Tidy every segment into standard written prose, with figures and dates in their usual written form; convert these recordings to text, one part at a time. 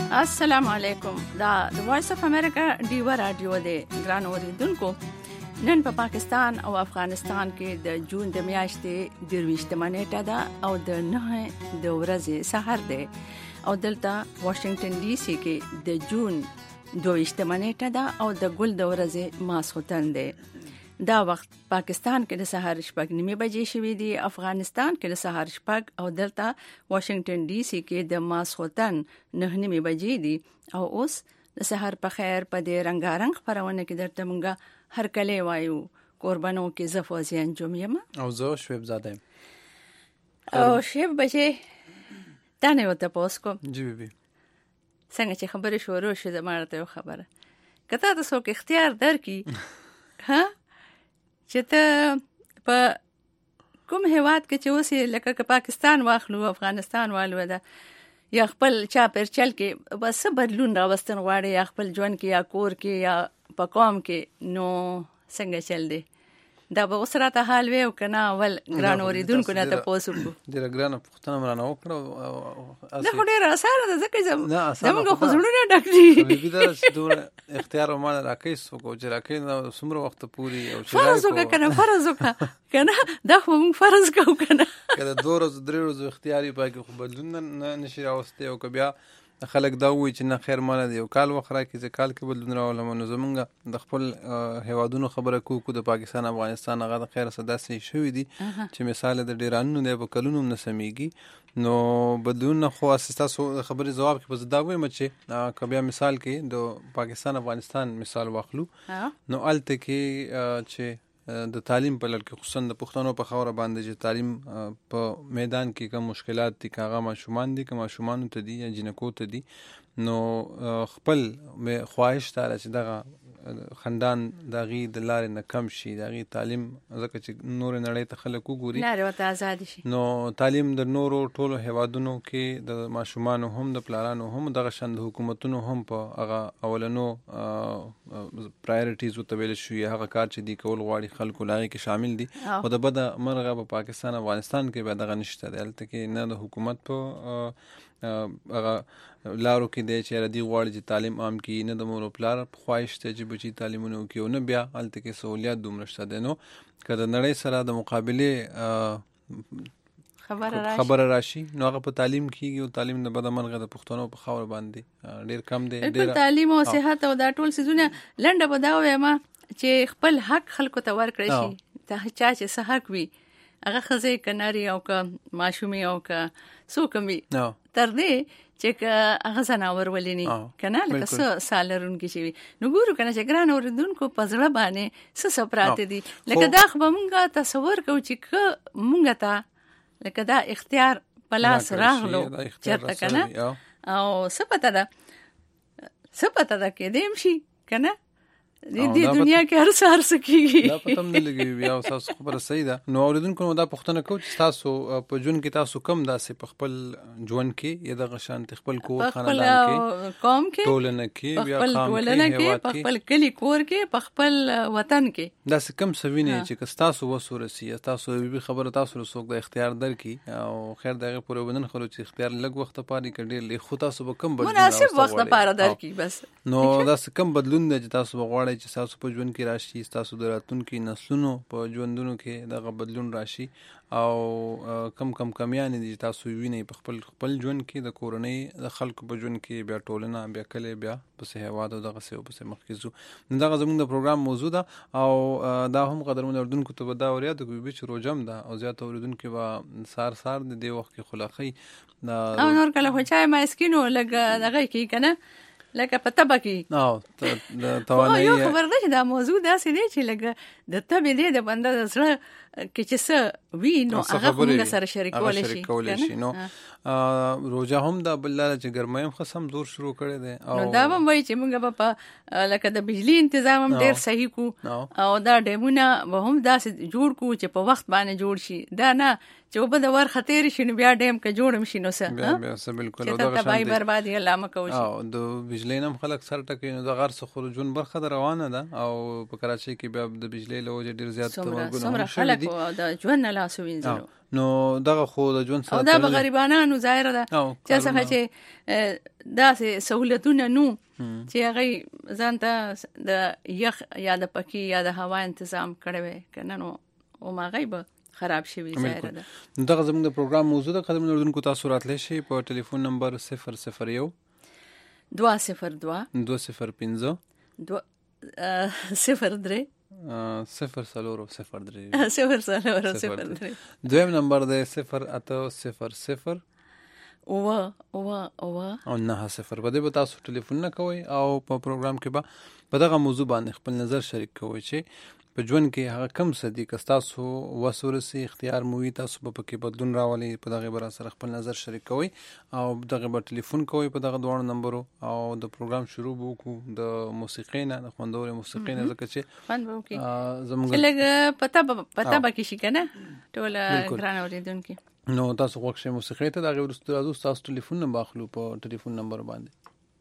السلام علیکم. دا د وایس اف امریکا ډیوا رادیو دی. ګران اوریدونکو، نن په پاکستان او افغانستان کې د جون د میاشتې 22 نیټه ده او د 9 د ورځې سحر دی او دلته واشنگټن ډي سي کې د جون 22 نیټه ده او د ګل د ورځې ماسختن دی. دا وخت پاکستان کې د سحر شپږ نیمه بجې شوې دي، افغانستان کې د سحر شپږ او دلته واشنگټن ډي سي کې د ماسختن 9 نیمه بجې دي. او اوس د سحر په خیر په دې رنگارنګ خبرونه کې درته مونږه هر کله وایو قربانو کې زفوزي انجام یم او زه شویب زاده او شویب بچي تانه وته پوسکو جی بي څنګه چې خبره شروع شوه زماره ته خبره کته تاسو کې اختیار درکې ها چې ته په کوم هیواد کې چې اوسې لکه پاکستان واخلو افغانستان والو ده یا خپل چا پر چل کې بس بدلون راوستن غواړي یا خپل ژوند کې یا کور کې یا په قوم کې نو څنګه چل دی دا به اوس راته حال وی او کنه ول ګران اوریدونکو نه ته پوسو ډیره ګرانه پښتنه مرانه وکړه دا خو ډیره اسانه ده ځکه زموږ خو زړونه ډک دي بي دا ډور اختیار مال راکې سو کو چې راکې نو سمره وخت پوری او فرض وکړه فرض وکړه کنه دا خو موږ فرض کوو کنه کله 2 ورځې 3 ورځې اختیاري پای خو بدلون نشي راوسته او کبیا خلک دا وایي چې نه خیر مال دی او کال وخره کې چې کال کې بدلون راولم نو زمونږ د خپل هیوادونو خبره کو د پاکستان افغانستان هغه د خیر صدا سي شوې دي چې مثال د ډیرانو نه په کلونو نه سميږي نو بدلون خو اساس خبري جواب کې په دا وایم چې کبیا مثال کې د پاکستان افغانستان مثال واخلو نو الته کې چې د تعلیم په لړ کې خصوصا د پښتنو په خاور باندې چې تعلیم په میدان کې کوم مشکلات دي کاغه ماشومان دي کوم ماشومان ته دي یا جنکو ته دي نو خپل خواهش تاره چې دغه خندان دغه د لارې نه کم شي دغه تعلیم ځکه چې نور نړۍ ته خلک وګوري لارې وته آزاد شي نو تعلیم د نورو ټولو هیوادونو کې د ماشومان هم د پلارانو هم دغه شند حکومتونو هم په هغه اولنو پرایورټیز وته ویل شو هغه کار چې دی کول غواړي خلکو لاغي کې شامل دي او د بد مرغه په پاکستان افغانستان کې به دغه نشته دلته کې نه د حکومت په هغه لارو کې دی چې ردی غواړي چې تعلیم عام کی نه د مور پلار خواهش ته چې بچي تعلیمونه کوي نه بیا الته کې سہولیات دومره شته دي نو کله نړۍ سره د مقابله خبر راشي نو هغه په تعلیم کېږي او تعلیم د بد مرغه د پښتنو په خاور باندې ډیر کم دی ډیر تعلیم او صحت او دا ټول سيزونه لنډه بداوي ما چې خپل حق خلکو ته ورکړي شي ته چا چې صح حق وي هغه خزه کناري او کا ماشومي او کا سوکمي تر دې چې هغه زناور ولینی کنه لکه څه سالرون کې شي نو ګورو کنه چې ګران اوریدونکو پزړه باندې څه سپراته دي لکه دا خو مونږه تصور کوو چې مونږه ته لکه دا اختیار پلاس راغلو چرته کنه او څه پته ده کې دیم شي کنه دې دنیا کې هر څه سکیږي دا پته نه لګي بیا اوس خبره صحیح ده نو اوریدونکو نو دا پښتنه کو چې تاسو په جون کې تاسو کم داسې په خپل ژوند کې یا د غشان خپل کور خاندان کې قوم کې ټولنه کې بیا قوم کې په خپل کلی کور کې په خپل وطن کې داسې کم سوینه چې تاسو وسورسي تاسو به خبره تاسو رسوک د اختیار درکې او خیر دغه پرو بدن خلک چې اختیار لږ وخت پاره کډیر له خو تاسو به کم بدلون مناسب وخت پاره درکې بس نو داسې کم بدلون چې تاسو غواړئ چې تاسو په ژوند کې راشي تاسو د راتلونکو نسلونو په ژوندونو کې دغه بدلون راشي او کم کمیان دي تاسو وینئ په خپل ژوند کې د کورنۍ د خلکو په ژوند کې بیا ټولنه بیا کله بیا په هیواد او دغه څه په مخکزو دغه زموږ د پروګرام موضوع ده او دا هم قدرمن اردوونکو ته ودا اوریاده کوي چې روزم ده او زیات اوریدونکو به سار د دې وخت کې خلاخي او نور کله خو چای ما اسکینو لګ دغه کې کنه لکه پته بکی د توانایي یو خبر ده چې دا موضوع داسې دی چې لکه د تبې دی د بنده د سره کې چې څه وی نو هغه موږ سره شریکول شي نو روزه هم د بل چې ګرمایم خصم زور شروع کړي دي نو دا هم وایي چې موږ په لکه د بجلی تنظیم هم ډیر صحیح کو او دا ډیمونه به هم داسې جوړ کو چې په وخت باندې جوړ شي دا نه چې وبد ور خطر شي نو بیا ډیم کې جوړم شي نو څه بالکل او دا تبای بربادي علامه کوي او د بجلی نم خلک سر ټکې نو د غر څخه خروجون برخه روانه ده او په کراچۍ کې بیا د بجلی لوجه ډیر زیات توګه خلک د ژوند لا سوینځلو نو دغه خو د ژوند سره او دا به غریبانو ظاهر ده چې څنګه چې داسې سهولتونه نو چې هغه ځان ته د یخ یا د پکی یا د هوا تنظیم کړی وي کنه نو او ما غیب خراب شي ظاهر ده. دغه زموږ د پروګرام موضوع د قدم اردوونکو تاسو راتلی شي په ټلیفون نمبر 001 202 205 03 0 دویم نمبر دی 0800 او 90 په دې به تاسو ټلیفون نه کوئ او په پروګرام کې به په دغه موضوع باندې خپل نظر شریک کوئ چې په ژوند کې هغه کم څه دي که تاسو وسورسي اختیار مو وي تاسو به پکې بدلون راولي په دغه بر سره خپل نظر شریک کوئ او دغه به ټلیفون کوئ په دغه دوه نمبرو او د پروګرام شروع وکړو د موسیقۍ نه د خوندوري موسیقۍ نه ځکه چې خوند وکړي زموږ لږ پتا به شي کنه ټول ګران اوریدونکو نو تاسو وښه موسیقۍ ته دغه ورستو راځو تاسو ټلیفون نمبر اخلو په ټلیفون نمبر باندې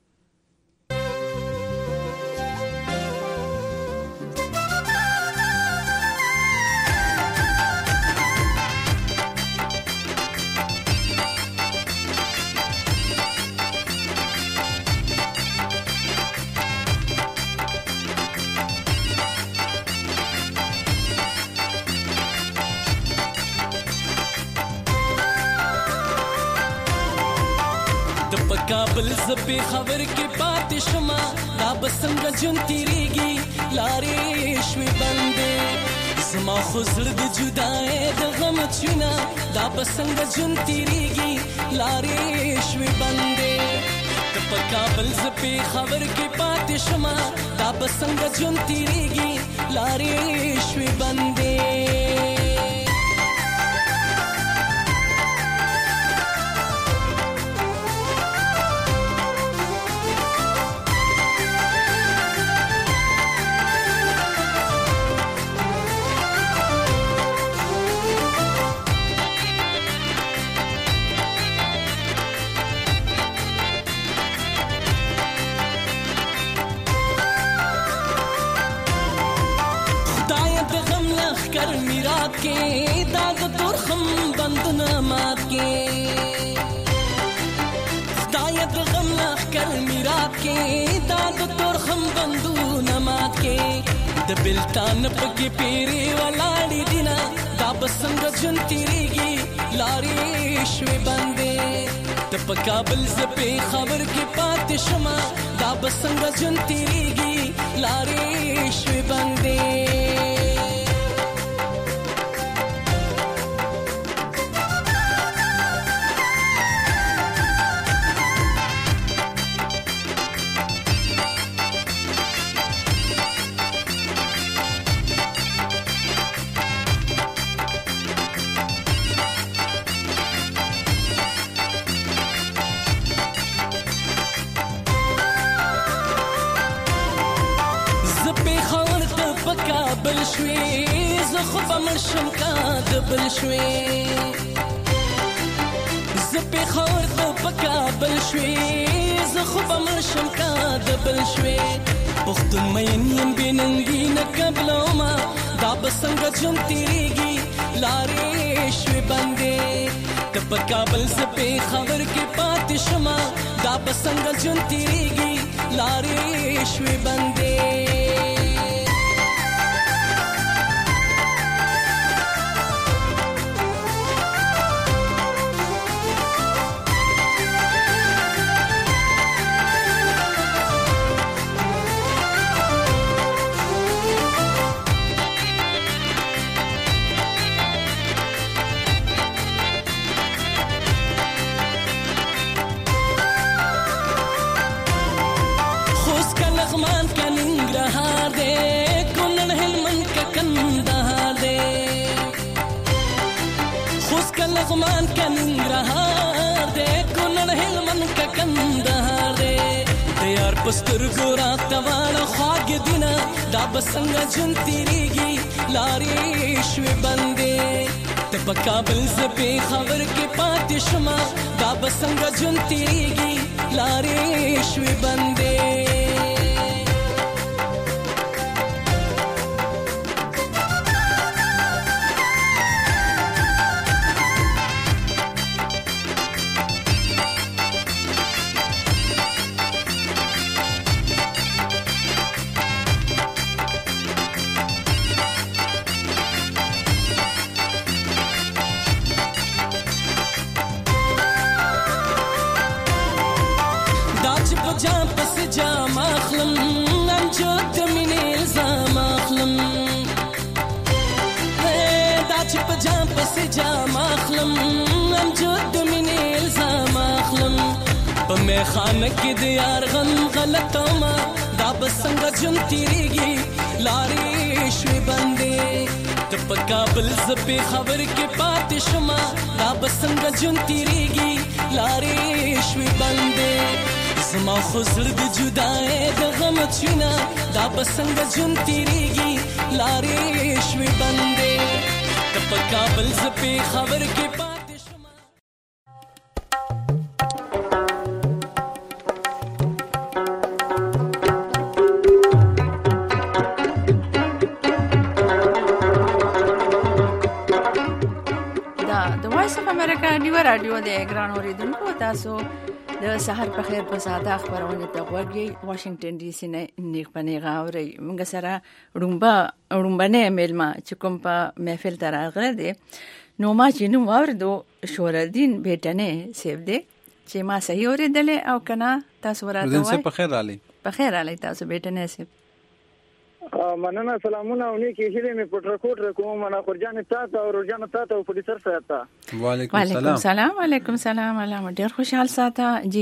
کابل زبې خبر کې پاتې شمه دا بسنګ جون تیریږي لارې شوي بندې زما خو زړه د جدای د غم چونه دا بسنګ جون تیریږي لارې شوي بندې په کابل زبې خبر کې پاتې شمه دا بسنګ جون تیریږي لارې شوي بندې कर میرات کې داغ تورخم بندونه مات کې خدایت غم لخ کر میرات کې داغ تورخم بندونه مات کې د بلتان پکې پیری ولاړې دینا دا بسنګ جون تیریږي لارې شوي بندې د پکابل زپې خبر کې پاتې شمه دا بسنګ جون تیریږي لارې شوي بندې بل شوي زه خو به مرشم کا د بل شوي زه پېښور ته په کابل شوي زه خو به مرشم کا د بل شوي پښتون مین یم بې ننګي نه قبلومه دا به څنګه ژوند تېرېږي لارې شوي بندې که په کابل زه پېښور کې پاتې شمه دا به څنګه ژوند تېرېږي لارې شوي بندې لغمان کا ننګرهار دې کونړ هلمند کا کندهار دې د یار پستر ګورا تواړه خواږه دینا دا بسنګ جون تیریږي لارې شوي بندې ته په کابل زپې خبر کې پاتې شمه دا بسنګ جون تیریږي لارې شوي بندې جام اخلم امجد من الزام اخلم په میخانه کې د یار غم غلطما دا بسنګ جون تیریږي لارې شوي بندې ته په کابل زپې خبر کې پاتې شما دا بسنګ جون تیریږي لارې شوي بندې زما خو زړه د جدای د غم چینا دا بسنګ جون تیریږي لارې شوي بندې ته په کابل زپې خبر کې پاتې شما دا د وایس اف امریکا نیو رادیو د ګران اوریدونکو تاسو د سحر په خیر په ساده خبرونه ته وګورئ واشنگټن ډي سي نه نیک پنې غاوري موږ سره رومبنه میلما چې کوم په محفل ته راغله دي نو ما چې نو ورده شورالدین بیٹنه سیو دي چې ما صحیح اوریدلې او کنه تاسو ورته دین څه په خیر علي په خیر علي تاسو بیٹنه سیو مننه سلامونه او نیکی هیله می پټرکوټ کوم انا خرجان تاسو او رجان تاسو او پولیسر سره وعلیکم السلام علیکم السلام علامه ډیر خوشحال ساته جی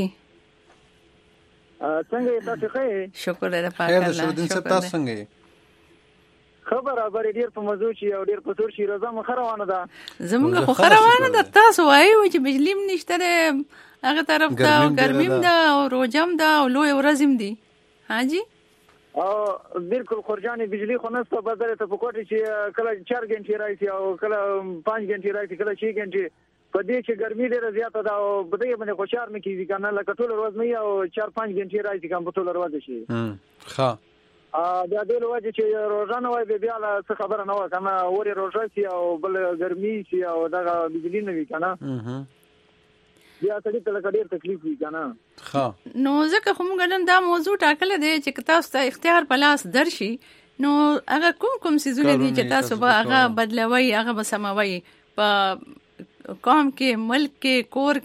څنګه تاسو ښه شکر دې پاک خیر الله شو دین څه تاسو څنګه خبره به ډیر په موضوع شي او ډیر په تور شي روزه مخروانه ده زموږ خو خروانه ده تاسو وایو چې بجلی م نشته هغه طرف ته ګرمیم ده او روجم ده او لوی ورځم دي ها جی او بالکل خرجاني بجلی خو نسته بدل ته په کوټه چې کله 4 غنټې راځي او کله 5 غنټې راځي کله 6 غنټې په دې چې ګرمي ډیره زیاته ده او په دې باندې خوشار نه کیږي کنه لکه ټول ورځ نه او 4-5 غنټې راځي کوم ټول ورځ شي ښه دا د لوجه چې روزانه وای بیا له څه خبره نه وکنه اوري روزه سي او بل ګرمي سي او دا بجلی نه وي کنه بیا سړي ته لکه ډېر تکلیف وي کنه ښه نو ځکه خو موږ نن دا موضوع ټاکله دی چې تاسو ته اختیار په لاس درشي نو هغه کوم سیزونه دي چې تاسو به هغه بدلوي هغه به سموي په قوم کې ملک کې کور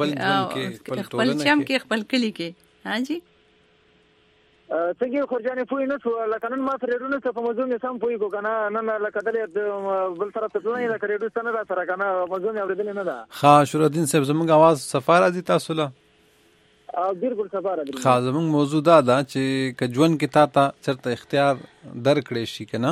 کې خپل چم کې خپل کلی کې ها جی څنګه خرجانه پوي نه شو لکه نن ما سره ډېرونه څه په موضوع مې سم پوي کو کنه نن لکه دلې بل سره څه نه لکه ډېر څه نه سره کنه موضوع مې اورېدل نه ده ښه شورالدین صاحب زموږ आवाज سفاره دي تاسو له بالکل سفاره دي ښه زموږ موضوع دا ده چې کجون کې تا چرته اختیار درکړې شي کنه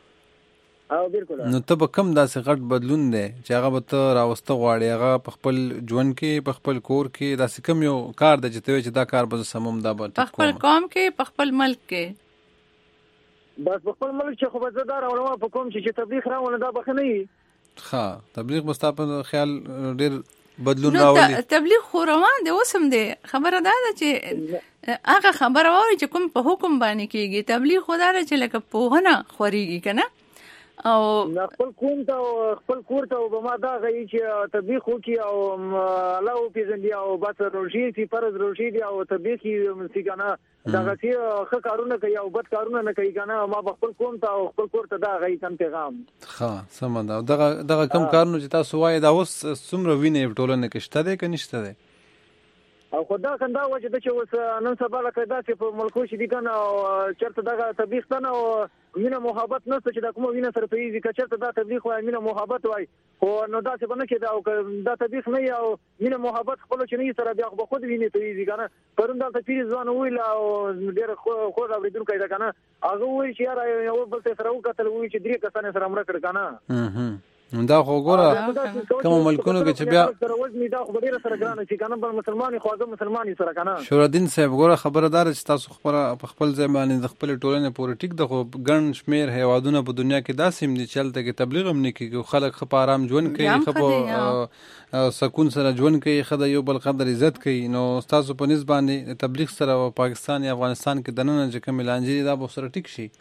او بالکل نو ته به کم داسې غټ بدلون دی چې هغه به ته راوسته غواړې هغه په خپل ژوند کې په خپل کور کې داسې کم یو کار دی چې ته چې دا کار به سموم دا به په خپل قوم کې په خپل ملک کې بس په خپل ملک چې خو به زه دا راوړم په کوم چې تبلیغ راوړم دا به نه وي ښه تبلیغ به ستا په خیال ډېر بدلون راولي تبلیغ خو روان دی اوس هم دی خبره دا ده چې هغه خبره واوري چې کوم په حکم باندې کېږي تبلیغ خو دا ده چې لکه پوهنه خورېږي که نه او خپل کوم ته خپل کور ته به ما دا غي چې تبلیغ وکي او الله او پیژندي او بس روشي چې فرض روشي دی او تبلیغ کی کنه دا غي ښه کارونه کوي او بد کارونه نه کوي کنه ما خپل کوم ته او خپل کور ته دا غي کم پیغام ښه سم ده دغه کم کارونه چې تاسو وایي دا اوس څومره وینې ټولنه کې شته دی که نشته دی او خدا کنده وجه د چې اوس نن سبا لکه دا چې په ملکو شي دي کنه او چرته دغه تبلیغ ستنه او مینه محبت نشته چې دا کومه وینه سره پیږي که چرته دا تبلیغ وای مینه محبت وای خو نو دا څه بنه کې دا او دا تبلیغ نه او مینه محبت خپل چې نه سره بیا خو خود ویني پیږي کنه پرون دا ته پیری ځوان ویل او ډېر خو اوریدل کوي دا کنه هغه وایي چې یار یو بل ته سره وکتل وایي چې درې کسانه سره امر کړ کنه دا خو ګوره کوم ملکونو کې چې بیا دا خو ډېر سره ګرانه چې کنه بل مسلمانې خواږه مسلمانې سره کنه شورالدین صاحب ګوره خبره دار چې تاسو خپل ځای باندې د خپل ټولنې پورې ټیک د خو ګڼ شمیر هیوادونه په دنیا کې داسې هم دي چې هلته کې تبلیغ هم نه کېږي خلک ښه په ارام ژوند کوي ښه په سکون سره ژوند کوي ښه د یو بل قدر عزت کوي نو ستاسو په نسبت باندې تبلیغ سره په پاکستان یا افغانستان کې دننه چې کومې لانجې دي دا به سره ټیک شي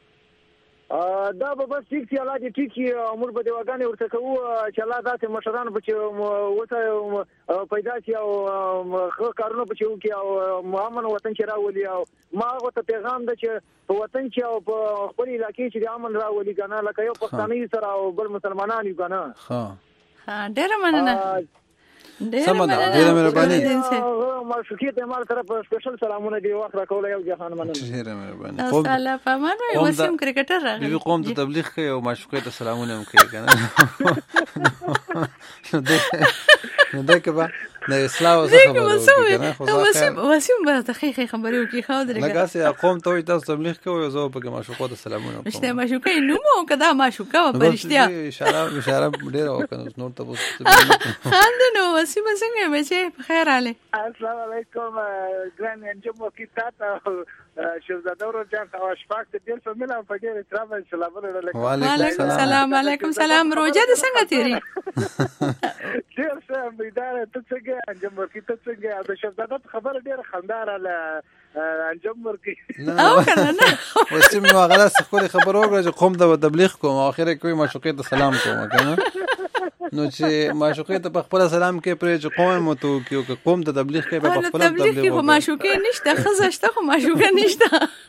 دا به بس ټیک شي الله دې ټیک شي امور به دې وګانې ورته کوو چې الله داسې مشران به چې اوسه پیدا شي او ښه کارونه به چې وکړي او امن وطن چې راولي او ما هغه ته پیغام ده چې په وطن چې او په خپل علاقې چې د امن راولي که نه لکه یو پښتانه سره او بل مسلمانان یو که نه ډېره مننه سمه ده ډېره مهرباني معشوقې ته مال طرف سپیشل سلامونه دی وخت راکول یو جهان مننه. ډیره مهرباني. الله پامان وای وسیم کرکټر راغلی. دوی قوم ته تبلیغ کوي او معشوقې ته سلامونه هم کوي کنه. نو دا که با د اصلاح او خبرو کنه خو وسیم به تخیخ خبرو کی خو درګه. لکه سي قوم ته تاسو تبلیغ کوي زه په معشوقې ته سلامونه کوم. مشته معشوقې نو مو کدا معشوقه و پرشتیا. اشاره ډیره وکنه نور ته خاندنو وسیم څنګه بچي په خیر आले. السلام علیکم ګران انجم وکي تاسو شهزاده روجان او اشفاق د دې فاميله په ډېر احترام سلامونه لکه. وعلیکم السلام. علیکم السلام. روجه د څنګه تیری؟ ډېر ښه میدان ته څنګه انجم ورکی ته څنګه د شهزاده خبره ډېر خنداره له انجم ورکی. او کنه نه وسیم نو غلط خبر اورګه چې قوم ته تبلیغ کوم او اخره کوي معشوقې ته سلام کوم کنه. نو چې معشوقې ته په خپل سلام کې پرې چې قوم مو تو کیو که قوم ته تبلیغ کوي په خپل تبلیغ کې خو معشوقې نشته خزشته خو معشوقه نشته.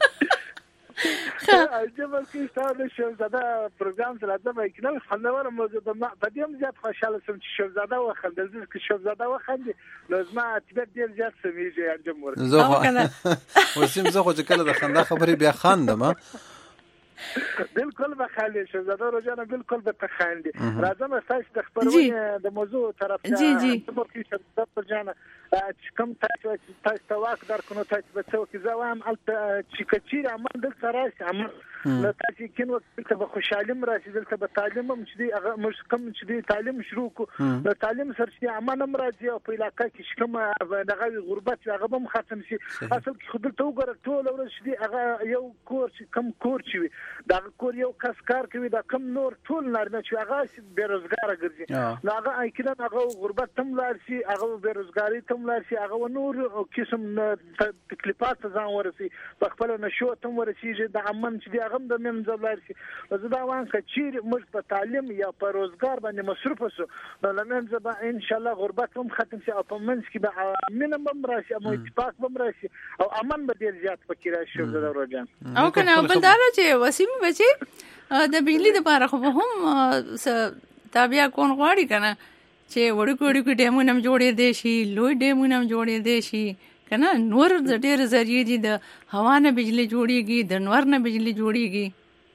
جبل کې ستاسو شهزاده پروګرام سره د وکیل خندوره موضوع د په دې زیات خوشاله سم چې شهزاده وخندل چې شهزاده وخندي لازم اتبع ډیر زیات سمېږي انجم ورته. زه وسیم زه خو چې کله د خندا خبرې بیا خاندم بالکل بخاله شهزاده روزانه بالکل به تخاندي. راځم تاسو د خبرونه د موضوع طرف ته تبرکی شهزاده روزانه کوم تاسو واک در کنو تاسو به څو کې زوام چې کچیر عمل د سراش عمل نو تاسو کین وخت به خوشاله مراشي دلته به تعلیم هم چې هغه مش کم چې تعلیم شروع کو نو تعلیم سره چې عمل هم راځي او په علاقې کې کوم دغه غربت هغه هم ختم شي. اصل کې خود ته وګوره ټول ورځ چې هغه یو کور کم کور چی دا کور یو کس کار کوي دا کم نور ټول نارنه چې هغه بیروزګار ګرځي نو هغه اکیدن هغه غربت تم لار شي هغه بیروزګاری تم لار شي هغه نور قسم تکلیفات ځان ورسي په خپل نشو تم ورسي د امن چې هغه د منځ لار شي. زه دا وان کچیر موږ په تعلیم یا په روزګار باندې مصروف اوسو نو لمنځ به ان شاء الله غربت هم ختم شي او په منځ کې به منم راشي او اتفاق هم راشي او امن به ډیر زیات پکې راشي د روزان. او کنه بل دا چې وسیم بچي د بجلی د لپاره خو هم تابع کون غواړي کنه چې وړوکی ډیمونه جوړې دي شي لوی ډیمونه جوړې دي شي کنه نور ډېر ذریعہ دي د هوا نه بجلی جوړيږي د نور نه بجلی جوړيږي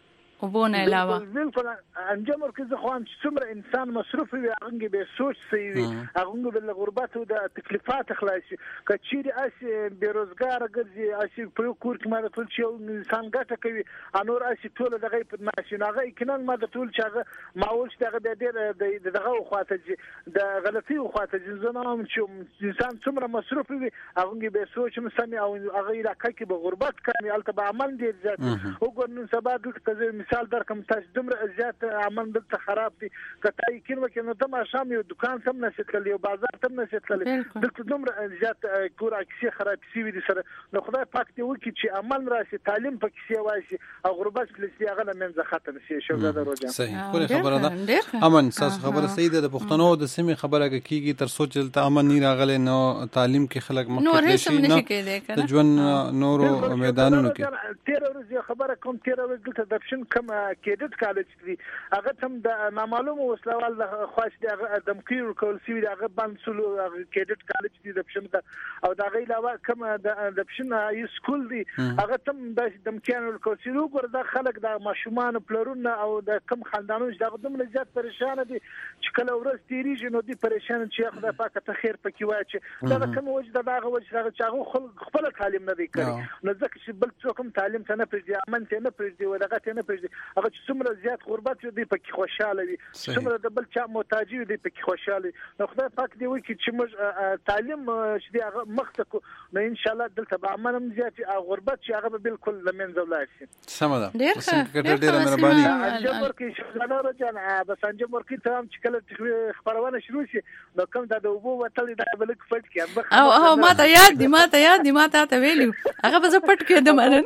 او بونه علاوه بالکل انجام ورکه خو هم څومره انسان مصروف وي هغه به سوچ سوي هغه به غربت او د تکلیفات خلاصي کچيري اس بیروزګار ګرځي اس په کور کې ماده ټول چې انسان ګټه کوي انور اس ټول دغه په ماشين هغه کینن ماده ټول چې هغه ماول چې دغه دغه خواته د غلطي خواته زنه چې انسان څومره مصروف وي هغه به سوچ مسمي او هغه علاقې کې به غربت کوي البته به عمل ډیر زیات وګورئ سبا د مثال درکم تاسو دومره زیات عمل دلته خراب دي کته یقین وکړئ نو د شام یو دکان هم نشي تللی یو بازار هم نشي تللی دلته دومره زیات کور اکسي خراب شي دي سره نو خدای پاک دې وکړي چې عمل راشي تعلیم پکې شي وایي او غربت لسی هغه منځه ختم شي شهزاده روزان. صحیح کولی خبره ده امن تاسو خبره صحیح ده د پښتنو د سیمې خبره کیږي تر سوچ دلته امن نه راغلی نو تعلیم کې خلک مخکې شي نه د ژوند نورو میدانونو کې 13 ورځې خبره کوم 13 ورځې دلته دپشن کم کېدت کالج دی هغه تم د نامعلومه وسلوال خواش دی هغه دمکیر کول سی دی هغه باندې سلو کېدت کالج دی دپشن او دا غي علاوه کم د دپشن ای سکول دی هغه تم د دمکیر کول سی وګور د خلک د ماشومان پلرونه او د کم خاندانونو دغه دومره زیات پریشان دي چې کله ورځ تیریږي نو دي پریشان چې خدای پاک ته خیر پکې واچي دا کوم وجه دغه وجه چې هغه خپل تعلیم نه دی کړی نو ځکه چې بل څوک تعلیم ته نه پېږي امن ته نه پېږي ودغه ته نه پېږي هغه چې څومره زیات غربت دی پکې خوشاله وي څومره د بل چا محتاجي دی پکې خوشاله نو خدای پاک دی وکړي چې موږ تعلیم چې هغه مخته کو نو ان شاء الله دلته به امن زیات او غربت چې هغه بالکل لمنځه ولاړ شي. سم ده ډېر مهرباني انجام ورکړي شهزاده روزان بس انجام ورکړي ته چې کله خبرونه شروع شي نو کوم د وبو وتل دا بلک پټ کې او ما ته یاد دي ما ته ویلو هغه به پټ کې د منن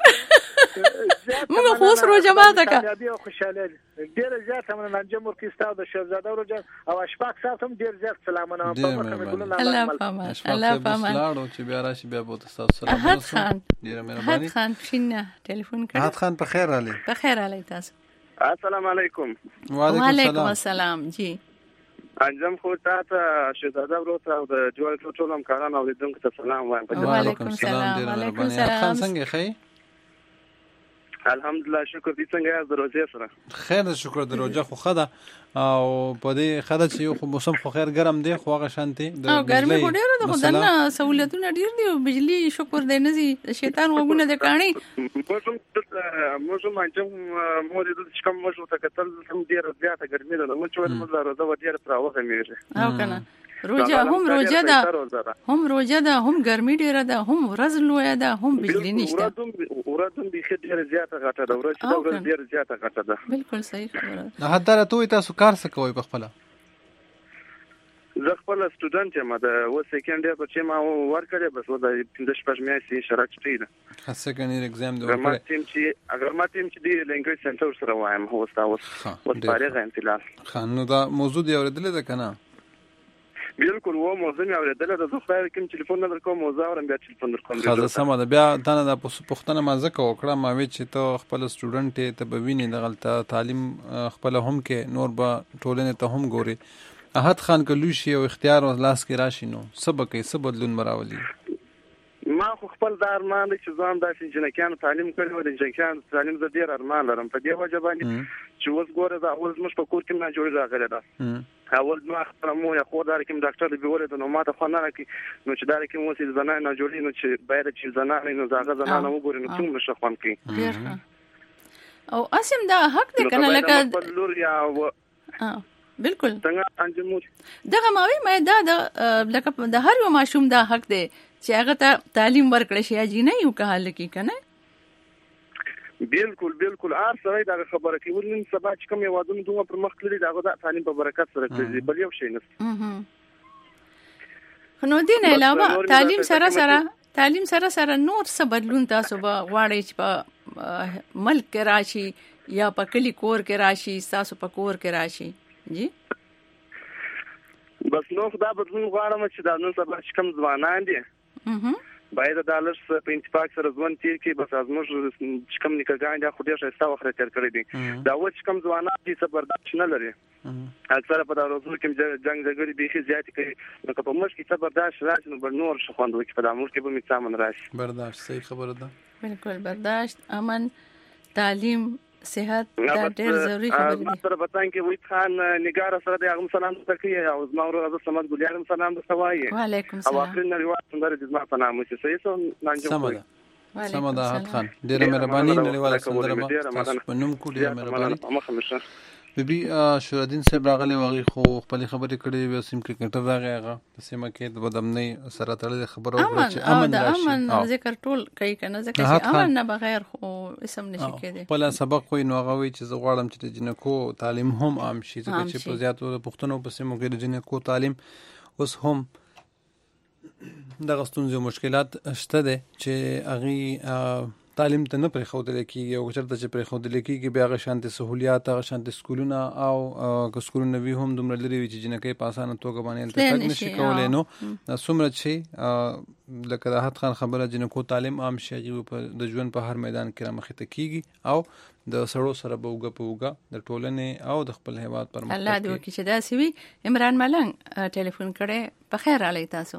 موږ خو سره جماعت کا خوشاله ډیر زیات هم انجام ورکړي ستاسو د شهزاده روزان او اشفاق صاحب هم ډیر زیات سلامونه په الله پامان لاړو چې بیا راشي بیا بوت تاسو سلام ډیر مهرباني خان شینه ټلیفون کړ خان په خیر علي تاسو السلام علیکم وعلیکم السلام جی انجام خو ته شهزاده ورو ته د جوړ ټول هم کاران او لیدونکو ته سلام وایم. وعلیکم السلام. وعلیکم السلام. څنګه خی؟ الحمدلله شکر دې څنګه یاست د روزې سره؟ خیر شکر د روزه خو خده او په دې خده چې یو خو موسم خو خیر ګرم دی خو هغه شانتي د ګرمي خو ډیره ده خو دنه سہولتونه ډیر دي او بجلی شکر دی نه زی شیطان وګونه د کاڼي موسم انجام مو دې چې کوم مو ته کتل هم ډیره زیاته ګرمي ده نو چې ول روزه و ډیره تراوغه میږي او کنه روزه هم روزه ده هم ګرمي ډیره ده هم ورځ لوی ده هم بجلی نشته ورځم به ډیره زیاته غټه ده ورځ ډیره زیاته غټه ده. بالکل صحیح خبره ده. حتی راته تاسو کار څه کوئ په خپل؟ زه خپل سټوډنټ یم د و سیکنډ ایئر په چې ما ورکړې بس و د 15 میاشتې شرط شته ده. سیکنډ ایئر ایگزام دی ورکړې. اگر ما تیم چې دی لینګویج سنټر سره وایم هو تاسو فارغ انتلال. خانو دا موضوع دی اوریدل ده کنه؟ بالکل و موضوع مې اوریدل ده. زه خو کوم ټلیفون نه درکوم موضوع اورم بیا ټلیفون درکوم. خاصه سم ده بیا تنه د پښتنه ما زکه وکړه ما وی چې ته خپل سټوډنټ ته به ویني د غلطه تعلیم خپل هم کې نور به ټولنه ته هم ګوري. احد خان کلوشي او اختیار لاس کې راشي نو سبق یې سبدلون مراولي. ما خو خپل د ارمان چې ځان داسې جنکیانو تعلیم کړی و د جنکیانو تعلیم زه ډیر ارمان لرم په دې وجه باندې چې اوس ګوره دا اول زموږ په کور کې نه جوړې راغلی ده اول ما خپل مو یا خو دا کوم ډاکټر دی ولې نو ما ته خو نه راکې نو چې دا کوم وسې زنه نه جوړې نو چې باید چې زنه نو زاغه زنه نه وګوري نو کوم نشه خوان کوي او اسیم دا حق دی کنه لکه لور یا بالکل څنګه انجمور دغه ماوي مې دا لکه د هر یو ماشوم دا حق دی چې هغه ته تعلیم ورکړي شي اجي نه یو کال کې کنه. بالکل ار سره دا خبره کوي ولین سبا چې کوم یو وادونه دوه پر مخ کړی دا د تعلیم په برکت سره کوي بل یو شي نه. نو دین علاوه تعلیم سره نور څه بدلون تاسو به غواړئ چې په ملک کې راشي یا په کلی کور کې راشي تاسو په کور کې راشي جی؟ بس نو خدا بدلون غواړم چې دا نن سبا چې کوم ځوانان دي باید د دالر په اتفاق سره ځوان تیر کې بس ازموږ چې کوم نکاګان دا خو ډیر ښه وخت تیر کړی دي دا و چې کوم ځوانان دي چې برداشت نه لري اکثره په داروزو کې جنگ جګړې به زیات کوي نو که په موږ کې برداشت راشي نو بل نور شو خوند وکړي په موږ کې به میڅامن راشي. برداشت صحیح خبره ده. بالکل برداشت امن تعلیم صحت دا ډېر ضروری خبره ده. سره بتان کې وې خان نگار سره د هغه سلام تکي او زما ورو از سمد ګلیارم سلام درتوایي. وعلیکم السلام. او اخرین ریوات څنګه د زما په نام چې صحیح سم نانجو. سمدا احد خان ډېر مهرباني نړیواله سندره تاسو په نوم کو ډېر مهرباني. بيبي شورادین صاحب راغلی واغی خو خپل خبرې کړې و سیم کرکټر راغی هغه سیمه کې د بدامنۍ سره تړلې خبره وکړه چې امن راشي. امن ذکر ټول کوي کنه ځکه چې امن نه بغیر خو اسم نشي کېدی. خپل سبق وي نو هغه وی چې زه غواړم چې د جنکو تعلیم هم عام شي ځکه چې په زیاتو پښتنو په سیمو کې د جنکو تعلیم اوس هم د غستونځو مشکلات شته دي چې اغي تعلیم ته نه پرې خودل کېږي او چرته چې پرې خودل کېږي بیا غ شانتي سہولیات غ شانتي سکولونه او که سکولونه وی هم دومره لري چې جنکې په اسانه توګه باندې تک نشي کولای نو څومره چې لکه د احد خان خبره جنکو تعلیم عام شي د ژوند په هر میدان کې را مخې ته کېږي او د سړو سره بوګه د ټولنې او د خپل هیواد پرمختګ. الله دې وکړي چې دا سوي. عمران ملنګ ټلیفون کړي په خیر علي تاسو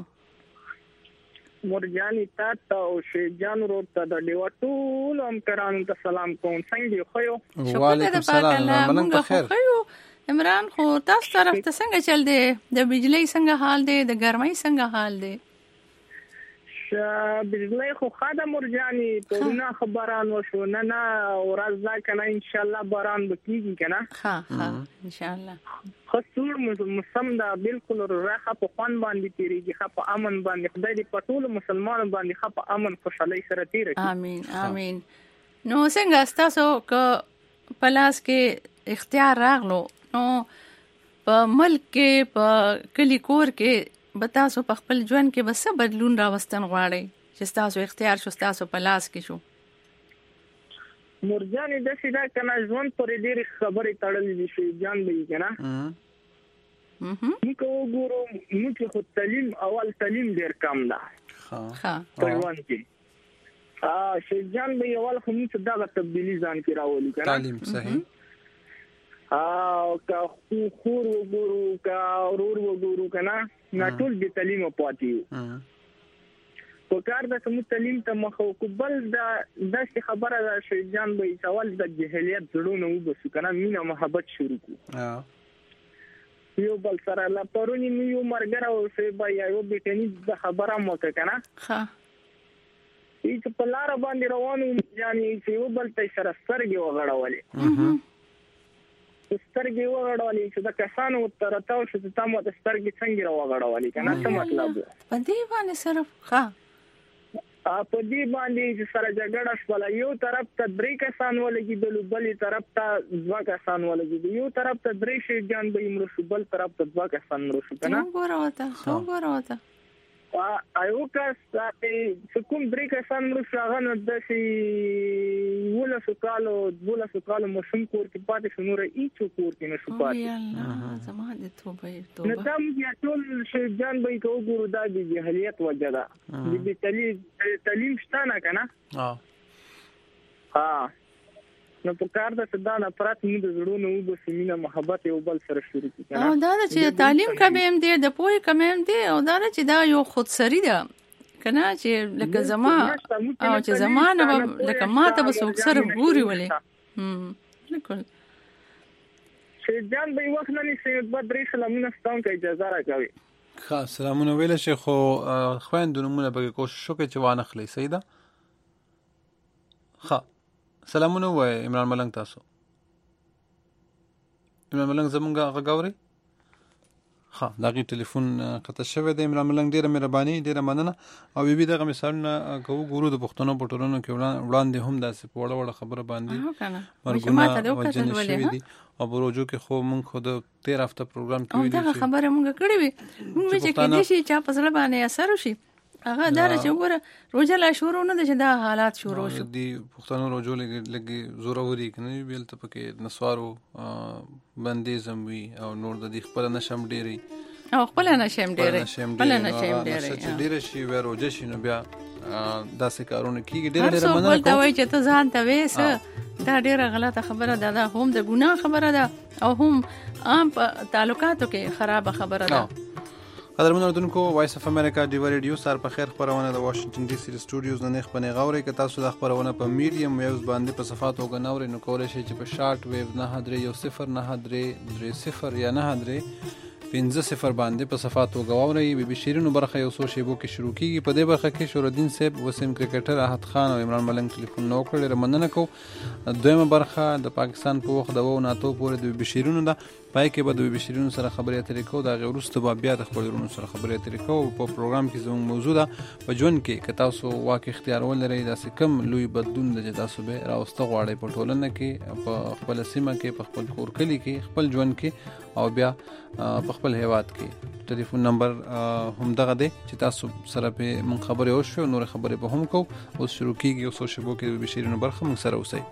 مرجانی تا او شیجان ورو ته د ډیو ټول همکارانو ته سلام کوم. څنګه یو خو وعلیکم السلام ملنګ په خیر. عمران خو تاسو طرف ته څنګه چل دی د بجلی څنګه حال دی د ګرمۍ څنګه حال دی؟ بجلی خو خاده مرجانی پرونه خبران وشو نه ورځ دا کنه ان شاء الله باران بکیږي کنه. ها ان شاء الله خصور مسلم دا بالکل راخه په خوان باندې تیریږي خه په امن باندې خدای دې په ټول مسلمانانو باندې خه په امن خوشحالي سره تیریږي. امين امين. نو څنګه تاسو ک پلاس کې اختیار راغلو نو په ملک کې په کلی کور کې بتاسو په خپل ژوند کې بس بدلون راوستن غواړي چې تاسو اختیار شو تاسو په لاس کې شو؟ مرجانی د سیدا کنه ژوند پر ډېر خبرې تړلې دي شي جان دی کنه. موږ وګورو موږ خو تعلیم اول تعلیم ډېر کم ده. ها ژوند کې شي جان دی اول خو موږ دغه تبدیلی ځان کې راولي کنه. تعلیم صحیح او کا خور وګورو کا اورور وګورو کنه نه ټول د تعلیم پاتې په کار د سمو تعلیم ته مخه وکبل د خبره ده شي جان به سوال د جهلیت زړونه وبسو کنه مینا محبت شروع کو یو بل سره لا پرونی یو مرګره او سه با یو بیٹنی د خبره مو کنه ها هیڅ په لار باندې روانو یعنی یو بل ته سره سترګې وغړولې سترګې وغړولې چې د کسانو تر تاو چې تاسو د سترګې څنګه راوغړولې کنه څه مطلب په دې باندې صرف ها په دې باندې چې سره جګړه شول یو طرف ته 3 کسان ولګیدل بلې طرف ته 2 کسان ولګیدل یو طرف ته 3 شهیدان به مړ شو بل طرف ته 2 کسان مړ شو کنه وګوره ایو کس چې کوم 3 کسان مړ شو هغه نه د شي ولا سکالو مشم کور کې پاتې شو نور هیڅ کور کې نشو پاتې الله زما د توبه نو دم یا ټول شهیدان به وګورو د جهلیت وجدا د تعلیم شته نه کنه ها نو په کار د صدا نه پرات موږ د زړونو او سیمینه محبت یو بل سره شروع کړه او دا چې تعلیم کمیم دی د پوهې کمیم دی او دا چې دا یو خودسری ده کنه چې لکه زما او چې زمانه لکه ماته به څوک سره ګوري ولې بالکل چې جان به وخت نه نشي په درې سلامونه ستون کې اجازه راکوي ښه سلامونه ویل شي خو خويندونو به کوشش وکړي چې وانه خلی سیدا ښه سلامونه وای عمران ملنګ تاسو عمران ملنګ زمونږه غاوري ها دغه ټلیفون قطع شوی دی عمران ملنګ ډیره مهرباني ډیره مننه او بي دغه مثالونه کوو ګورو د پښتنو پټورونو کې وړاندې هم داسې په وړه خبره باندې مرګونه وجنه شوی دي او بروجو کې خو مونږ خود 13 هفته پروګرام کې ویل دغه خبره مونږ کړې وي مونږ چې کې شي چا په ځل باندې اثر وشي هغه دار چې وګوره روزه لا شروع نه ده چې دا حالات شروع شو دي پښتنو روزو لګي زوروري کني بیل ته پکې نسوارو بندیزم وی او نور د دې خپل نشم ډيري او خپل نشم ډيري چې ډيره شي و روزه شي نو بیا داسې کارونه کیږي ډیره مننه کوم دا وایي چې ته ځان ته وېس دا ډیره غلطه خبره ده هم د ګناه خبره ده او هم عام تعلقاتو کې خراب خبره ده قدرمن اردوونکو وایس اف امریکا ډیو ریډیو سار په خیر خبرونه د واشنگټن ډي سي سټوډیوز نه خبرونه غوړي ک تاسو د خبرونه په میډیم ویوز باندې په صفحاتو غنوري نو کولای شئ چې په شارټ ویو 9:0 یا 9:50 باندې په صفحاتو غوړي بي شیرینو برخه یو سو شیبو کې شروع کیږي په دې برخه کې شورالدین صاحب وسیم کرکټر احد خان او عمران ملنګ ټلیفون نو کړل مننه کو دویمه برخه د پاکستان په وخت د ناتو پورې د بي شیرینو ده پای کې به د بي شیرینو سره خبرې اترې کو دا غوړسته بیا د خبرونو سره خبرې اترې کو په پروګرام کې زموږ موضوع ده په ژوند کې ک تاسو واقع اختیار ولرئ دا کم لوی بدلون د تاسو به راوسته غواړي په ټولنه کې په خپل سیمه کې په خپل کور کلی کې خپل ژوند کې او بیا په خپل هیواد کې ټلیفون نمبر هم دغه دی چې تاسو سره به من خبرې وشو نور خبرې به هم کو اوس شروع کیږي او سوشل شبکو کې به شیرینو برخه موږ سره اوسئ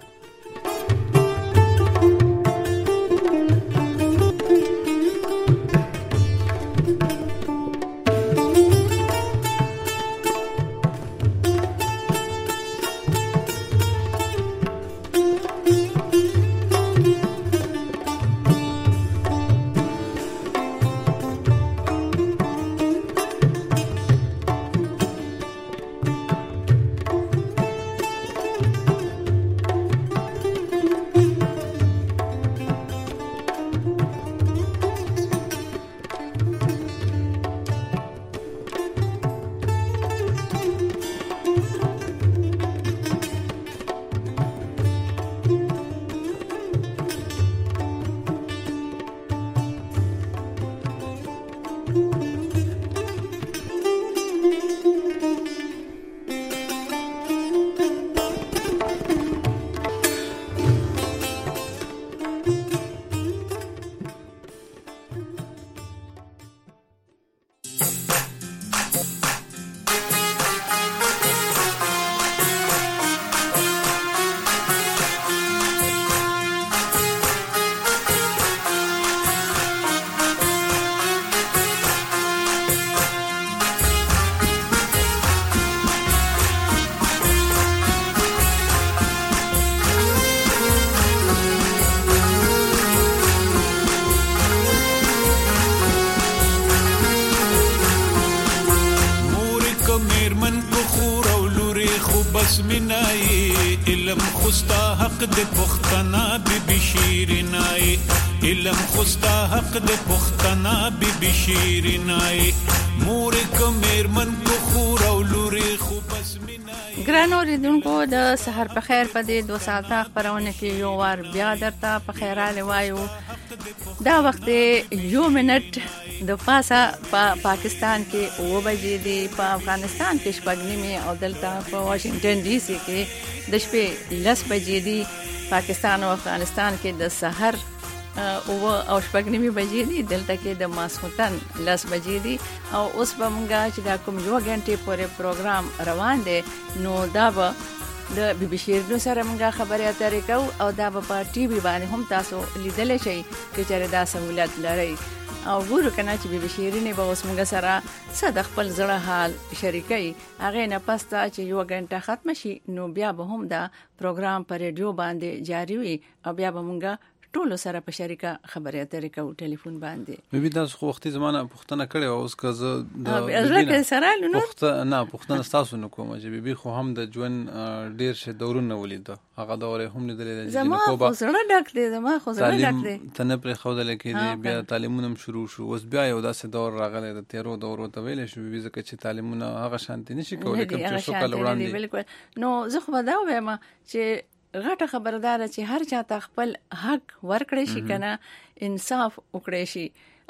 پسمنای علم خوستا حق د پختنا بی شیرینای علم خوستا حق د پختنا بی شیرینای مور کو میرمن کو خور او لوري خو پسمنای. ګران اوریدونکو د سحر په خیر په دې 2 ساعته خبرونه کې یو وار بیا درته په خیراله وایو. دا وخت یو منټ د پاسه په پاکستان کې 9 بجې دی، په افغانستان کې 8:30 او دلته په واشنگټن ډي سي کې د شپې 10 بجې دی. پاکستان او افغانستان کې د سحر او 8:30 بجې دی، دلته کې د ماسخوتن 10 بجې دی. او اوس به مونږه چې دا کوم یو غنټه پورې پروګرام روان دی نو دا به د بي بي شیرینو سره مونږه خبرې اترې کوو او دا به په ټي وي باندې هم تاسو لیدلی شئ که چېرې دا سهولت لرئ. او ګورو کنه چې بي بي شیرینې به اوس مونږ سره څه د خپل زړه حال شریکوي. هغې نه پس ته چې یو غنټه ختمه شي نو بیا به هم دا پروګرام په ریډیو باندې جاری وي او بیا به مونږه ټولو سره په شریکه خبرې اترې کوو ټلیفون باندې. بي بي تاسو خو وختي زمانه پوښتنه کړې او اوس که زه د سره نو پوښتنه ستاسو نه کوم چې بي بي خو هم د ژوند ډېر شه دورونه ولید، هغه دور هم لیدلی دی. زما خو زړه ډک دی، زما خو زړه ډک دی. ته نه پرېښودلی کېدی، بیا تعلیمونه هم شروع شو، اوس بیا یو داسې دور راغلی د تیرو دورو ته ویلی شو بي بي ځکه چې تعلیمونه هغه شانتي نه شي کولی کوم چې څو کاله وړاندې. نو زه خو به دا ووایم چې غټه خبردار چې هر چاته خپل حق ورکړي شي کنه، انصاف وکړي شي.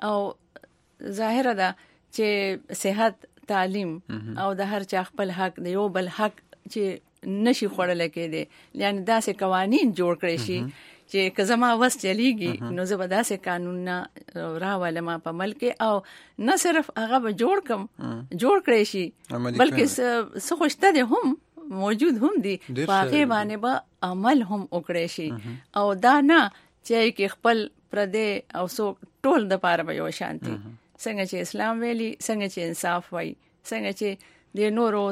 او ظاهر ده چې صحت، تعلیم او د هر چا خپل حق د یو بل حق چې نشي خوړل کېدی، یعنی داسې قوانین جوړ کړي شي چې که زما وس چلیږي نو زه به داسې قانونونه راولم په ملک او نه صرف هغه به جوړ کړي شي بلکې څه خوشته دي هم موجود هم دي، باقي باندې به عمل هم وکړي شي. او دا نه چې کې خپل پردې او سو ټول د پاره به یو شانتي، څنګه چې اسلام ویلي، څنګه چې انصاف وایي، څنګه چې د نورو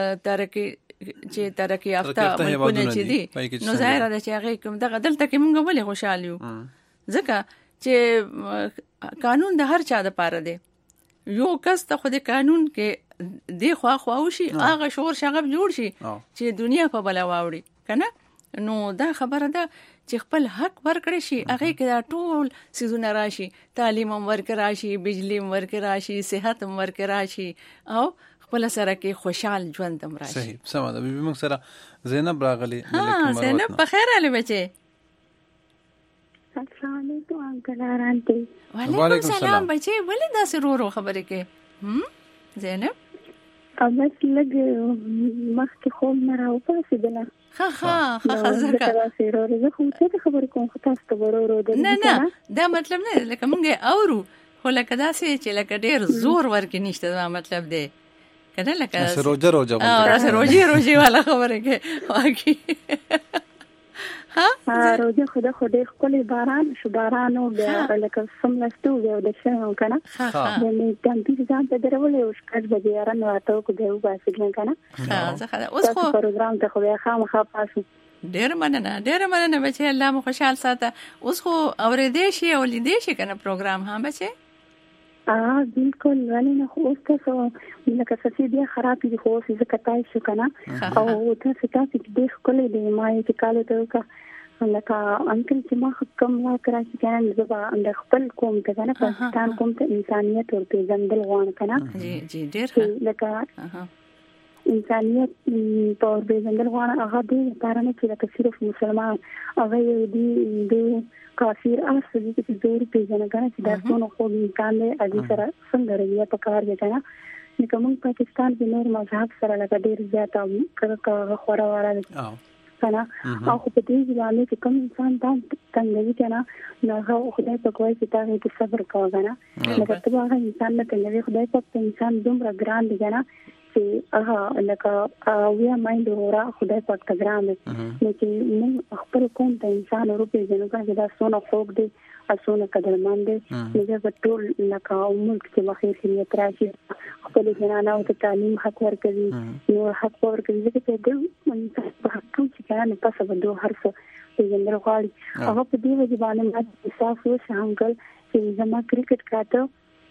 ترقی یافته ملکونه چې دي نو ظاهر ده چې هغه کوم دغه دلته کې مونږ ولې خوشاله یو ځکه چې قانون د هر چا د پاره دی. یو کس ته خو د قانون کې دی خوا وشي هغه شور شغب جوړ شي چې دنیا په بلا واوړي کنه. نو دا خبره ده چې خپل حق ورکړي شي، هغه کې دا ټول سيزونه راشي، تعلیم هم ورکړي راشي، بجلی هم ورکړي راشي، صحت هم ورکړي راشي او خپل سره کې خوشحال ژوند هم راشي. صحیح سم ده. بي بي موږ سره زینب راغلی. زینب په خیر علي بچي. السلام علیکم انکل آرانتی. وعلیکم السلام بچي. ولې دا سرورو خبرې کې زینب؟ بس لږ مخکې خوب نه راوپاڅېدله. ښه زه خو څه خبرې کوم خو تاسو ته ورورو نه دا مطلب نه لکه موږ یې اورو خو لکه داسې چې لکه ډېر زور ورکې نشته، دا مطلب دی کنه لکه روجه داسې روجې والا خبرې کې واقعي. روجه خدا ډېر ښکلی باران شو، باران و بیا لکه سملستو بیا د شنو کنه د تمپیر ځان ته درولې او شپږ بجې یاران راته وکړو بیا وباسېدل کنه. اوس خو پروګرام ته خو بیا خامخا پاسو. ډېر مننه بچي، الله مو خوشحال ساته. اوس خو اورېدې شي او لیدې شي کنه پروګرام. ها بچي بالکل ولې نه، خو اوس تاسو لکه څه بیا خراب دي خو اوس ځکه تای شو کنه او تاسو ډېر ښکلی دی. ما یې چې کالو ته وکړه لکه انکل چې ما کوم واک راشي کنه زه به د خپل قوم ته کنه پاکستان قوم ته انسانیت ورپېژندل غواړم کنه. جی ډېر لکه انسانیت په ورپېژندل غواړم. هغه دې لپاره نه چې لکه صرف مسلمان هغه یې د کافر اصل دې چې زور پیژنه کنه چې دا څونه خو انسان دی اږي سره څنګه رویه پکار دی کنه. لکه موږ پاکستان کې نور مذهب سره لکه ډېر زیات کړه خورا واره کنه او خو په دې ځای کې کوم انسان دا څنګه کنه نو هغه خدای په کوی چې تاسو ته صبر کوو کنه. لکه ته هغه انسان نه څنګه خدای په انسان دومره ګران دی کنه چې هغه لکه ویا مایند ورا خدای په ته ګران دی چې موږ خپل کوم ته انسان ورته ځنو کنه دا سونه خوګ دی اسونه قدرمن دی چې په ټول لکه ملک کې مخیر خیریت راشي، خپل جنانه او تعلیم حق ورکړي نو حق ورکړي چې د په حق چې کنه پس به دوه هر څه پیژندل غواړي. هغه په دې وجه باندې ما احساس وشو انکل چې زما کرکټ کاته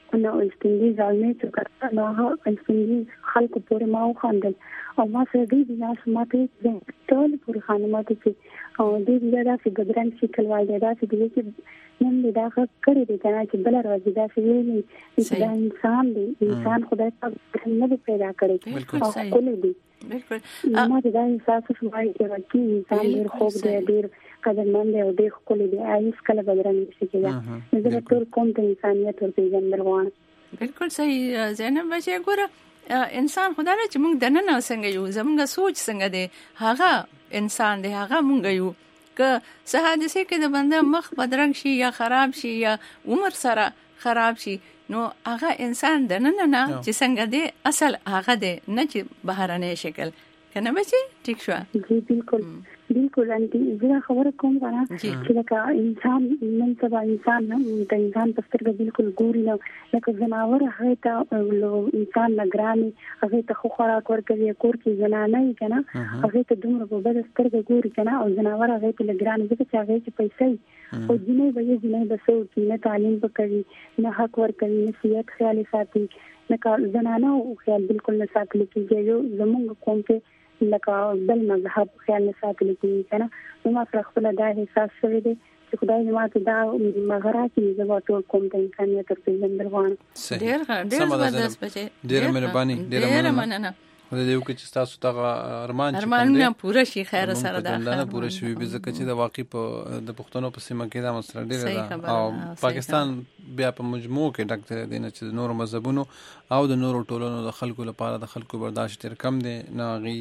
نو استندي ځای څه کړه نو هغه استندي خلکو پورې ما وخندل او ما سره دې ناس ماته ټول پورې خانمات چې او دې دا چې ګدران شکل وای دا چې نن دا کړی دی کنه چې بل راځي دا چې دا انسان دی انسان خدای پاک نه پیدا کړی بالکل صحیح دی بالکل ما دا احساس شوای چې انسان ډیر خوب دی ډیر قدرمن دی او ډیر خپل دی هیڅ کله بدرنګ نشي کېږي زه ټول کوم ته انسانیت ور پیژندل غواړم بالکل صحیح زینب بچي ګوره انسان خدای نه چې موږ دننه څنګه یو زموږ سوچ څنګه دی هغه انسان دی هغه موږ یو که څه حادثه کې د بنده مخ بدرنګ شي یا خراب شي یا عمر سره خراب شي نو هغه انسان دننه نه چې څنګه دی اصل هغه دی نه چې بهرانه شکل کنه بچي ٹھیک شو جی بالکل انتي زه خبره کوم غواړم چې لکه انسان نن سبا انسان د انسان په سترګه بالکل ګوري نو لکه جناور هغه ته انسان نگراني هغه ته خو خوراک ورکوي کور کې زنانه یې کنه هغه ته دومره په بل سترګه ګوري کنه او جناور هغه ته نگراني ځکه چې هغه چې پیسې او جنې به جنې بسو کې نه تعلیم وکړي نه حق ورکوي نه سیاست خیال ساتي نه زنانه او خیال بالکل نه ساتل کېږي یو زموږ قوم کې لکه بل مذهب خیال نه ساتل کېږي کنه نو ما خپل دا احساس شوی دی چې خدای دې ماته دا مغرا کې زما ټول کوم د انسانیت تر پیژندل غواړم ډېر زبردست بچي ډېر مهرباني ډېر مننه خدای دې وکړي چې تاسو ته ارمان پوره شي خیر سره دا پوره شي به ځکه چې د واقع په د پښتنو په سیمه کې دا مسله ډېره ده او پاکستان بیا په مجموع کې ډاکټر دینه چې نور مذهبونو او د نورو ټولنو د خلکو لپاره د خلکو برداشت ډېر کم دی ناغي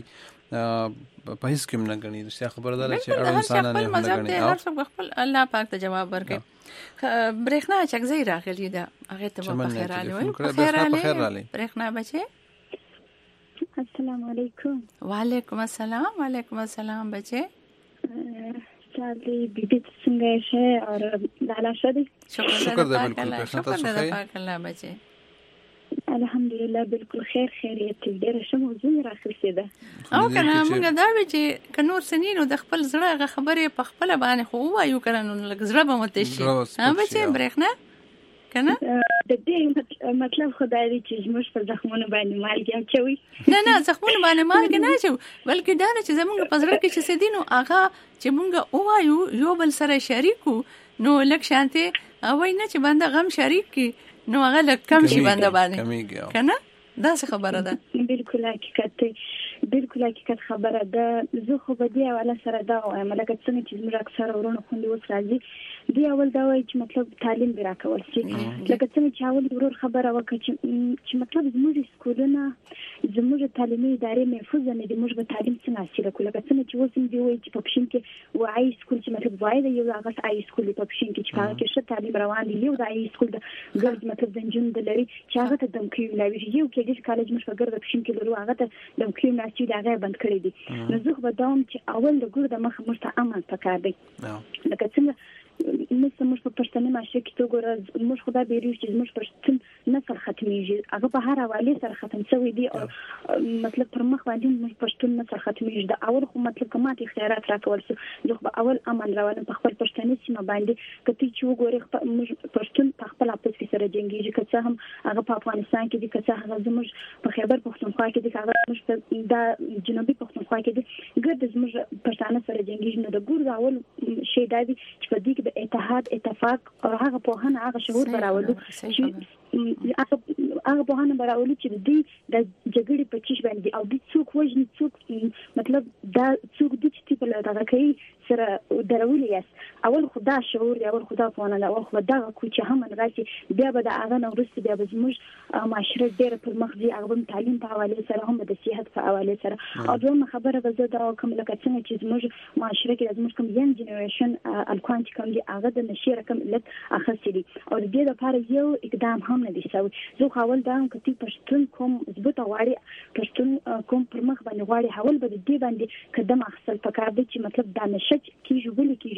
په هیڅ کې نه غني د خبره ده چې اړ انسان نه غني او هر څوک خپل الله پاک ته جواب ورکړي برېښنا چکزي راغلی دا هغه ته په خیر علي برېښنا بچي السلام علیکم وعلیکم السلام بچے چالي بیبي څنګه شه اور لالا شدي شکر ده بالکل پاک الله بچے الحمدلله بالکل خیریت ډیره شه موضوع راخصه ده او کنه موږ دا چې کنور سنینو د خپل زړه خبره په خپل باندې خو وایو کړنو لږ زړه به مت شي ها بچي برېښنا کنه د دې مطلب خدای دې چې موږ په زخمونو باندې مالګي اچوي نه زخمونو باندې مالګي نه اچو بلکې دا چې زمونږ په زړه کې چې سدینو هغه چې مونږ وایو یو بل سره شریکو نو لکه شانته وای نه چې بنده غم شریک کی نو هغه لکه کم شي بنده باندې کنه دا څه خبره ده بالکل حقیقت خبره ده زه خو به دی اوله سره دا وایم لکه څنګه چې موږ اکثر ورونه خوندې وس راځي دی اول دا وایي چې مطلب تعلیم به راکول شي لکه څنګه چې اول ورور خبره وکړي چې مطلب زموږ سکولونه زموږ تعلیمي ادارې محفوظ نه دي موږ به تعلیم څنګه حاصل کړو لکه څنګه چې وسم دی وایي چې په پښین کې وایي سکول چې مطلب وایي دا یو هغه آی سکول په پښین کې چې هغه کې ښه تعلیم روان دی یو د آی سکول د ګرځ مطلب د جون د لري چې هغه ته دمکې لاوي یو کې د کالج مش په ګرځ پښین کې لرو هغه ته دمکې ناشې دا غي بند کړی دي نو زه به داوم چې اول د ګور د مخ مرته امن پکار دی لکه څنګه موږ په پښتني ماشه کې تو ګور موږ خدای بیرو چې موږ پښتون نسل ختميږي هغه په هر حواله سره ختم شوی دی او مطلب پر مخ باندې موږ پښتون نسل ختميږي دا اول خو مطلب کماته خیرات راکول شو زه به اول امن راولم په خپل پښتني سیمه باندې کته چې وګوري موږ پښتون په خپل اپس کې سره جنگيږي که څه هم هغه په افغانستان کې دي که څه هغه زموږ په خیبر پښتونخوا کې دي هغه موږ د جنوبي پښتونخوا کې دي ګرد زموږ پښتانه سره جنگيږي نو د ګور اول شی دا دی چې په دې کې اتحاد اتفاق او هغه په هغه هغه شعور براولو چې هغه په هغه براولو چې د جګړې په چیش باندې او د څوک وژني څوک مطلب دا څوک د چې په لاره کوي سره درولې یاست اول خدا شعور دی اول خدا په نه او خدا کو چې هم راځي بیا به د هغه نورست بیا به زموږ معاشره ډېر پر مخ دی هغه تعلیم په حواله سره هم د صحت په حواله سره او دوه خبره به زه دا کوم لکه څنګه چې زموږ معاشره کې زموږ کوم ین جنریشن الکوان چې کوم دی هغه د نشي رقم علت اخستې دي او د دې لپاره یو اقدام هم نه دي شوی زه حواله دا کتی پښتون کوم ضبط غواړي پښتون کوم پر مخ باندې غواړي حواله به دې باندې قدم اخستل پکار دي چې مطلب دا نشه کیږي ولې کیږي هغه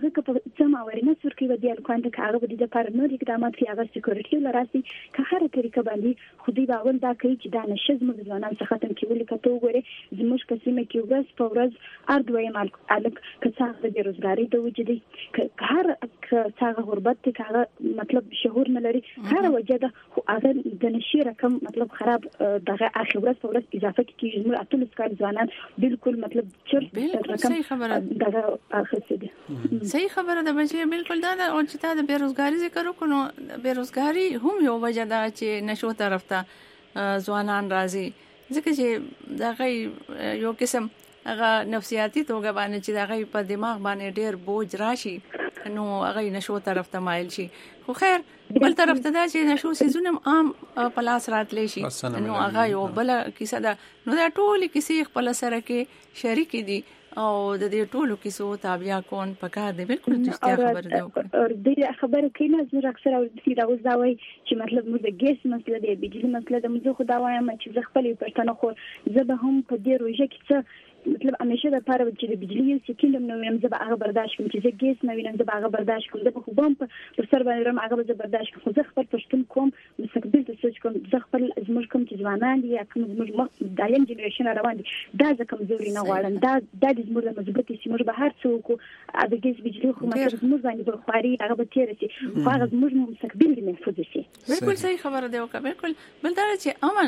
هغه که څه ماورینه ورکوي ودی الکوانټ که هغه د لپاره نور اقدامات کوي هغه سکیورټي لراسي که هر طریقه باندې خودي باور دا کوي چې دا نشه زموږ ځوانان څخه ختم کیول کته وګوره زموږ قسمه کې ورځ په ورځ اردوي مالک الک که څنګه د روزګاری د وجدي که هر څنګه غربت ته هغه مطلب شعور نه لري هر وجه ده خو هغه د نشي رقم مطلب خراب دغه اخر ورځ په ورځ اضافه کیږي زموږ اتل سکال ځوانان بالکل مطلب چرته رقم صحیح خبره دغه اخر څه دي صحیح خبره ده بچي بالکل دا او چې تا د بیروزګاری ذکر وکړو بیروزګاری هم یو وجه ده چې نشو طرف ته ځوانان راځي ځکه چې دا غي یو قسم هغه نفسیاتي توګه باندې چې دا غي په دماغ باندې ډېر بوج راشي نو هغه نشو طرف ته مایل شي خو خیر بل طرف ته دا چې نشو سيزونه عام پلاس راتلی شي نو هغه یو بل کیسه ده نو دا ټول کیسې خپل سره کې شریک دي او د دې ټولو کیسو تابع کون پکار دی بالکل تشتیا خبر دی او دې خبره کینه زه اکثر او د دا وځوي چې مطلب موږ د ګیس مسله دی بجلی مسله د موږ خو دا وایم چې زه خپل پښتنه خو زه به هم په دې روزه کې څه مطلب همیشه د پاره چې د بجلی یو سکندم نو یم زه به هغه برداشت کوم چې زه ګیس نه وینم زه به هغه برداشت کوم زه به خو بم په سر باندې رم هغه به برداشت کوم زه خپل پښتون کوم مستقبل ته سوچ کوم زه خپل زموږ کوم چې ځوانان دي یا کوم زموږ دایم جنریشن روان دي دا زه کمزوري نه غواړم دا د زموږ مثبت سیمه به هر څوک د ګیس بجلی خو مطلب زموږ باندې په خواري هغه به تیر شي خو هغه زموږ مستقبل دې محفوظ شي بالکل صحیح خبره دی او بالکل بل دا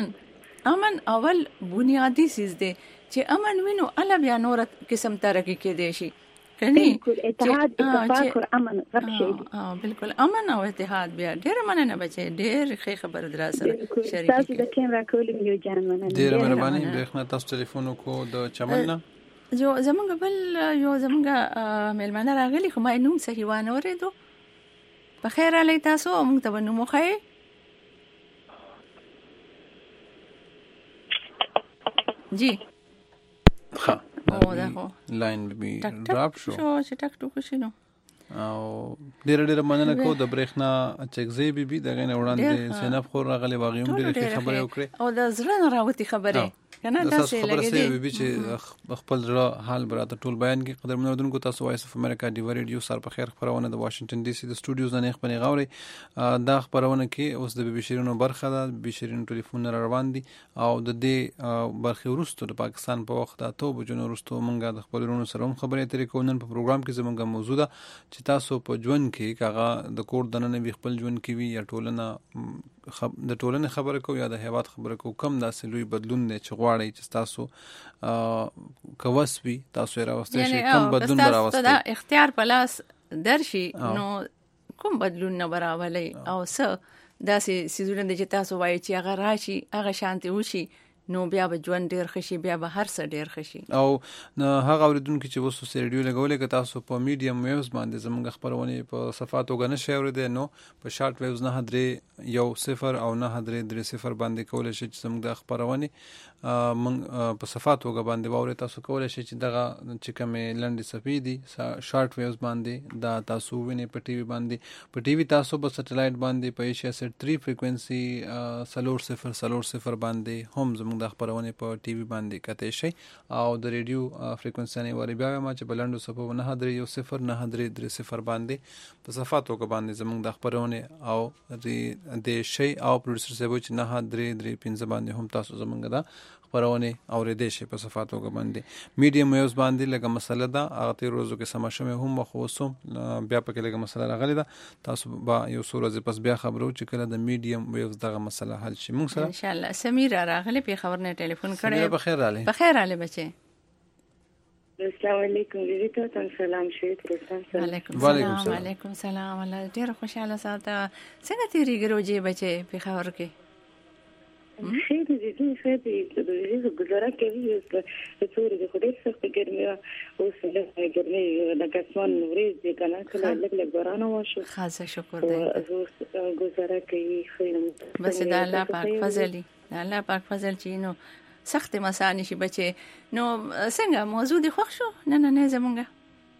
چې امن اول بنیادی چیز دی چې امن وینو الله بیا نور قسم ترقی کې دی شي کني بالکل اتحاد اتفاق او امن غب شي بالکل امن او اتحاد بیا ډېر مننه بچي ډېر ښه خبر در سره شریک تاسو د کیمرا کولینګ یو جان مننه ډېر مهرباني برېښنا تاسو ټلیفون کو د چمن جو زمونږ بل یو زمونږ مېلمانه راغلي خو ما نوم صحیح وانه ورېدو په خیر علي تاسو موږ ته نوم خو جی ها او دا خو لاین به ډراپ شو چې ټک ټوک شي نو او ډېر مننه کو د برېښنا چکزي بي دغه نه وړاندې سینف خور راغلي واغیم ډېر خبره وکړه او د زړه نه راوتی خبره کنه دا څه لګي دی چې خپل زړه حال براته ټول بیان کې قدر منوردونکو تاسو وایس اف امریکا دی ریډیو سر په خیر خبرونه د واشنگټن ډي سي د سټوډیوز نه خبري غوري دا خبرونه کې اوس د بي شيرینو برخه ده بي شيرینو ټلیفون را روان دي او د دې برخه ورستو د پاکستان په وخت ته بجونو ورستو مونږه د خبرونو سره هم خبرې ترې کوونن په پروګرام کې زمونږه موضوع ده چې تاسو په ژوند کې کاغه د کور دننه وی خپل ژوند کې وی یا ټولنه د ټولنې خبره کو یا د هیواد خبره کو کم داسې لوی بدلون دی چې غواړي چې تاسو کوسوي تاسو راوستي شي کم بدلون راوستي دا اختیار پلاس درشي نو کوم بدلون نه براولي او څه داسې سيزونه چې تاسو وایي چې هغه راشي هغه شانتي وشي نو بیا به ژوند ډیر خشي بیا به هر څه ډیر خشي او هغه اوریدونکو چې وسو سریډیو لګولې که تاسو په میډیم ویوز باندې زموږ خبرونه په صفات وګنه شي اوریدل نو په شارټ ویوز 9.1 او 9.30 باندې کولای شي چې زموږ د خبرونه په صفات وګ باندې ووري تاسو کولای شي چې دغه چې کومه لنډي سپیدي شارټ ویوز باندې دا تاسو ویني په ټي وي باندې په ټي وي تاسو په سټلایټ باندې په ایشیا سټ 3 فریکوئنسي 300 باندې هم زموږ د خبرونه په ټي وي باندې کته شي او د ریډیو فریکوئنسي نه وری بیا ما چې بلندو سپو 9.0 باندې په صفات وګ باندې زموږ د خبرونه او د شي او پروډوسر سبو چې 9.3 باندې هم تاسو زموږ د خبرونه اوریدې شي په صفات وګ باندې میډیم ویوز باندې لکه مسله ده هغه ته روزو کې سماشمه هم خوسم بیا پکې لکه مسله راغلی ده تاسو با یو سورځ پس بیا خبرو چې کله د میډیم ویوز دغه مسله حل شي مونږ سره ان شاء الله سمیر راغلی په خبرونه ټلیفون کړی په خیر علي په خیر علي بچي السلام علیکم ویریته تاسو سلام شوي وعلیکم السلام الله ډیر خوشاله ساته څنګه تیریږي روزي بچي په خبر کې خیر دې خیر دې گزاره کوي چې څوري د خدای څخه ګرمي او سره ګرمي د کسان ورځ دې کنه کله لګ باران وشو خاصه شکر دې گزاره کوي خیر بس د الله پاک فضل الله پاک فضل چینو سخت مسانی شي بچي نو څنګه موضوع دي خوښ شو نه زمونږه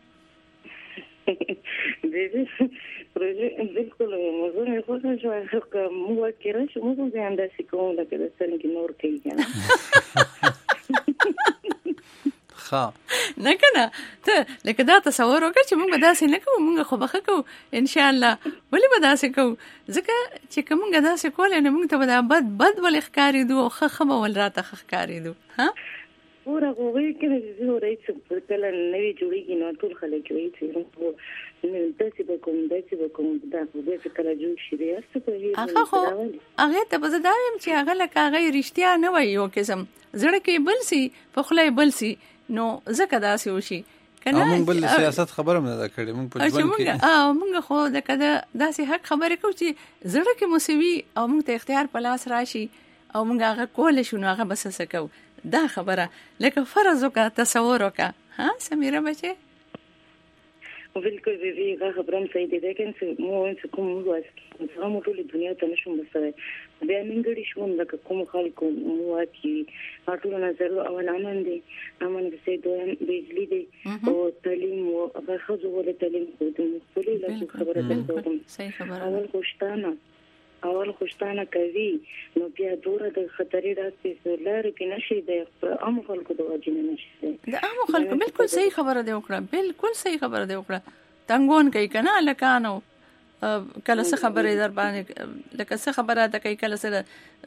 دې پروژه بالکل موضوع نه خوښ شو که مو کېره شو مو ځان داسې کوم لکه د څنګه نور کوي کنه نه کنه ته لکه دا تصور وکړه چې موږ داسې نه کوو، موږ خو بخه کوو ان شاء الله. ولې به داسې کوو؟ ځکه چې کوم داسې کول نه موږ ته به دا بد ول ښکارېدو او ښه به ول راته ښکارېدو. ها ورغه وګورئ چې زه ورته په کله نوې جوړیږي نو ټول خلک وایي چې داسې به کوم دا خو به کله جوړ شي دی څه کوي. هغه ته به زه دا وایم چې هغه لکه هغه رښتیا نه وایي یو قسم زړه کې بل سي په خولای بل سي نو ځکه داسې وشي کنه. موږ بل سیاست خبره نه ده کړې، موږ په ژوند کې موږ خو د کده داسې حق خبرې کوو چې زړه کې موسوي او موږ ته اختیار په لاس راشي او موږ هغه کول شو نو هغه بس څه کوو. دا خبره لکه فرض وکړه، تصور وکړه. ها سمیره بچي بالکل بیبي هغه خبرم صحیح دی چې مو څه کوم واسه څنګه ټول دنیا ته نشم بسوي بیا منګړي شو لکه کوم خلکو مو واکي ټول نظر او امن دي امن د سي دوه بجلی دي او تعلیم او هغه خو له تعلیم کو د مختلفه خبره ده. صحیح خبره اول خوشتانه کوي نو بیا دوره د خطرې راځي لاره کې نشي د عام خلکو د واجب نشي د عام خلکو. بالکل صحیح خبره دی وکړه، بالکل صحیح خبره دی وکړه. تنګون کوي کنه لکانو کله څه خبره در باندې لکه څه خبره ده کوي کله سره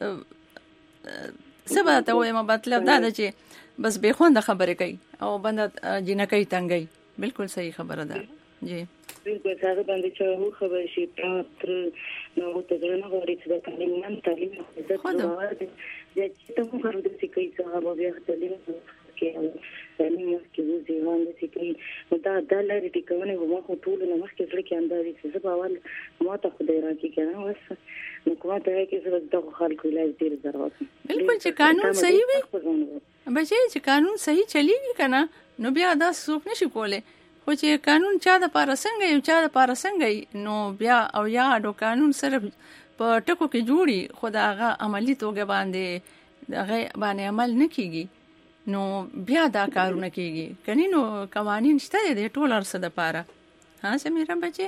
سبا ته وایم مطلب دا ده چې بس به خوند خبره کوي او بنده جنکې تنګي. بالکل صحیح خبره ده جی. بالکل هغه باندې چې هو خبر شي تر نو ته نه غواړي چې د تعلیم عزت ورته چې ته مو غواړې چې کوي څنګه به بیا تعلیم کې تعلیم کې وځي باندې چې کوي دا د لارې ټیکونه مو خو ټول نه مخکې سره کې اندازې چې زه باور ما ته خدای راکې کنه وس نو کومه ته کې زه د خلکو علاج ډیر ضرورت. بالکل چې قانون صحیح وي بچي چې قانون صحیح چلیږي کنه نو بیا دا څوک نشي کولای. خو چې قانون چا د پاره څنګه یو چا د پاره څنګه نو بیا او یا د قانون سره په ټکو کې جوړي خو دا هغه عملی توګه باندې هغه باندې عمل نه کیږي نو بیا دا کارونه کیږي کني. نو قوانین شته د ټول ارسه د پاره. ها سمیره بچي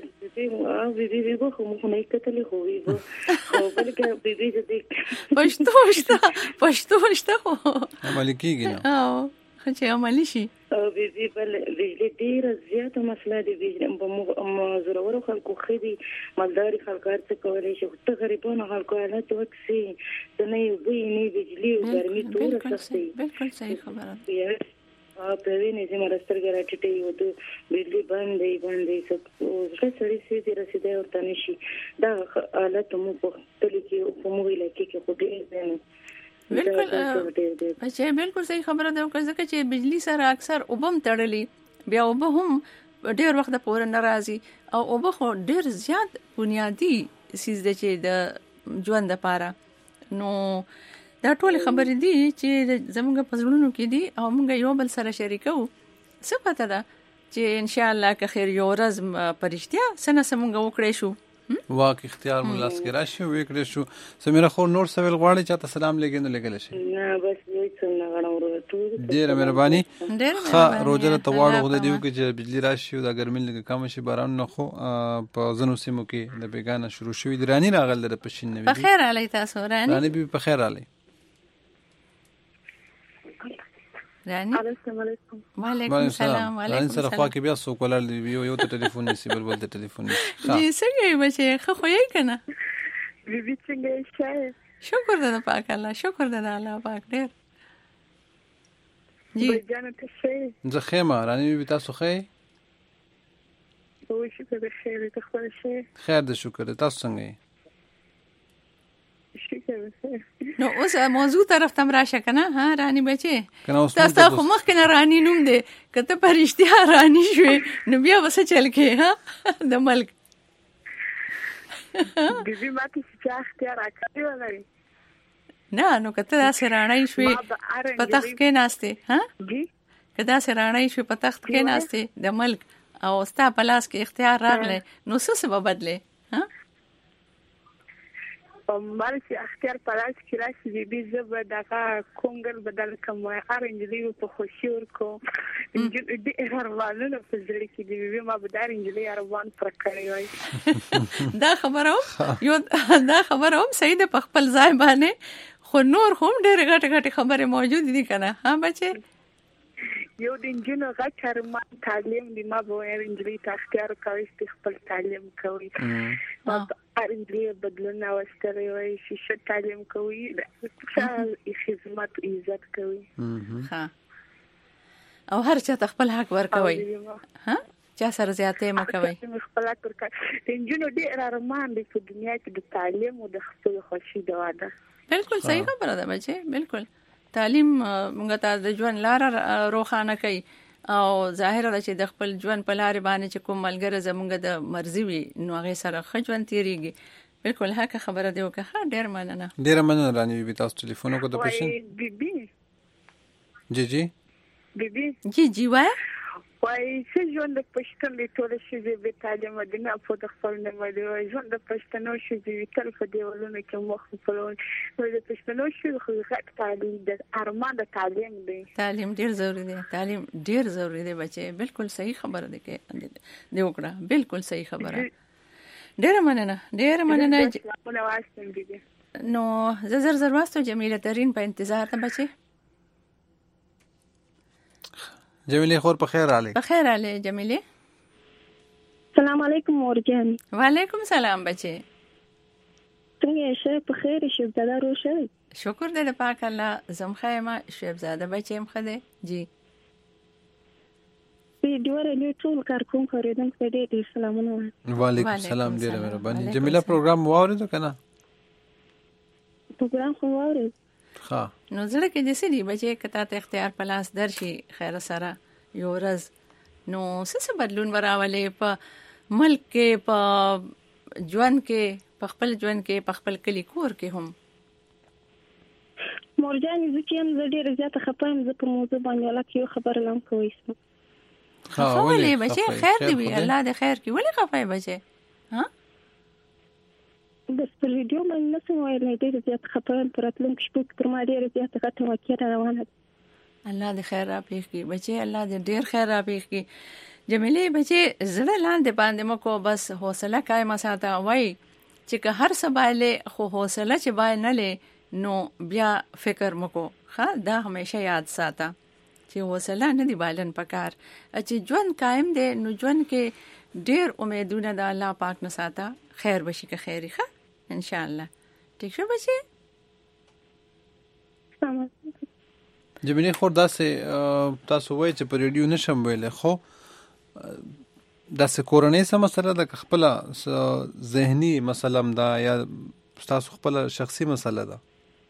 بیبي خو مخ نه کتلې خو وي خو بلکې بیبي دې پښتو شته خو عمل کیږي نو خو چې عملی شي او بیبي بل بجلی ډیره زیاته مسله دی. بجلی په زورورو خلکو خدي مالداري خلکو څه کولای شي ته غریبانو خلکو حالت وکسي نه وي نه بجلی او ګرمي ټول سختي. بالکل صحیح خبره په وینې چې مرسترګه راټټي و ته بجلی باندې څه سړی سي دي رسیدای ورته نشي. دا حالت مو په تل کې په مو علاقې کې خو ډیر نه. بالکل بالکل صحیح خبره ده ځکه چې بجلی سره اکثر وبم تړلې بیا وب هم ډیر وخت پورې ناراضي او وب خو ډیر زیات بنیادی سیز ده چې د ژوند لپاره. نو دا ټول خبرې دي چې زموږ په زړونو کې دي او موږ یو بل سره شریکو. څه پته ده چې ان شاء الله که خیر یو ورځ پرشتیا سنه سمونږ وکړې شو واک اختیار ملاس کې راشي وکړې شو. سمیره خو نور سوال غواړي چې تاسو سلام لګیندل لګل شي. نه بس یو څه نه غواړم. ډیره مهرباني. روزه ته واړو غوډه دیو کې چې بجلی راشي او دا ګرمي لګ کم شي باران نه خو په زنو سیمو کې د بیگانه شروع شوی درانی راغل د پښین نه. په خیر علی تاسو رانی به په خیر علی. السلام علیکم. وعلیکم السلام. وعلیکم السلام. خو کې بیا سو کولر دی یو ته ټلیفون نسی بل ته ټلیفون نسی. جی څنګه یې بچي خو یې کنه بیبي څنګه شه شکر دې پاک الله شکر دې الله پاک ډېر. جی بجانه ته شه زه خیمه رانی بي تاسو خې او شکر دې خیر ته خو شه خیر دې شکر تاسو څنګه یې نو اوس موضوع طرف تم راشه کنه. ها رانی بچي تاسو خو مخ کنه رانی نوم دې کته پرشتیا رانی شوې نو بیا وسه چل کې ها د ملک بیبي ماته چې اختیار راکړی ولري نه نو کته دا سرانای شوې په تخت کې ناشته. ها جی کدا سرانای شوې په تخت کې ناشته د ملک او ستا په لاس کې اختیار راغله نو څه سبب بدله. ها مال چې اختیار پلاس کې راشي بیبي زبر دغه کونګل بدل کوم هر انجلي په خوشي ورکو انجلي هروانه په ځړ کې دی بیبي ما بدار انجلي هروان پر کړی وای. دا خبره هم صحیح ده په خپل ځای باندې خو نور هم ډېر غټ خبره موجود دي کنه. ها بچي یو د انجینو غټر ما تعلیم دی ما به انجلي تاسکار کوي خپل تعلیم کوي ما انجلي بدلونه واستري وي چې تعلیم کوي خدمت عزت کوي ها او هر چا خپل حق ورکوي ها چا سره زیاتې مکوي خپل حق ورکوي انجینو ډېر ارمان دي په دنیا کې د تعلیم او د خپل خوشي د واده بالکل صحیح خبره ده بچي بالکل تعلیم موږ ته د ژوند لار روښانه کوي او ظاهر ده چې د خپل ژوند په لار باندې چې کوم ملګری زموږ د مرزي وي نو هغه سره ښه ژوند تیریږي بالکل حق خبره دی وکړه ډېر مننه رانی بي تاسو ټلیفون کو د پښین جی جی وای چې ژوند د پښتون د ټول شي به تعلیم دنه په د خپل نه مې ژوند د پښتنو شي د تل په دیولونو کې مخ په لور د پښتنو شي خو غټ تعلیم د ارمان د تعلیم دی تعلیم ډیر ضروری دی بچي بالکل صحیح خبره ده کې دی وکړه بالکل صحیح خبره ډیر مننه نو زر واسطه جمیله ترين په انتظار ته بچي جمیله خور په خیر علي جمیله السلام علیکم مورجان وعلیکم السلام بچي څنګه شه په خیر شهزاده روشه شکر دې پاک الله زم خیمه شهزاده بچیم خده جی ویډیو له ټول کارکون خریدم په دې سلامونه وعلیکم السلام ډیره مهرباني جمیله پروګرام واورید کنه پروګرام خو واورید ها نو زړه کې دې سړي بچي کته ته اختیار پلاس درشي خیر سره یو ورځ نو څه بدلون وراولې په ملک کې په ژوند کې په خپل ژوند کې په خپل کلی کور کې هم مورجان زکه هم ډېر زیاته خپایم زه په موضوع باندې لکه یو خبر لم کوي ولې بچي خیر دی الله دې خیر کی ولې خپای بچي ها بس په ویډیو باندې نسم وایي ډېر زیات خپایم پراتلم کې شپږ تر ما ډېر زیات غټه واقعه روانه الله دې خیر را پېښ کی بچي الله دې ډېر خیر را پېښ کی جمیله بچي زړه لاندې باندې مکو بس حوصله قائم ساته وای چې که هر سباله خو حوصله چې بای نه لې نو بیا فکر مکو ها دا همیشه یاد ساته چې حوصله نه دی بالن پکار چې ژوند قائم دی نو ژوند کې ډېر امیدونه د الله پاک نه ساته خیر بشي که خیری ښه ان شاء الله ټیک شو بچي جمیله خور داسې تاسو وایي چې په ریډیو نشم ویلې خو داسې کورنۍ سم مسله د خپل ذهني مسله ده یا تاسو خپل شخصي مسله ده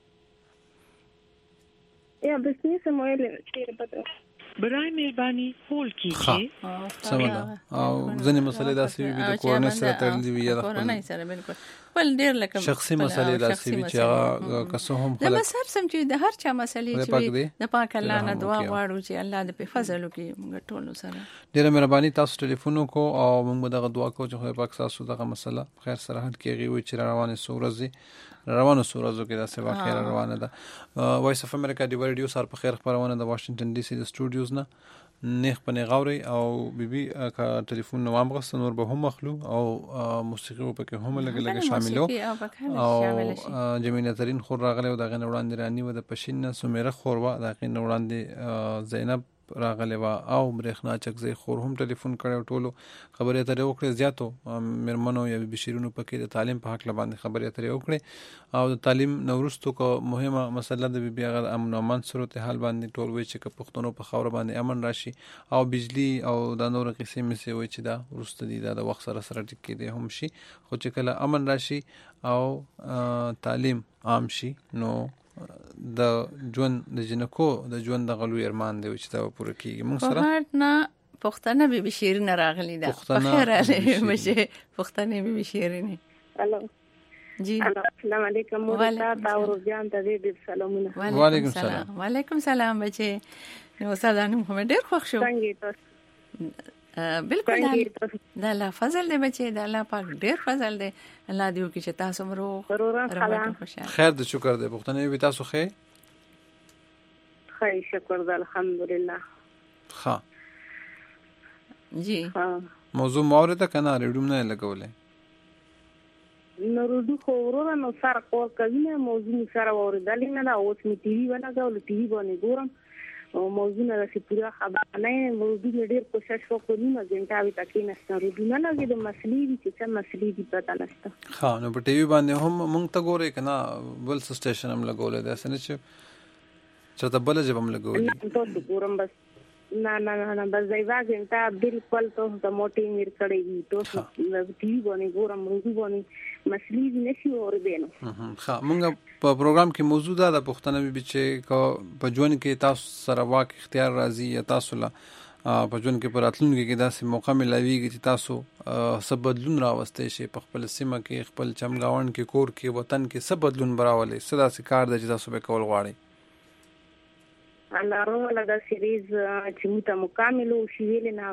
یا بس نه سمویل چې بده برای مهربانی هول کیجیے سمدا او ځنې مسلې داسې وي د کورنۍ سره تړلې وي یا د کورنۍ سره بالکل ول ډیر لکه شخصي مسلې داسې وي چې هغه کسو هم خلک د سر سم چې د هر چا مسلې چې د پاک الله نه دعا غواړو چې الله دې په فضل وکړي موږ ټول سره ډیر مهرباني تاسو ټلیفون کو او موږ دغه دعا کوو چې خدای پاک تاسو دغه مسله خیر سره حل کیږي وي چې روانه روانو سورزو کې داسې واقعه روانه ده وایس اف امریکا دی ریډیو سره په خیر خبرونه د واشنگټن ډي سي د سټوډیوز نه نیخ پنه غوري او بيبي کا ټلیفون نو امغه نور به هم مخلو او موسیقي په کې هم لګ شاملو او جمیله ترين خور راغله او دغه وړاندې رانی و د پښین سمیره خوروا دغه وړاندې زینب راغله وا او برېخنا چکزي خور هم ټلیفون کړو ټولو خبرې اترې وکړې زیاتو مرمنو یا بشیرونو پکې د تعلیم په حق باندې خبرې اترې وکړې او د تعلیم نورستو کو مهمه مسله د بیا غ امن او امان صورت حال باندې ټول وی چې پښتنو په خبره باندې امن راشي او بجلی او د نور قسم سي وی چې دا ورسته دي د وخت سره ټکی دي هم شي خو چې کله امن راشي او تعلیم عام شي نو د ژوند د جنکو د ژوند د غلو ارمان دی چې دا پوره کیږي موږ سره نه پښتنه به بشیرین راغلی دا بخیر علی مشه پښتنه به بشیرین الو جی السلام علیکم مورتا تاور جان ته دې سلامونه وعلیکم السلام وعلیکم السلام بچي نو استادانو هم ډېر خوښ شو بالکل دا الله فضل دی بچي دا الله پاک ډېر فضل دی الله دې وکړي چې تاسو مرو خیر د شکر دې پښتنه وي تاسو خیر شکر دې الحمدلله ها جی موضوع مورته کنه ریډوم نه لګولې نو ردو خو ورور نو سره کول کوي نه موضوع سره اوریدل نه اوس می ټي وی ونه غول ټي وی باندې ګورم موضوع نه چې پوره خبره نه موضوع ډیر کوشش وکړو نیمه غنټه وي تکي نشته روډونه لګي د مسلې دي چې مسلې دي پتا نشته ها نو په ټي وي باندې هم مونږ ته ګوري کنه بل سټیشن هم لګولې ده سنه چې ته بل جبم لګولې ته ګورم بس نه بس ځای غنټه بالکل ته د موټي میر کړې دي ته ټي وي باندې ګورم موضوع باندې مسلې نشي اوردنه ها مونږ په پروګرام کې موضوع ده د پښتنو به چې په ژوند کې تاسو سره واک اختیار راځي یا تاسو لا په ژوند کې پراتلونکو کې داسې موقع ملويږي چې تاسو سب بدلون راوستئ شي په خپل سیمه کې خپل چمګاون کې کور کې وطن کې سب بدلون براولې صدا سي کار د چې تاسو به کول غواړئ الله رولا د سیریز چې موږ مکمل او شی ویل نه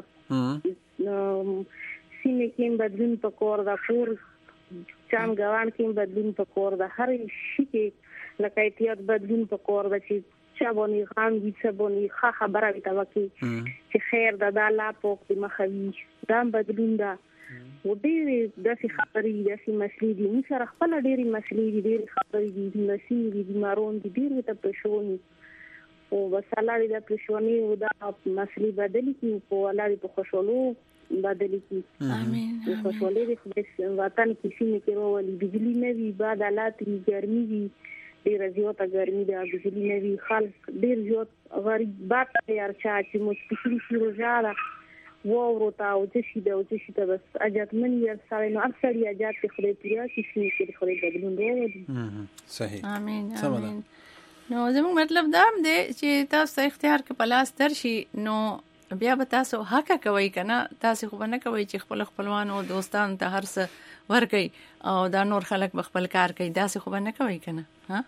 سیمه کې بدلون په کور دا پور چمګاون کې بدلون په کور دا هر شي کې لکه احتیاط بدلون په کور دا چې چابونی غام دي چابونی خبره وي تا وکي چې خیر د الله پوک د مخوي دا بدلون دا و ډېر داسې خبرې داسې مسلې دي موږ سره خپل ډېرې مسلې دي ډېرې خبرې دي مسلې دي مارون دي ډېر ته پښونی او بس الله دې د پښونی او دا مسلې بدلې کی او الله دې په خوشالو بدلې کی امين په خوشالۍ دې وطن کې سیمه کې راولي بجلی نه وي بعد حالات ګرمي وي ډېر زیاته ګرمي ده بجلی نه وي خلک ډېر زیات غریب بات تیار چا چې مستقلی شروع وورو تا او چې شي ته بس اجازمن یې سره نو اکثر یې اجازه خدای پوریا چې خدای بدلون دی صحیح امين نو زموږ مطلب دا هم دی چې تاسو اختیار کې پلاس درشي نو بیا به تاسو حق کوي کنه تاسو خو نه کوي چې خپلوان او دوستان ته هر څه ورکي او دا نور خلک خپل کار کوي تاسو خو نه کوي کنه ها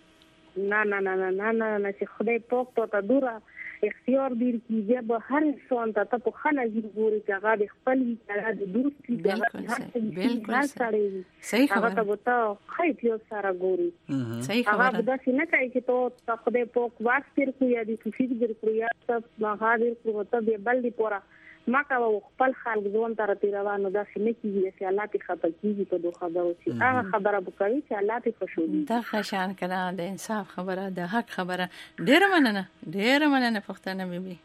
نه چې خدای پاک ته دوره اختیار دیر کیږي به هر انسان ته په خنه ګوري چې هغه د خپل هغه د دوستي بالکل صحیح هغه ته وته خیلی سره ګوري صحیح هغه د څه کوي چې ته خدای پاک واسطر کوي د فکر در کوي یا ما غادر کوي ته به بل دی پورا ما کا خپل خلک ځون تر تیروانو دا څه نه کیږي چې الله ته خپل کیږي په دوه خبرو چې هغه خبره وکړي چې الله ته خوشو دا خشان کړه د انصاف خبره د حق خبره ډیر مننه پښتنه بیبي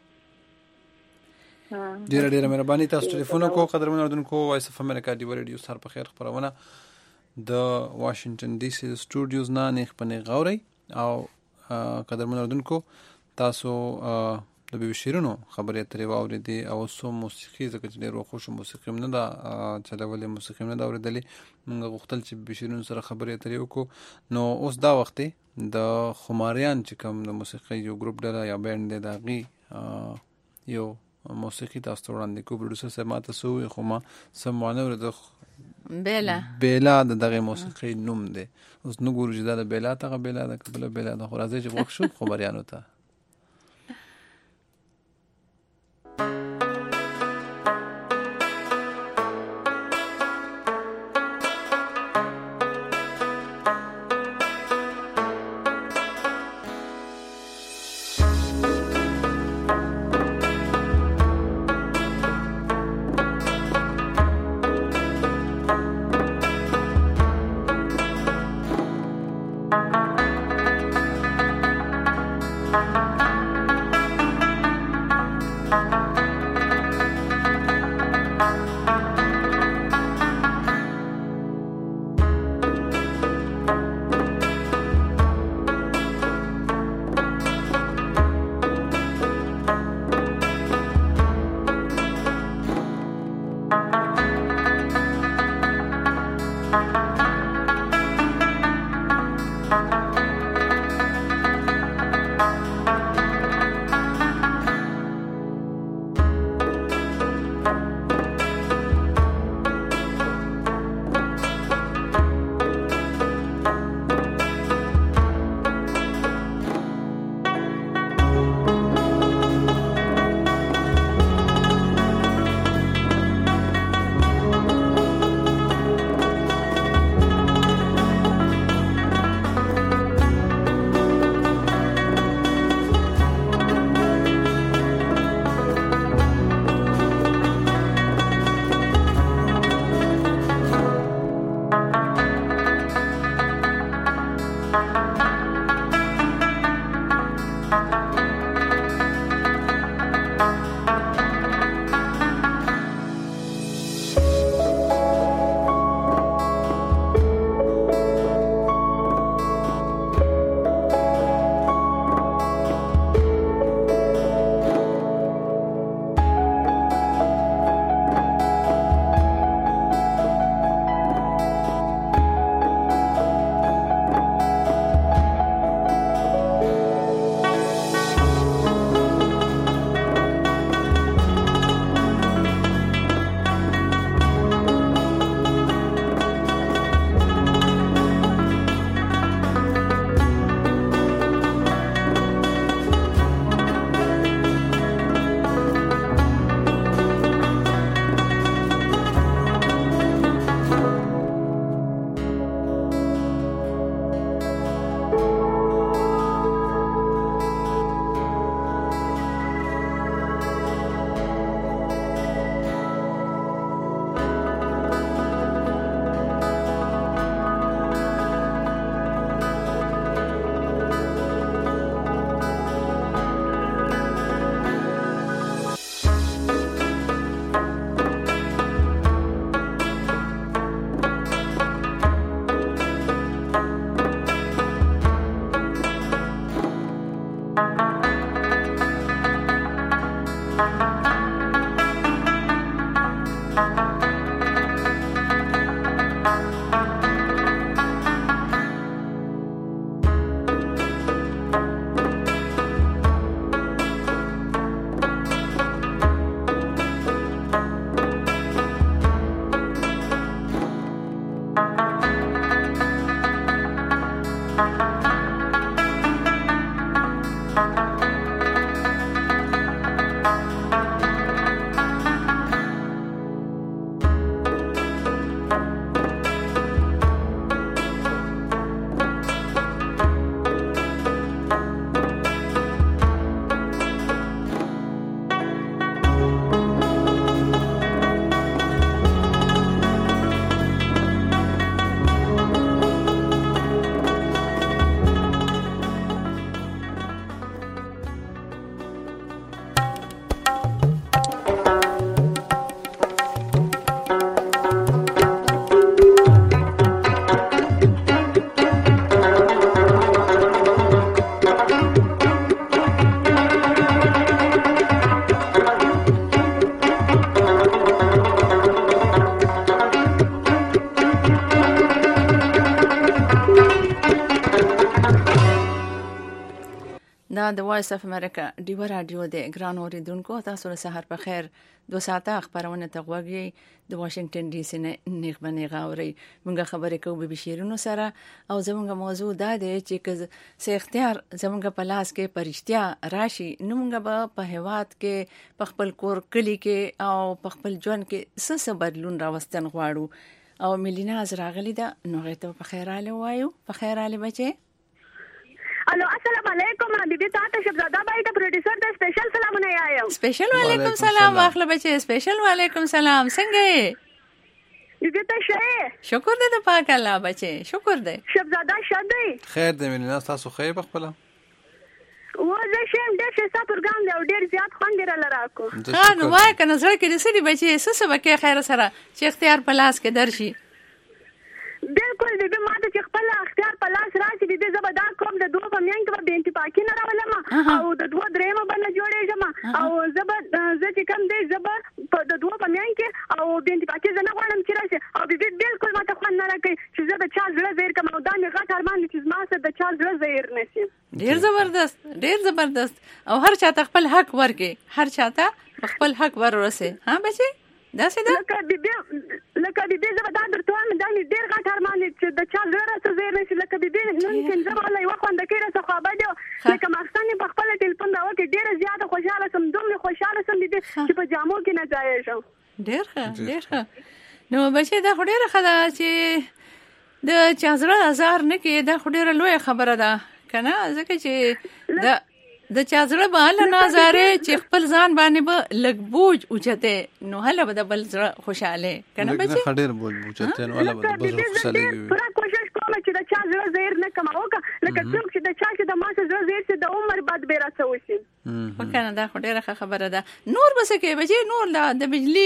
ډیر مهرباني تاسو ټلیفون کو قدرمن اردوونکو وایس اف امریکا دی ریډیو سر په خیر خبرونه د واشنگټن ډي سي سټوډیوز نه نه خپنه غوري او قدرمن اردوونکو تاسو د به شیرونو خبرې ترې واورېدې او سو موسیقي ځکه چې ډېر خوشو موسیقي نه دا چلولې موسیقي نه دا اورېدلې موږ غوښتل چې به شیرونو سره خبرې ترې وکړو نو اوس دا وخت د خماریان چې کوم د موسیقي یو ګروپ ډله یا بینډ دی داغي یو موسیقي تاسو وړاندې کو پروډوسر سره ماته سوې خو ما سمونه ورته بیلا دغه موسیقي نوم دی اوس نو ګورو چې دا بیلا ته بیلا د قبل بیلا د خورازه چې وښو خبريانو ته دا د وایس اف امریکا ډیو رادیو د ګران اوریدونکو تاسو له سحر په خیر 2 ساعته خبرونه ته غوږی د واشنگټن ډي سي نه نیغبنې غاوري موږ خبرې کوو به شیرونو سره او زموږ موضوع دا دی چې سه اختیار زموږ په لاس کې پرشتیا راشي نو موږ په هواد کې په خپل کور کلی کې او په خپل ژوند کې څه بدلون راوستن غواړو او ملینا از راغلی دا نو غته په خیراله وایو په خیراله بچي الو السلام علیکم حبیبی تاسو شهزاده بھائی د پروډوسر د سپیشل سلامونه یایم سپیشل وعلیکم سلام اخله بچي سپیشل وعلیکم سلام څنګه یې ته شه شکر دې د پاک الله بچي شکر دې شهزاده شادي خیر دې ملینا تاسو خیر بخپله و زه شم د شسا پروګرام دی او ډیر زیات خوند راکو ها نو وای کنه زړه کې د سړي بچي څه سبکه خیر سره چې اختیار په لاس کې درشي بالکل دې ماته چې خپل اختیار په لاس راشي دې زبدا کوم د دوه په میان کې به انتپاکي نه راولم او د دوه درېمه باندې جوړېږم او زه چې کوم دې زبر په د دوه په میان کې او د انتپاکي زنه غواړم چې راشي او دې بالکل ماته خوند نه راکړي چې زه د چا زړه زیر کوم او دا مې غټ ارمان چې ما سره د چا زړه زیر نشي ډیر زبردست او هر چاته خپل حق ورکړي هر چاته خپل حق ورسه ها بچي دا څه ده لکه دې زبدا درته مې دا ډیر غټ ارمان چې د چا زړه سره زیر نشي لکه دې نن چې زما الله یو خوند کړي څه خبر دی لکه مخستاني په خپل ټلیفون دا وکړي ډیر زیاته خوشاله سم دومره خوشاله سم دې چې په جامو کې نه ځای شم ډیر ښه نو بچي دا ډیره خدا چې د چا زړه هزار نه کې دا ډیره لوی خبره ده کنه ځکه چې د چا زړه باندې نظارې چې خپل ځان باندې به لګ بوج اوچته نو هله به د بل زړه خوشاله کنه بچي خډیر بوج اوچته نو هله به د بل خوشاله وي پورا کوشش کوم چې د چا زړه زیر نه کماوکه لکه څوک چې د چا چې د ما زړه زیر چې د عمر بعد به راڅوي وکنه دا ډیره خبره ده نور بس کې بچي نور د بجلی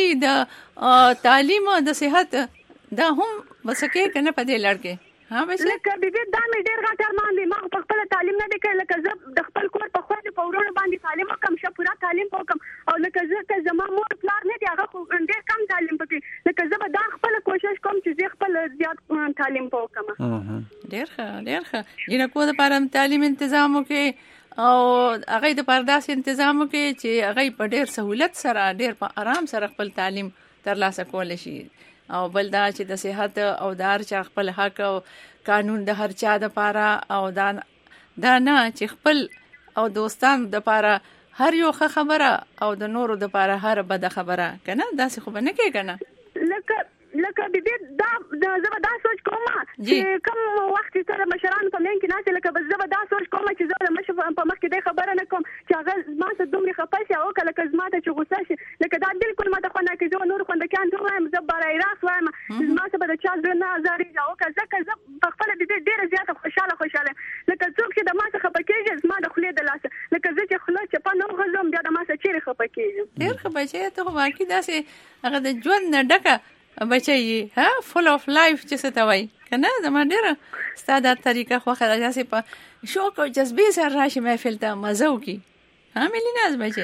د تعلیم او د صحت دا هم بس کې کنه په دې لړ کې ها بس لکه دې دا مې ډیر غټ ارمان دی ما په خپل تعلیم نه وکړ لکه زه د خپل کور په خو په ورونو باندې تعلیم وکم شه پورا تعلیم وکم او لکه زه که زما مور پلار نه دی هغه خو ډیر کم تعلیم پکې لکه زه به دا خپل کوشش کوم چې زه خپل زیات تعلیم وکم ډیر ښه جنکو د پاره تعلیم تنظیم وکي او هغه د پرداس تنظیم وکي چې هغه په ډیر سہولت سره ډیر په آرام سره خپل تعلیم ترلاسه کول شي او بل دا چې د صحت او دار چا خپل حق او قانون د هر چا د پاره او دا نه چې خپل او دوستان د پاره هر یو خبره او د نورو د پاره هر بد خبره کنه دا څه خو نه کې کنه لکه دې دا زبدا سوچ کوم چې کوم وخت سره مشران په من کې نه لکه زبدا سوچ کوم چې زه مشه په مخ کې د خبره نه کوم چې هغه ما ته دومره خپه او کله کزما ته چې غوسه شي لکه دا بالکل ما ته خو نه کې زه نور خوند کان ته وایم زه برای راس وایم ما ته به د چا نه ازاري او کزه په خپل دې ډیره زیاته خوشاله لکه څوک چې د ما څخه خپه کېږي ما د خلې د لاس لکه زه چې خلې چې په نو غزم بیا د ما څخه چیرې خپه کېږي ډیر خپه چې ته واقعي داسې هغه د ژوند نه ډکه بچي ها فول اف لایف چې څه ته وای کنه زموږ ډیره ستاده طریقه خو خلاص په شوق او جذبه سره راشي محفل ته مزه وکي ها ملیناز بچي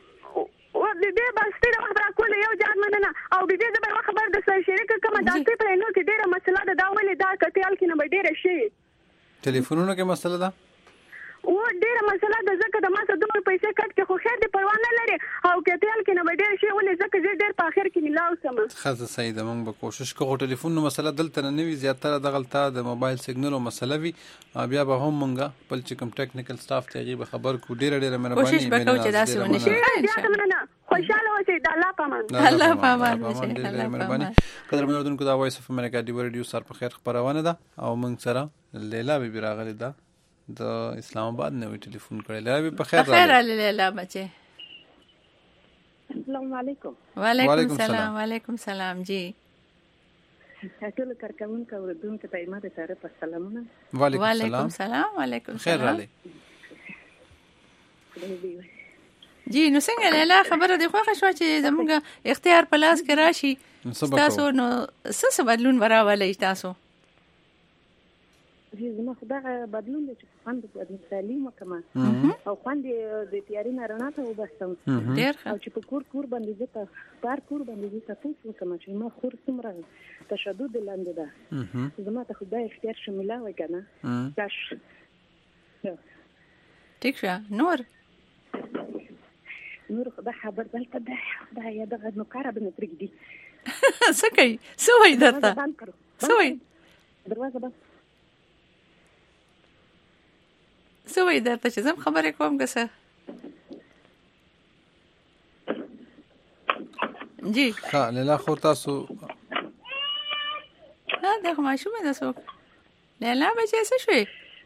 او دې بس ته خبره کول یو ځان مننه او دې زما خبر د سر شریک کوم داسې په نو کې ډیره مسله ده دا ولې دا کتل کې نه ډیره شي ټلیفونونو کې مسله ده او ډیره مسله ده ځکه د ما څخه دومره پیسې کټ کې خو خیر دې پروا نه لري او کتل کې نه ډیره شي ولې ځکه زه ډیر په اخر کې ملاو سم خاصه صحیح ده موږ به کوشش کوو ټلیفون نو مسله دلته نه وي زیاتره د غلطه د موبایل سیګنل او مسله وي بیا به هم مونږه بل چې کوم ټیکنیکل سټاف ته غي خبر کو ډیره مهرباني کوشش وکړو چې داسې ونه شي خوشاله اوسئ د الله پامان الله مهرباني قدر مندونکو دا وایس اف امریکا دی ریډیو سر په خیر خبرونه ده او موږ سره لیلا به راغلی ده د اسلام آباد نه وی ټلیفون کړی لا به په خیر لیلا بچي السلام علیکم وعلیکم السلام جی ټول کارکونکو اوردونکو ته ماده طرف سلامونه وعلیکم السلام وعلیکم خیر علی جی نو څنګه لیلا خبره دی خو شو چې زموږ اختیار په لاس کې راشي تاسو نو څه بدلون راولئ تاسو زما خدای بدلون دي چې خوند د تعلیم وکم او خوند د تیاری نه رڼا ته وبستم ډیر او چې په کور باندې زه په کور باندې زه تاسو وکم چې ما خور څومره تشدد لاندې ده زما ته خدای اختیار شمولا وکنه کاش ټیک شه نور خدای خبر دلته ده خدای دغه نو کار به نه پرېږدي څه کوي څه وایي درته څه وایي دروازه بند څه وایي درته چې زم خبرې کوم که څه جی ها لیلا خو تاسو دغه ماشومه ده څوک لیلا بچی څه شوې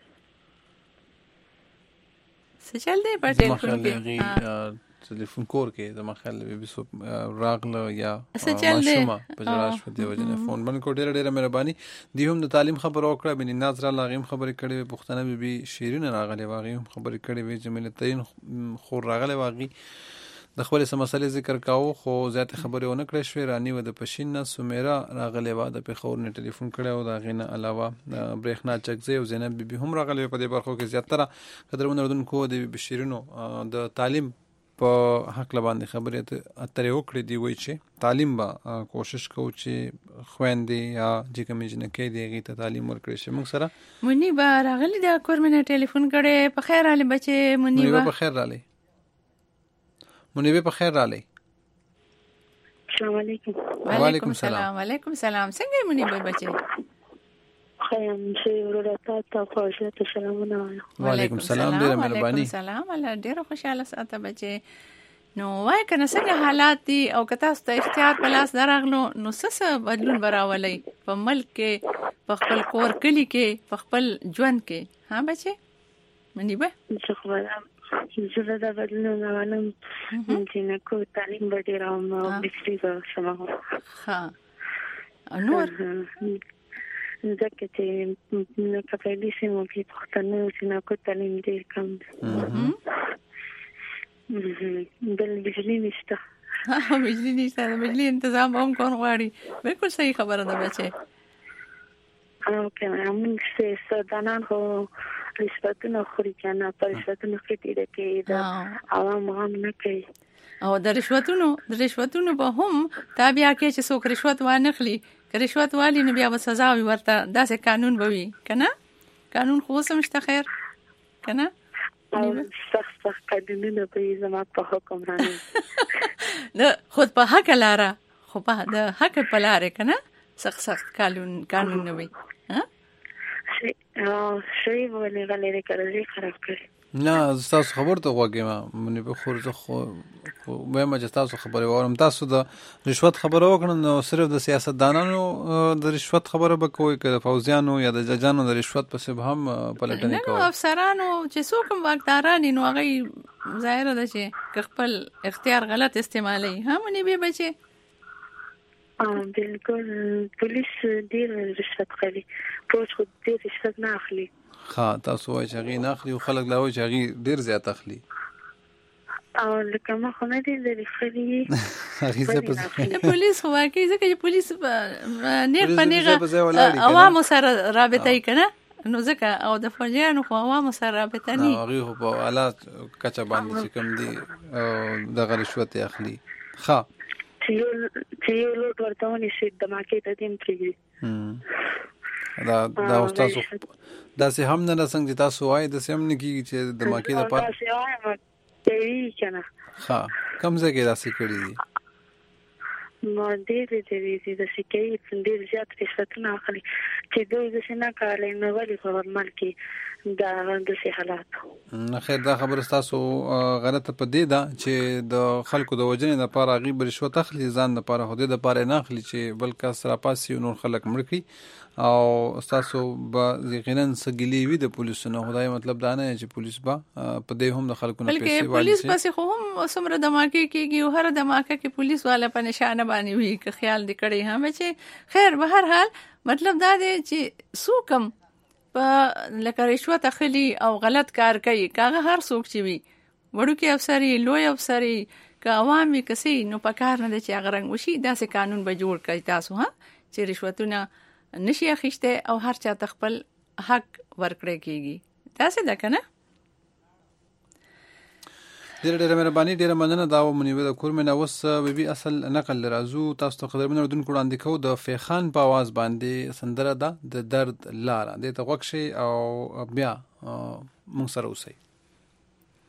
څه چل دی په ټلیفون کې ټلیفون کور کې زما خیال به سو راغله یا ماشومه په جراش په دی وجنه فون باندې کو ډېر مهرباني دی هم د تعلیم خبر اوکړه بني ناظر لاغیم خبرې کړې پښتنه به شیرین راغله واغې هم خبرې کړې وې جملتین خور راغله واغې د خپل مسلې ذکر کاوه خو زیات خبرې ونه کړې شوې رانی و د پښین سمیرا راغله و د پیښور نه ټلیفون کړو دا غینه علاوه برېښنا چکزي او زینب بیبي هم راغله په دې برخو کې زیاتره قدرمن اردوونکو د بشیرینو د تعلیم په حق باندې خبرې اترې وکړې دی وای چې تعلیم با کوشش کوو چې خويندې یا چې کوم جنکې دیږي ته تعلیم ورکړي شي موږ سره مونږ به راغلي دا کورمنه ټلیفون کړي په خیر علي بچي مونږ په خیر علي منیبه په خیر رالی السلام علیکم وعلیکم السلام وعلیکم السلام څنګه منیبه بچي خیم چې ورته تاسو ته سلامونه وعلیکم السلام ډیر مهرباني وعلیکم السلام الله ډیر خوشاله ساته بچي نو وای کنه څنګه حالات دي او کته ست اختیار په لاس درغلو نو څه بدلون براولي په ملک کې په خپل کور کلی کې په خپل ژوند کې ها بچي منیبه زه دا بدلون غواړم چې نه کو تعلیم به راوم او بسري به سمه ها نور ځکه چې نه کفایلی سیمو کې پښتنو چې نه کو تعلیم ډېر کم بل بجلی نشته بجلی نشته د بجلی تنظیم هم کون غواړي بالکل صحیح خبره ده بچي اوکې موږ څه دانان خو رشوتونه خوري کنه پر رشوتونه خېټې ده کې دا عوام هم نه کوي او د رشوتونو به هم تابع کې چې څوک رشوت وانخلي که رشوت والی نه بیا به سزا وي ورته داسې قانون به وي کنه قانون خو سمشته خیر کنه سخت قانونونه به زما په حکم رانه نه خود په حق لاره خو په د حق په لاره کنه سخت قانون نه وي ها شي ولې غلې کړې خراب کړې نه تاسو خبر ته وګورم منې په خور زه خو وایم چې تاسو خبرې وورم تاسو د رشوت خبره وکړم نو صرف د سیاستدانانو د رشوت خبره به کوی که د فوزیانو یا د ججانو د رشوت په سبب هم پلټنې کوي نو افسرانو چې څوک واکداران نو هغه ظاهر ده چې خپل اختیار غلط استعمالي هم نه به بچي بالکل پولیس ډیر رشوت کوي پولیس خو ډیر رشوت نه اخلي ها تاسو وایي چې هغه نه اخلي او خلک لا وایي چې هغه ډیر زیات اخلي او لکه ما خو نه دي لري خلي پولیس خو واکې ځکه چې پولیس نه پنيغه عوامو سره رابطه کوي نو ځکه او د فوجیانو خو عوامو سره رابطه نه هغه په حالات کچا باندې چې کوم دي د رشوت اخلي ها چې یو لوټ ورته ونی شي د ماکې ته دیم کېږي دا تاسو دا سه هم نه څنګه تاسو وایي د سم نه کیږي چې د ماکې د پات ها کوم ځای کې راسي کړی دي نو دې د سکه ډېر زیات رشوتونه اخلي چې دوی د سینا کاري نو ولې په ورمل کې دا د سي حالات نه خیر دا خبر تاسو غلطه پدې ده چې د خلکو د وجنې لپاره غیب رشوت اخلي ځان لپاره هده د لپاره نه اخلي چې بلکې سره پاسي نور خلک مړ کی او تاسو به یقینا سګلی وي د پولیسونو خدای مطلب دا نه چې پولیس با په دې هم د خلکو نه پیسې بلکې پولیس پس خو هم سمره دماکه کېږي او هر دماکه کې پولیس والا په نشانه باندې وي که خیال دې کړی هم چې خیر به هر حال مطلب دا دی چې سوکم په لکه رشوت اخلي او غلط کار کوي کاغه هر څوک چې وي وړو کې افسري لوی افسري که عوامي کسي نو په کار نه چې هغه رنګ وشي داسې قانون به جوړ کړي تاسو ها چې رشوتونه نشي اخیسته او هر چا خپل حق ورکړي کیږي تاسو دا کنه ډېر مهرباني ډېر مننه دا ومنیو د کورمنه اوس بيبي اصل نقل راځو تاسو ته قدرمن اردوونکو وړاندې کوو د فیخان په आवाज باندې سندره ده د درد لاره د توقشي او بیا موږ سره اوسئ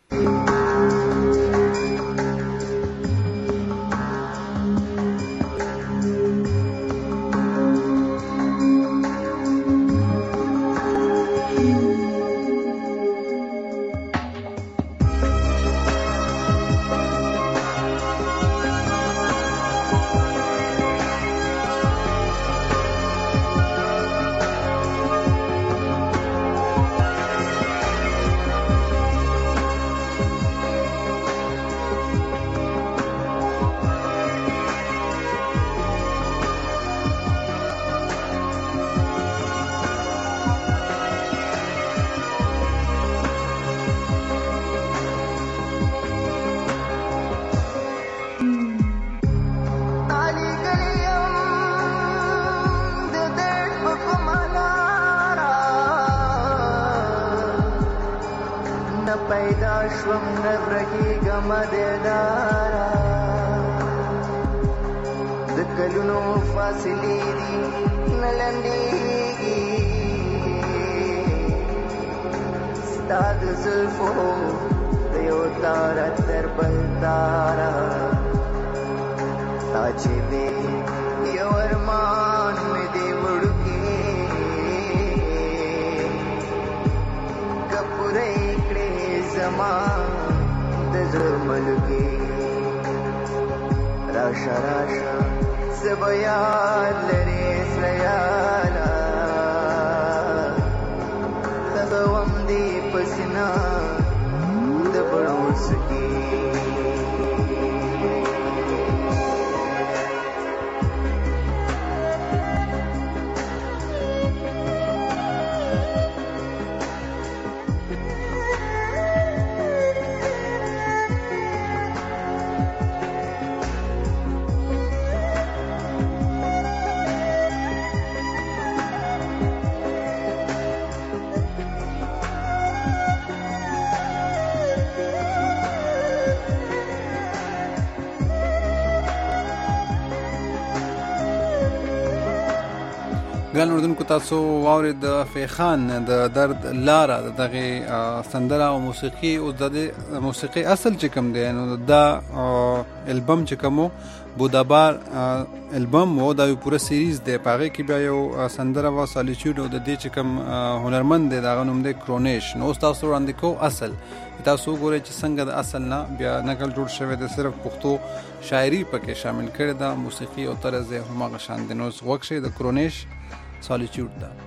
ګران اردوونکو تاسو واورید د فیخان د درد لاره دغه سندره او موسیقي او د موسیقي اصل چې کوم دی نو دا البم چې کومو بودابار البم و دا یو پوره سیریز دی پاره کې بیا یو سندره و سالیچود او د دې چې کوم هنرمند دی دا غنوم دی کرونیش نو تاسو وړاندې کو اصل تاسو ګورئ چې څنګه د اصل نه بیا نقل جوړ شوی دی صرف پښتو شاعري پکې شامل کړي دا موسیقي او طرز همغه شان دی نو وکشه د کرونیش Solitude da.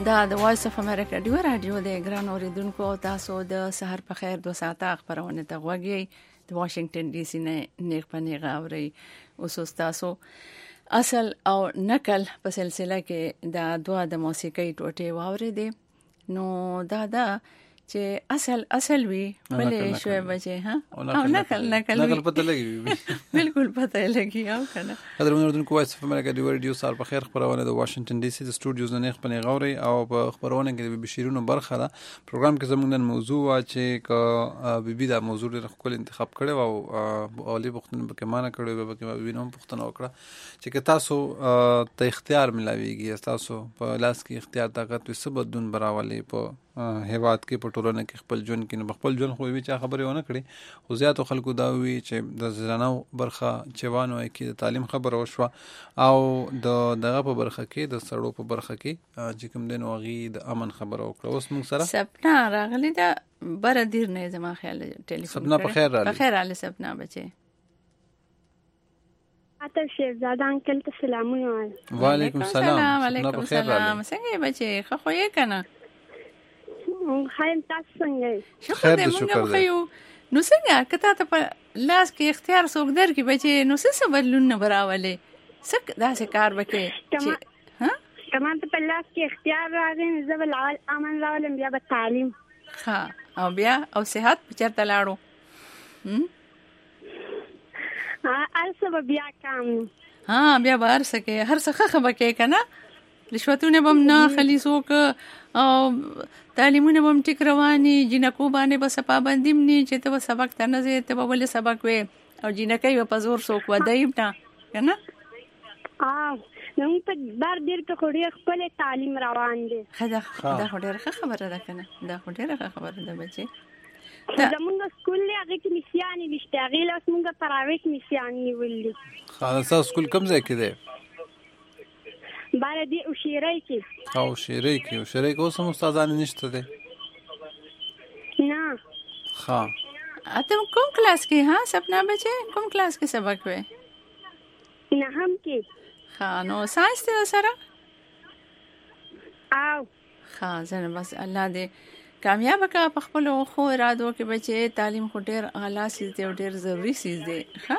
دا د وایس اف امریکا ډیو رادیو د ګران اوریدونکو تاسو د سحر په خیر 2 ساعته خبرونه ته غوږی د واشنگټن ډي سي نه نیغ په نیغه اوري اوس تاسو اصل او نقل په سلسله کې دا دوا د موسیقي ټوټه واوري دي نو دا چې اصل وی بلې شوي بچي ها او نقل پته لګي بالکل پته لګي او کنه قدرمن اوریدونکو وایس اف امریکا ډیو رادیو سال په خیر خبرونه د واشنگټن ډي سي د سټوډیوز نه خپل غوري او په خبرونه کې د بشیرونو برخه ده پروګرام کې زموږ نن موضوع وا چې ک بيبي دا موضوع لري خپل انتخاب کړي او اولی وختونه به کمانه کړي به کې بيبي نوم پښتنه وکړه چې تاسو ته اختیار ملاويږي تاسو په لاس کې اختیار طاقت وسه بدون براولي په هیواد کې په ټولنه کې خپل ژوند کې خپل ژوند خو وی چې خبرې ونه کړي خو زیاتو خلکو دا وی چې د زرانو برخه چوانو کې د تعلیم خبره وشوه او دغه په برخه کې د سړو په برخه کې چې کوم دین وغي د امن خبره وکړه اوس موږ سره سپنا راغلی دا بر دیر نه زما خیال ټلیفون سپنا په خیر راغلی په خیر راغلی سپنا بچي اته شهزاده انکل ته سلامونه وعلیکم السلام وعلیکم السلام څنګه بچي خو یې کنه خایم تاسو څنګه شکر دې مونږ خو یو نو څنګه کته ته په لاس کې اختیار څوک در کې بچي نو څه بدلون نه براولې څه دا څه کار وکړي چې ها کمان ته په لاس کې اختیار راغی زه بل امن راولم بیا به تعلیم ها او بیا او صحت په چرته لاړو ارسه بیا کام ها بیا بار سکے هر څه خبره کنه رشوتونه بم نه خلیصوک او تعلیمونه بم ټیک رواني جنکو باندې بس پابندیم نه چې ته سبق ته نه زه ته بل سبق وې او جنکې په زور سوک ودایم نه کنه نو په بار ډیر ته خوري خپل تعلیم روان دي دا ډیره خبره ده کنه دا ډیره خبره ده بچي زمونږ سکول له هغه کې نشيانې نشته هغه لاس مونږ پرایویټ نشيانې ولې خلاص سکول کوم ځای کې دی بار دی او شیرای کې او شیرای کې اوس هم استادان نشته دي نه ها اته کوم کلاس کې ها سپنا بچي کوم کلاس کې سبق وې نه هم کې ها نو ساينس ته سره او ها زنه بس الله دې کامیاب کا په خپل خو ارادو کې بچي تعلیم خو ډیر اعلی سیز دی او ډیر ضروری سیز دی ها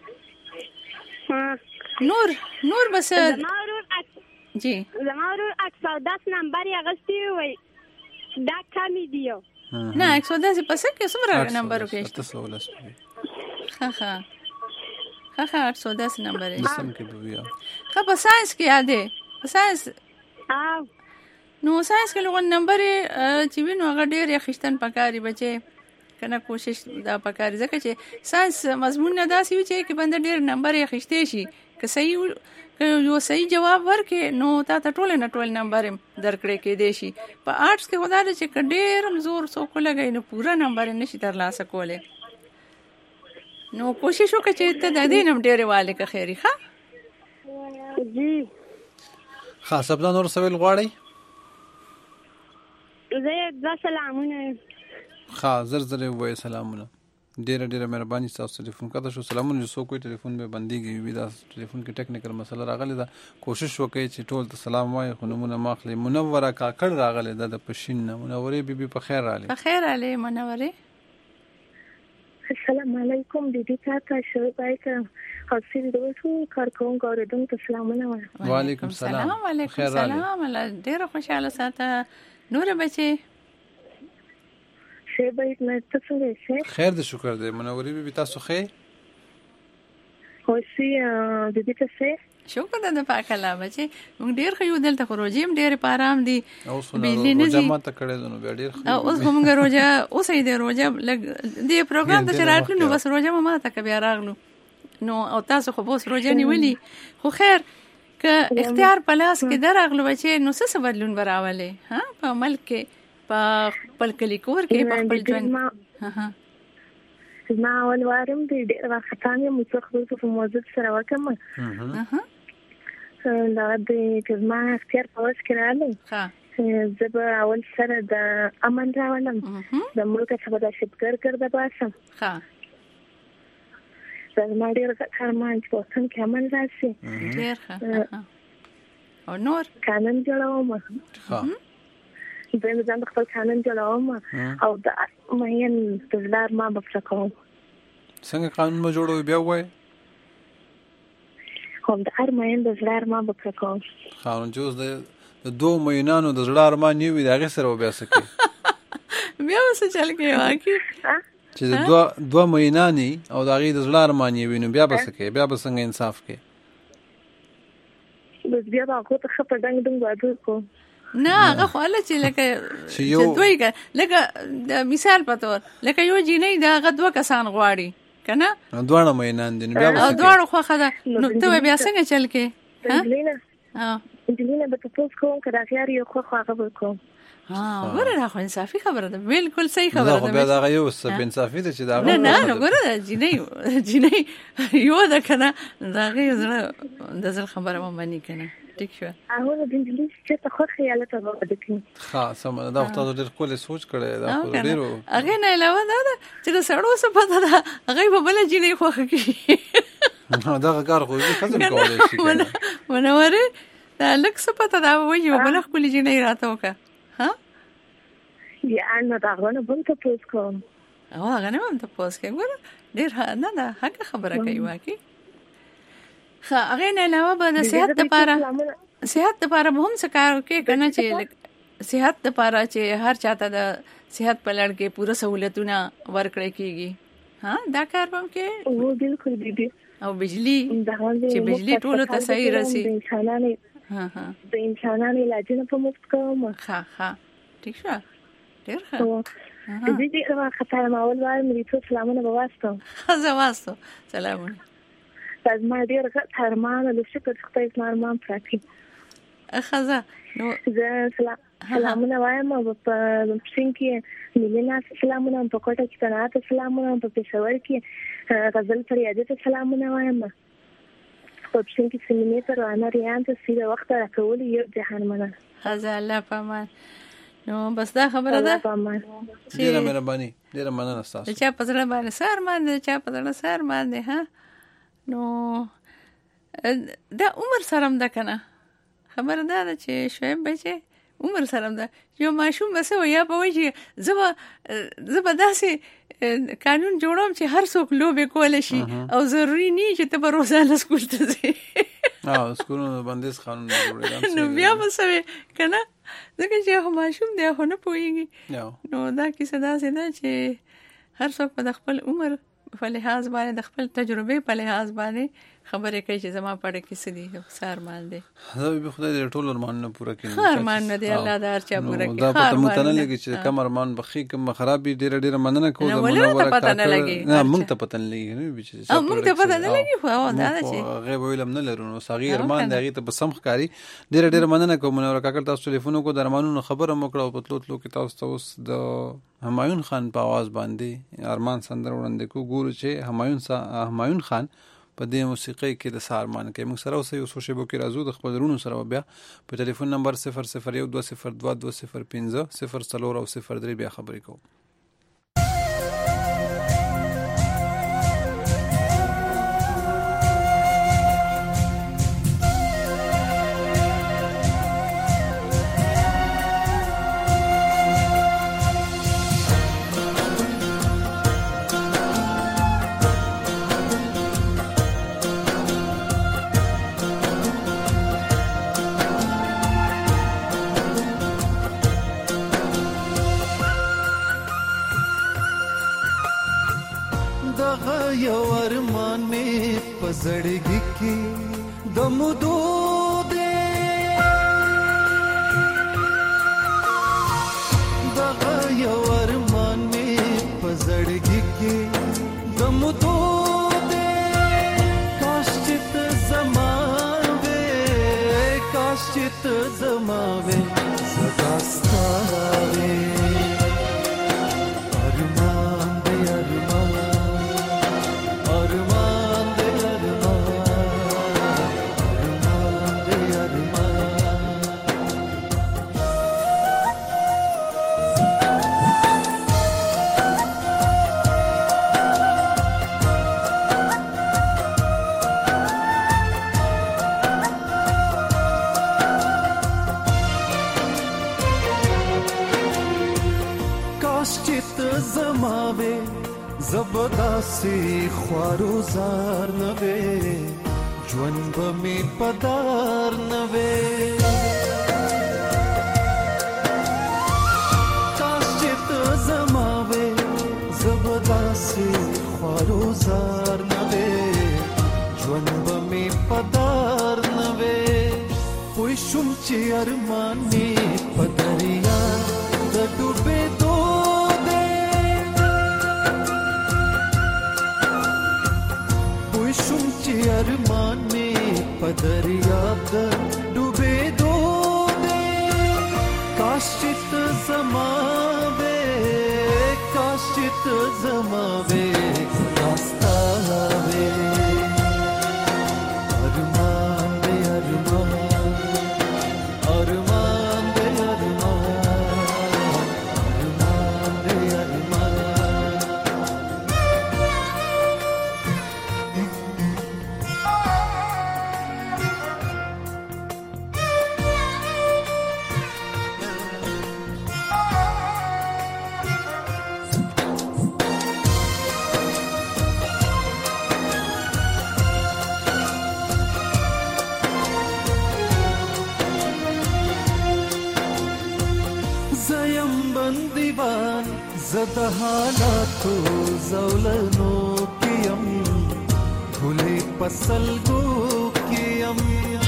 نور بس جی زمارو 110 نمبر یې غستی وای دا کمی دیو نه 110 پس کې څومره نمبر وکړي ها 110 نمبر یې سم کې بیا خو په ساينس کې یادې ساينس نو ساينس کې لغون نمبر چې وینو هغه ډیر یخشتن پکاري بچي کنه کوشش دا پکاري ځکه چې ساينس مضمون نه داسي وي چې بند ډیر نمبر یخشته شي که صحیح یو صحیح جواب ورکې نو تا ته ټول نمبر درکړې کې دی شي په آرټس کې خدای دې چې ډېر زور څوک لګي نو پورا نمبر نشي ترلاسه کولای نو کوشش وکړه چې ته د دې نم ډېرې والي که خیري ښه جی خاص ابدا نور سوال غواړي زه سلامونه ها زر وای سلامونه ډیره مهرباني تاسو ټلیفون کاته شو سلامونه سو کوئی ټلیفون به بنديږي وي دا ټلیفون کې ټیکنیکل مسله راغلی دا کوشش وکړئ چې ټول ته سلام وایي خو نمونه ماخلي منوره کاکړ راغلی دا د پښین منوره بیبي په خیر رااله په خیر رااله منوره السلام علیکم بیبي تاسو شو پایکه حاصل دوسو کارکون غوړم ته سلامونه وعلیکم السلام وعلیکم السلام ډیره خوشاله ساته نور بچي شه باید نه تاسو څنګه خیر دې شکر دې منوري بي تاسو خیر خوشي دې تاسو شکر دې پاک الله بچي موږ ډیر خو دلته خروجیم ډیر پارام دي بجلی نه دي جمع ته کړه نو ډیر خو اوس موږ روزه اوس دې روزه دې پروګرام ته راتلو نو بس روزه ما ته بیا راغلو نو او تاسو خو بوس روزه نیولې خو خیر که اختیار پلاس کې درغلو بچي نو څه بدلون براولې ها په عمل کې په خپل کلی کور کې په خپل ژوند ما اول وارم دې ډېر وخت ته مو څه خبرې په موضوع سره وکم دا دې چې ما اختیار په وس کې راغلی زه به اول سره د امن راولم د ملک څخه د شکر کړه باسم زه ما ډېر کارمان چې وختن کې امن راشي ډېر ښه او نور قانون جوړوم زه ځان د خپل قانون جوړوم او د مهین د زلار ما بفرقوم. څنګه قانون مو جوړوي بیا وای؟ هم د هر مهین د زلار ما بفرقوم. قانون جوړ د دوه مهینانو د زلار ما نیوي د هغه سره بیا سکی. بیا وسه چل کې واکي چې د دوه مهینانی او د هغه د زلار ما نیوي نو بیا بسکه بیا بسنګ انصاف کې. بس بیا هغه ته خپل دنګ واده کو. نه هغه خو الله چې لکه چې دوی لکه مثال په تور لکه یو جینۍ دا هغه دوه کسان غواړي کنه دوه مهینان دي بیا بسکه دوه خو خدا نو ته بیا څنګه چل کې انجلینا به تاسو کوم کړه خیر یو خو هغه وکم. ګوره خو انصافي خبره ده بالکل صحیح خبره ده. خو بیا دا یو سب انصافي ده چې دا نه ګوره جینۍ یو ده کنه دا غي د خبره مې مانی کنه ټیک شو. هغه د انجلینا چې ته خو خیالات وکړه کې خاصه دا وخت ډېر کول سوچ کړي دا خو ډېرو هغه نه علاوه دا چې د سړو څه پته ده هغه په بل جینۍ خو کوي دا کار خو دې ختم کولای شي ونوره دا لک څه پته دا وایي بل خپل جینۍ راته وکړه ها یا نه دا غواړم بل ته پوس کوم. هغه نه هم ته پوس کوي ګوره ډېر نه ده حق خبره کوي واکي. هغه نه علاوه به د صحت لپاره به هم څه کار کوي کنه چې صحت لپاره چې هر چاته د صحت په لړ کې پوره سہولتونه ورکړي کیږي ها دا کار هم کې او بالکل دي او بجلی چې بجلی ټول ته صحیح راسي د انسانانو علاجونه په مفت کوم. ها ټیک شو ډیر ښه. د دې هغه خطر ماول وای مې ټول سلامونه بواسطه زواسطه سلامونه از ما ډیر ترمان له شکر خدای زمارمان پراتی خزه نو زه سلامونه وایم په پښین کې میلینا سلامونه په کوټه کې تنات سلامونه په پېښور کې غزل فریادې ته سلامونه وایم په پښین کې سیمینیټر انا ریان ته سیده وخت راکول یو جهان منه خزه الله پامان. نو بس دا خبره ده ډیره مهرباني ډیره مننه تاسو چې په ځړه باندې سر باندې چې په ځړه سر باندې ها نو دا عمر سرم ده کنه خبره ده چې شویم بچي عمر سرم ده یو ماشوم بس یا په وای چې زبا داسې قانون جوړوم چې هر څوک لوبه کول شي او ضروری نه چې ته په روزانه سکول ته ځې سکولونو باندې قانون جوړیږي نو بیا مسوي کنه ځکه چې هغه ماشوم دی خو نه پوهیږي نو دا کیسه داسې ده چې هر څوک په خپل عمر په لحاظ باندې د خپل تجربه په لحاظ باندې خبرې کوي چې زما پړه کې سدي سار مان دي زه به خدای دې ټول ارمان نه پوره کړي خیر مان نه دی الله دار چا پوره کړي دا په متنه لګي چې کم ارمان بخي کم خرابې ډېر مننه کوم د منوره پته نه لګي نه مونږ ته پته نه لګي نو چې او مونږ ته پته نه لګي خو دا چې غیب ویلم نه لرو نو صغیر ارمان دغه ته بسم ښکاری ډېر مننه کوم منوره کاکل تاسو ټلیفون کو د ارمانونو خبره مو کړو په تلو کې تاسو اوس د همایون خان په आवाज باندې ارمان سندر وړاندې کو ګورو چې همایون خان په دې موسیقۍ کې د سارمان کې موږ سره اوسې اوسو شیبو کې راځو د خپل رونو سره بیا په ټلیفون نمبر 0012022050 04 او 03 بیا خبرې کوو. یو ارمان می پزړګي کې د مودو دې دا یو ارمان می پزړګي کې د مودو دې کاش چې زماوي کاش چې زماوي سدا ستاره کاش چې ته زما وې زه به داسې خوارو زار نه وې ژوند به مې په دار نه وې کاش چې ته زما وې زه به داسې خوارو زار نه وې ژوند به مې په دار نه وې پوه شوم چې ارمان مې په دریا د ډوبېدو ارمان में पदरिया द डूबे दो दे काशित जमावे रास्ता वे अरमान दे अरमान अरमान दे अरमान अरमान दे अरमान زد حالاتو زولنو کیم بھولے پسلگو کیم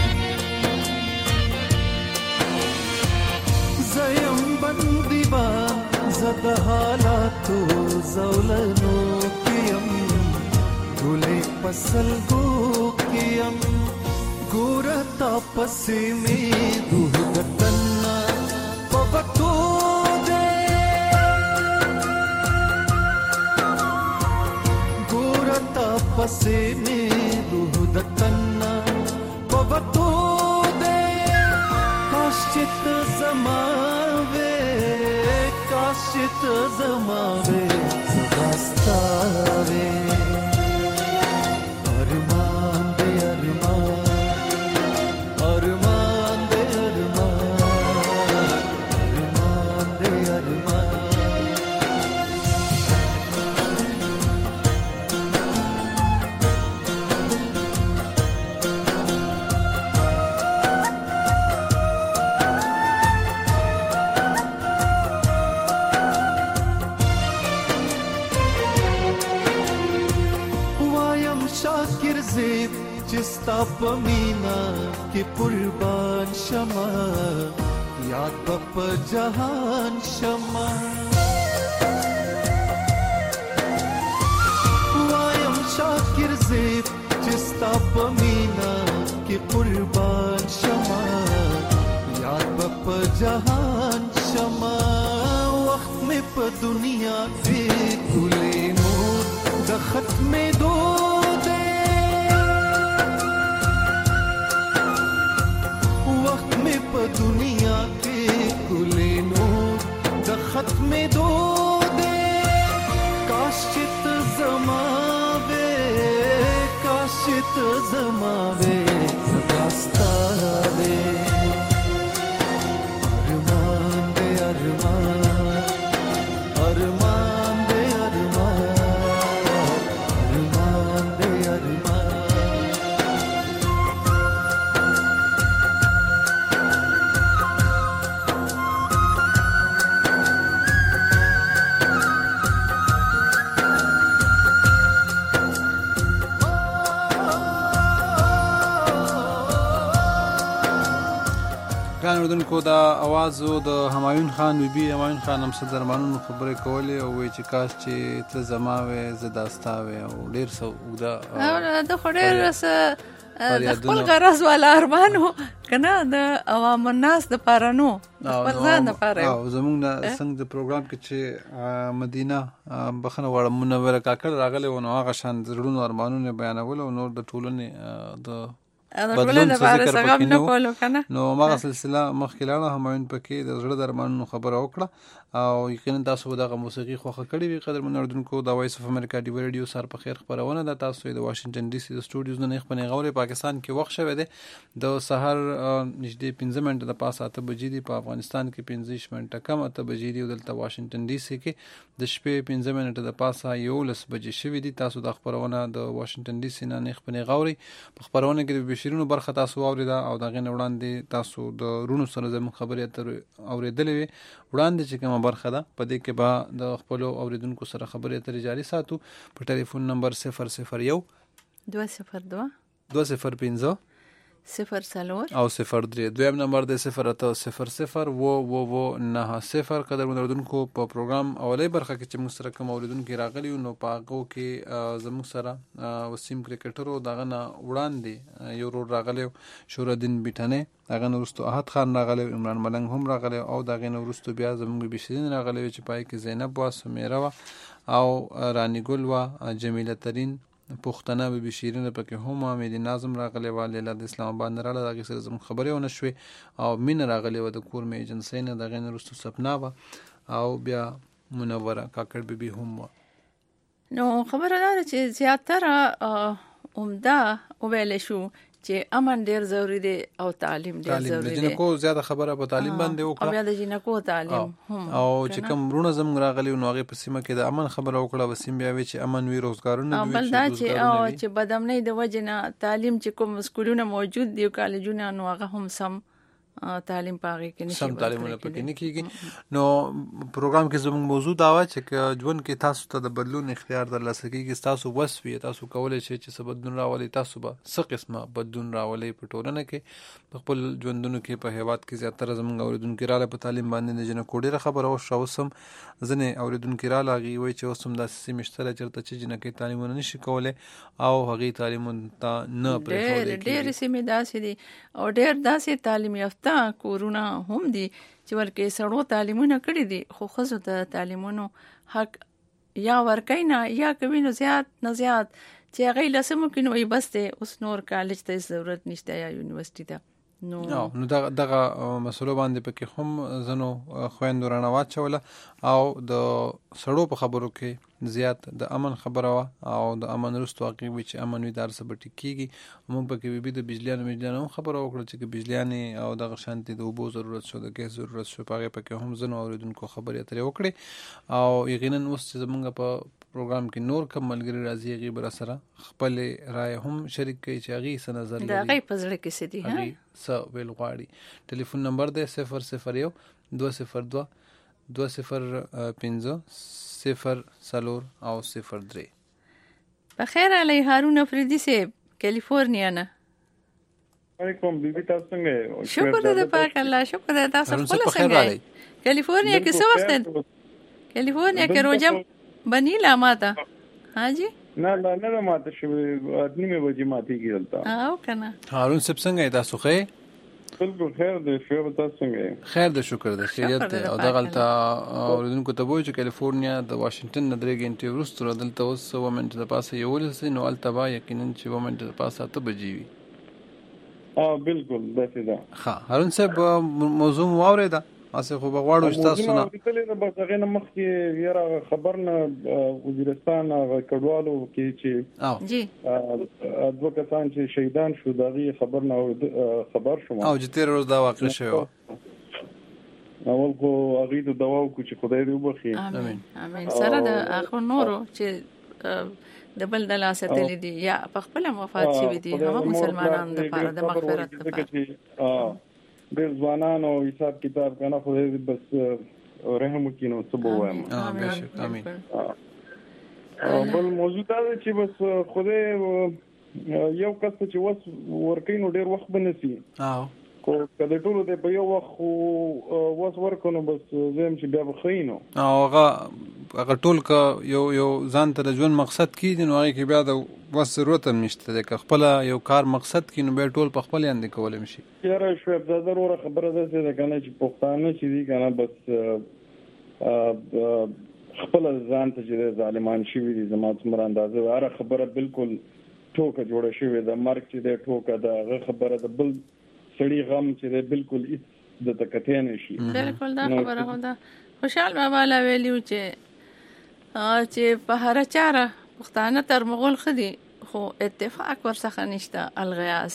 زیم بندیوان زد حالاتو زولنو کیم بھولے پسلگو کیم گورتا پسی میں دوہ دتنا پبتو پسے میں روح دتنا پوتو دے کاشت زماوے راستہ وے ارمان دے ارمان ارمان دے ارمان ارمان دے ارمان چستا پمینا کی قربان شما یاد بپ جہان شما وایم شاکر زیب چستا پمینا کی قربان شما یاد بپ جہان شما وقت میں پا دنیا پہ کلے نور دا ختم دو دنیا کے کلے نور دا ختم دو دے کاشت زماوے راستہ دے ارمان دے ارمان ارمان دے ارمان ارمان دے ارمان ګران اردوونکو دا आवाज د همایون خان بیبي همایون خان هم څه درمانونو خبرې کولې او وایي چې کاش چې ته زما وې زه داستا وې او ډېر څه اوږده د خو ډېر څه د خپل غرض والا ارمانو که نه د عوام الناس دپاره نو د خپل ځان دپاره او زموږ نه څنګه د پروګرام کې چې مدینه بخښنه غواړم منوره کاکړ راغلی و نو هغه شان د زړونو ارمانونه بیانول او نور د ټولنې د بدلون څه ذکر پکې نه نو هغه سلسله مخکې لاړه همایون پکې د زړه درمانونو خبره وکړه او یقینا تاسو دغه موسیقي خوښه کړې وي قدرمن اردوونکو د وایس اف امریکا ډیو ریډیو سر په خیر خبرونه ده تاسو د واشنگټن ډي سي د سټوډیوز نه خپل غوړې پاکستان کې وخت شوه دی د سحر نږدې 15 منټه د پاسه 8 بجې دی په افغانستان کې 15 منټه کم 8 بجې دی دلته واشنگټن ډي سي کې د شپې 15 منټه د پاسه 11 بجې شوې دي تاسو د خبرونه د واشنگټن ډي سي نه خپل غوړې په خبرونه کې د بشیرونو برخه تاسو اوریدا او دغه نه وړاندې تاسو د رونو سره زموږ خبرې اترې اوریدلې وړاندې چې کومه برخه ده په دې کې به د خپل اوریدونکو سره خبرې اترې جاري ساتو په ټلیفون نمبر 001 202 205 0 او 03 دویم نمبر د 0800 و90 قدر مندردونکو په پروګرام اولې برخه کې چې موږ سره کوم اوریدونکو راغلی نو په هغه کې زموږ سره وسیم کرکټرو دغه نه وړاندې یو رول راغلی شورالدین بیٹانه هغه نورستو احد خان راغلی عمران ملنګ هم راغلی او دغه نورستو بیا زموږ بشیرین راغلی چې پای کې زینب وا سمیرا وا او رانی ګل وا جمیله ترین پښتنه به بشیرین پکې هم امید ناظم راغلی و لیلا د اسلام آباد نه راغله دغه سره زموږ خبرې ونه شوې او مين راغلی و د کور می ایجنسی نه دغه نورستو سپنا و او بیا منوره کاکړ بیبي هم و نو خبره ده چې زیاتره عمده ویل شو چې امن ډیر ضروری دی او تعلیم ډیر ضروری دی جنکو زیاده خبره په تعلیم باندې وکړه او بیا د جنکو تعلیم هم او چې کوم رونه زموږ راغلی نو هغه په سیمه کې د امن خبره وکړه وسیم بیا وی چې امن وی روزګارونه وی بل دا چې بدامنۍ د وجنه تعلیم چې کوم سکولونه موجود دي او کالجونه نو هغه هم سم تعلیم پاږي کې نشي سم تعلیمونه پکې نه کیږي نو پروګرام کې زموږ موضوع دا و چې ژوند کې تاسو ته د بدلون اختیار درلاسه کیږي تاسو وسوي تاسو کولای شئ چې څه بدلون راولي تاسو به څه قسمه بدلون راولي په ټولنه کې په خپل ژوندونو کې په هیواد کې زیاتره زموږ اوریدونکو رااله په تعلیم باندې نه جن کوډه خبره او شاوسم ځنه اوریدونکو رااله غي وای چې اوسم د سیمشتره چرته چې جن کې تعلیمونه نشي کولای او هغه تعلیمونه ته نه پرېښودل ډېر سیمه داسې دي او ډېر داسې تعلیم یافته کورونه هم دي چې ورکه سړو تعلیمونه کړی دي خو خزو د تعلیمونو حق یا ورکینا یا کوي نو زیات نه زیات چې هغه لسمو کې نو بس ته اوس نور کالج ته ضرورت نشته یا یونیورسيټي ته نو دغه مسلو باندې پکې هم زنو خويندو رانه واچوله او د سړو په خبرو کې زیات د امن خبره او د امن رستو واقعي چې امن وي دار سره ټیکيږي موږ پکې به د بجلیانو خبره وکړه چې بجلیانې او د شانتي د اوبو ضرورت شو د ګیس ضرورت شو پکې هم زنو اوریدونکو خبرې اترې وکړي او یقینا اوس چې زمونږ په پروګرام کې نور کم ملګری راځي غي بر سره خپل رائے هم شریک کوي چې غي څه نظر لري دا غي پزړه کې سدي ها څه ویل غواړي ټلیفون نمبر دی 001 202 205 0 او 03 بخیر علی هارون افریدی صاحب کیلیفورنیا نه علیکم بیبي تاسو څنګه شکر دې پاک الله شکر دې تاسو خپل څنګه کیلیفورنیا کې څه وخت کیلیفورنیا کې روزم بنیلا ماته ها جی نه ماته شو نیمه بجې ماته کیدلتا او کنه هارون صاحب څنګه تاسو ښه بالکل خیر دې شو تاسو څنګه خیر دې شکر دې خیریت او دا غلطه اوریدونکو ته وایي چې کیلیفورنیا د واشنگټن نه 3 غنټې وروسته دلته اوس ومنټ د پاسه یو لسه نو التبا یقینا چې ومنټ د پاسه 8 بجې وي بالکل داسې ده ها هارون صاحب موضوع واورېدا اسه خو بغواړو تاسو نه کله به څنګه مخ کې یاره خبرنه وزیرستان کډوالو کې چې جی دوه کسان چې شهیدان شو دغه خبر شوم او چې 13 ورځې دا واقع شوه اول کو هغه د دواو کو چې خدای دې وبخي امين سره د اخر نورو چې د بل د لاسه تللی دي یا په خپل وفات شوی دي هغه مسلمانانو لپاره د مغفرت لپاره ډېر ځوانان او حساب کتاب کنه خو دې بس رحم وکینو څه بوایم امين بل موضوع دا چې بس خوده یو کس چې وس ورکینو ډېر وخت بنسي کو کله ټول دې په یو وخت وس ورکونو بس زم چې بیا بخینو هغه ټول کا یو ځان ته ژوند مقصد کیږي نو هغه کې بیا د وس ضرورت نشته د خپل یو کار مقصد کینو بیا ټول په خپل اند کولای شي یاره شو د ضروره خبره ده چې کنه چې پښتانه چې دي کنه بس خپل ځان ته چې ظالمان شي دي زموږ څومره اندازه واره خبره بالکل ټوکه جوړه شوې ده مرګ چې د ټوکه د خبره د بل سړي غم چې د بالکل د تکته نشي بالکل دا خبره ده. خوشحال بابا لا ویلو چې په هر چاره پښتانه تر مغول خدي خو اتفاق ورڅخه نشته الغیاس.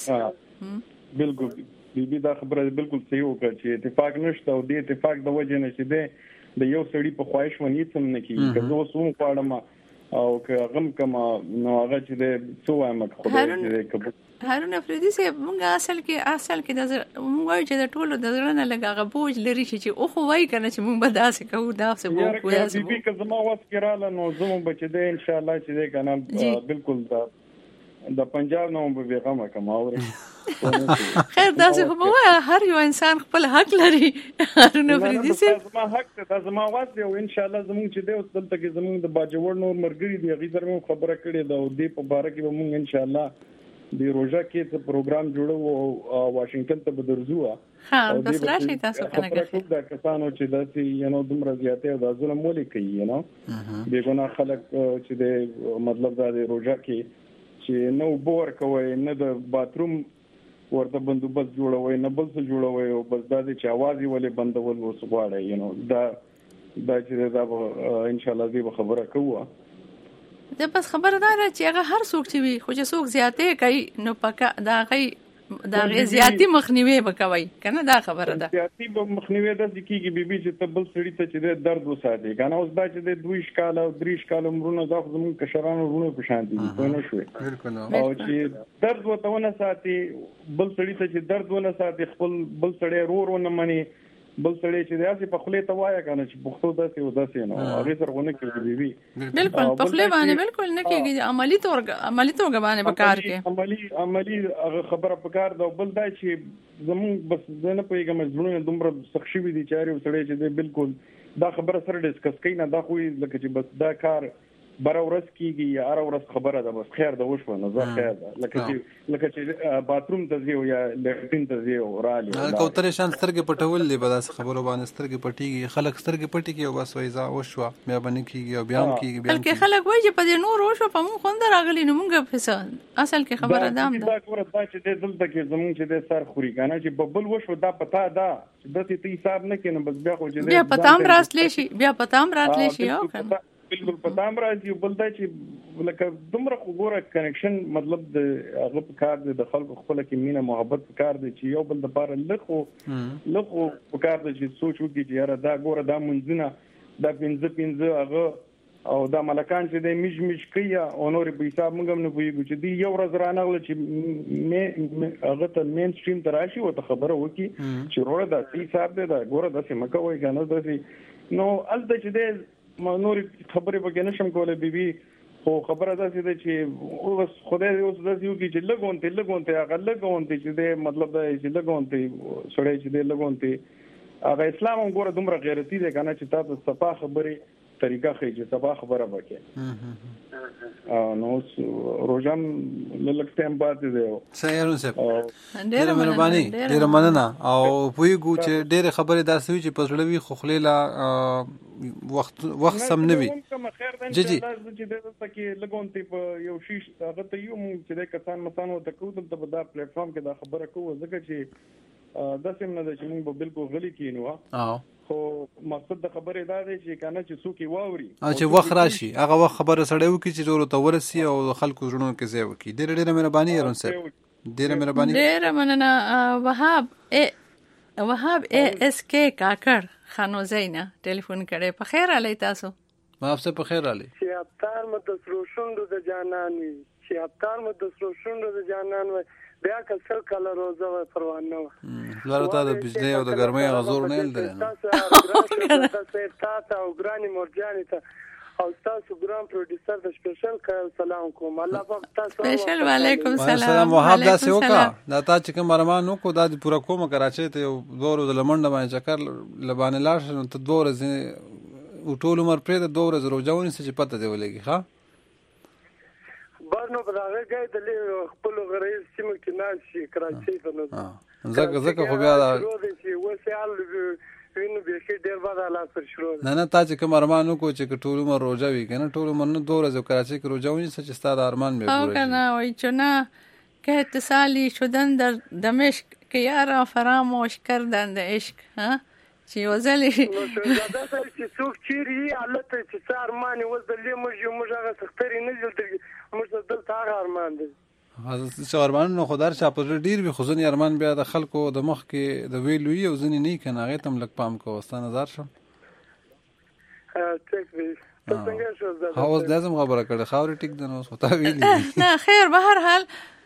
بالکل بيبي دا خبره بالکل صحیح وکړه چې اتفاق نشته او د اتفاق د وجه نه چې د یو سړي په خواهش ونی څم نه کیږي که زه وسوم غواړم او که غم کما نو هغه چې د څو وایم خدای دې هارون افریدي صاحب مونږ اصل کې د مونږ وایو چې د ټولو د زړه نه لږ هغه بوج لري چې او خو وایي کنه چې مونږ به داسې کوو داسې وو بيبي که زما واس کېراله نو زموږ بچی دی ان شاء الله چې دی کنه بالکل د پنجاب نو به غم کما اوري خیر داسې خو وایي هر یو انسان خپل حق لري. هارون افریدي صاحب زما حق ته زما واس دی او ان شاء الله زموږ چې دی اوس دلته کې زموږ د باجوړ نور مرګري دی غي سره خبره کړې ده او دې په باره کې به مونږ ان شاء الله د روزه کې څه پروګرام جوړو او واشنگټن ته به درځو. ها بس راشي تاسو کنه کې دا کسانو چې داسې دومره زیاتې او د ظلم ولې کوي بے ګناه خلک چې د مطلب دا د روزه کې چې نو بور کوي نه د باتروم ورته بندوبست جوړوي نه بل څه جوړوي او بس دا چې आवाज یې ولې بندول وسغواړي دا چې دا ان شاء الله دې خبره کوو. دا بس خبردار چې هغه هر څوک چې وي خو چې څوک زیاتې کوي نو پکا دا غي زیاتی مخنیوي وکوي کنه دا خبره ده. زیاتی مخنیوي د ځکیږي بيبي چې تبل سړی ته چې درد وساتي کنه اوس دا چې د 2 شکال او 3 شکال عمرونه دا زموږ کشرانو ورونه په شان دي په نو شوي او چې درد وته نه ساتي بل سړی ته چې درد ونه ساتي خپل بل سړی ورونه مني بل سړی چې داسې په خله ته وایا کنه چې پښتو داسې او داسې نو هغه سره ونه کوي بيبي بالکل په خله باندې بالکل نه کېږي عملی توګه باندې وکړ کې عملی خبره پکار دا بل دا چې زمون بس نه پیګم زړونه دومره سخشي وي دي چاري سړی چې بالکل دا خبره سره ډیسکس کوي نه دا خو لکه چې بس دا کار بار ورځ کیږي یا هر ورځ خبره ده بس خیر ده وشو نه زه خیر ده لکه چې باتروم ته ځي او یا لټرین ته ځي او رالي کوتره شان سترګې پټول دي بس خبرو باندې سترګې پټيږي خلک سترګې پټي کوي او بس وایي وشو بیا باندې کیږي او بیا هم کیږي بلکې خلک وایي چې په دې نور وشو په مون خوند راغلی نو مونږ په اصل کې خبره ده دا کومه دا چې دلته کې زمون چې د سر خوري کنه چې ببل وشو دا پتا ده چې د دې حساب نه کینې بس بیا خو چې بیا پتام راتلی شي او کنه بالکل پتام راځي بل دا چې لکه دومره وګوره کنیکشن مطلب د هغه په کار د خلکو خپل کې مینه محبت په کار دی چې یو بل د بار لخو په کار دی چې سوچ وکړي چې یاره دا ګوره دا منځونه دا پنځه هغه او دا ملکان چې د میش کوي او نور په حساب موږ هم نه پوهیږو چې دی یو ورځ رانغله چې هغه ته مین سټریم ته راشي او ته خبره وکړي چې وروره دا حساب دی دا ګوره داسې مکه وایي که نه داسې نو هلته چې دی نور خبرې پکې نشم کولای بيبي خو خبره ده چې اوس خدای دې اوس داسې وکړي چې لګونته هغه لګونته چې دې مطلب دا چې لګونته سړی چې دې لګونته هغه اسلام هم ګوره دومره غیرتی دی کنه چې تاسو صفه خبرې طریقه خې چې صفه خبره وکړي نو روزم لږ ټایم پاتې دی سایرون صاحب ډېر مننه او پویګو چې ډېر خبرې داسې وي چې پسړوي خو خلیلا وخت سم نه وي جی چې دلته کې لګونته په یو شیش هغه ته یو چې د کسان متانو ته کوو دلته په دا پلیټ فارم کې دا خبره کوو ځکه چې داسې نه ده چې موږ به بالکل غلي کینو خو مقصد د خبرې دا دی چې کنه چې څوک واوري چې وخت راشي هغه وخت خبره سره وکړي چې ضرورت ورسي او خلکو ژوند کې ځای وکړي ډېر مهرباني يرون صاحب ډېر مهرباني ډېر مننه وهاب اس کے کاکړ خانو زینا ټلیفون کړي په خیر علي تاسو ما آپ سے په خیر علي چې ابتار مدسرو شوندو د جانان وي چې ابتار مدسرو شوندو د جانان وي بیا کسر کله روزه و پروانه و لاره تا د بجلی او د ګرمۍ غزور نه لري تاسو او ګرانی مرجانی ته او تاسو ګرام پروډوسر د سپیشل سلام کوم الله پاک تاسو سپیشل وعلیکم السلام وهاب داسې وکا دا تا چې کوم ارمان وکړو دا پورا کوم کراچۍ ته یو دوه ورځې لمنډه باندې چکر لبانه لاړ شنو ته دوه ورځې ټول عمر پرې د دوه ورځې روزاونی چې پته دی ولګي ها برنو بداغه گای د خپل غریز سیمه کې ناشي کراچۍ ته نو زکه خو بیا دا چې وسیال وینو به شي ډیر بد حالات پر شروع نه تا چې کوم ارمان وکړو چې ټول عمر روزه وي کنه ټول عمر نه 2 ورځې کراچي کې روزه ونی چې ستاسو ارمان به پوره شي کنه وای چې نه که اتصالی شدن در دمشق که یارا فراموش کردن د عشق ها چې وزلې نو دا چې څوک چیرې حالت چې څه ارمان وز د لیمو موږ هغه سختري نه دلته موږ دلته هغه ارمان دي چې ارمان نو خدای چا په ډیر به خزونی ارمان بیا د خلکو د مخ کې د ویلو یو ځنی نه کنه هغه تم لک پام کو واستانه نظر شم ټیک وی څنګه شو دا هاوس لازم خبره کړه خاورې ټیک دنه اوس وتا ویلی نه خیر به هر حال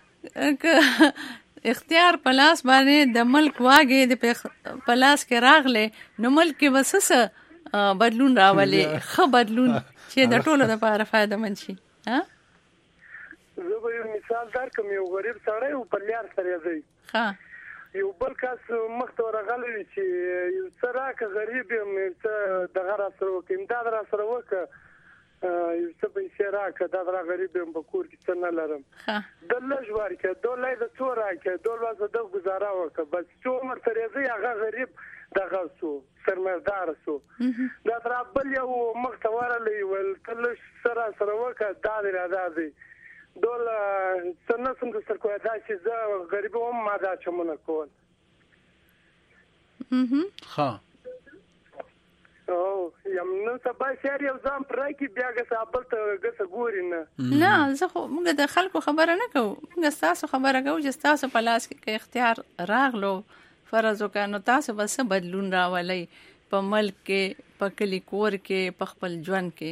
اختیار پلاس باندې د ملک واګې د پلاس کې راغله نو ملک کې وسسه بدلون راولي خو بدلون چې د ټولو لپاره فائدہ مند شي ها زه به مثال درکم یو غریب سړی او په لار سره دی ها یو بل کس مخته ورغلی چې یو سره که غریب یم څه دغه را سره وکړم دا را سره وکړه یو څه پیسې راکړه دا را غریب یم په کور کې څه نه لرم د لږ ورکړه دولای د څو راکړه دولای د گزاره وکړه بس څو عمر سره دی هغه غریب دغه سو سرمایدار سو دا تر بل یو مخته ورلی ول کله سره وکړه دا دی دول څنګه څنګه سر کوی دا چې زه غریب وم ما دا چمونه کول ها او یم نو سبا شهر یو ځم پرای کی بیا غسابل ته غس ګوري نه زه خو موږ د خلکو خبره نه کوو موږ تاسو خبره کوو چې تاسو په لاس کې اختیار راغلو فرض وکړو تاسو بس بدلون راولي په ملک کې په کلی کور کې په خپل ژوند کې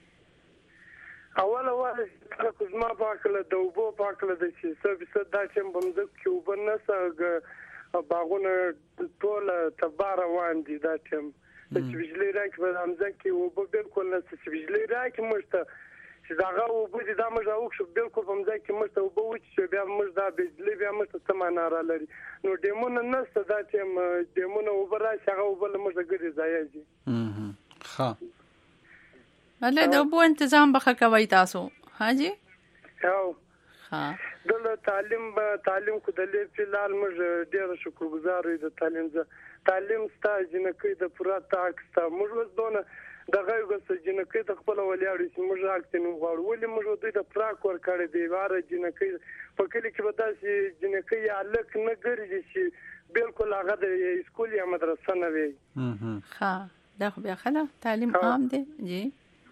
اول کوزما پاکله د وبو پاکله د چې څه دا چې بمزه کې وبنسه باغونه ټول تبار روان دي دا ټیم چې بجلی راکې په امزه کې وبو بالکل نه چې بجلی راکې مشته چې داغه وبو دي دا مجا وښو بالکل په امزه کې مشته وبو چې بیا مش دا بجلی بیا مشته سمانه را لري نو دیمونه نسته دا ټیم دیمونه وبرا شغه وبل مجا ګرځي ځایږي ها بله د وبو تنظیم بخه کوي تاسو حاجی او د تعلیم کو د فلال موږ ډیر شکرګزار یو د تعلیم ستا جنکې د پورا تاک ستا موږ وځونه د غوږ سره جنکې د خپل ولیاړي چې موږ اکتنو غواړو ولې موږ دوی د پراک ور کړی دی واره جنکې په کلی کې بداسي جنکې یا لک نه ګرځي چې بالکل هغه د اسکول یا مدرسه نه وي ها دا خو بیا خلا تعلیم عام دی جی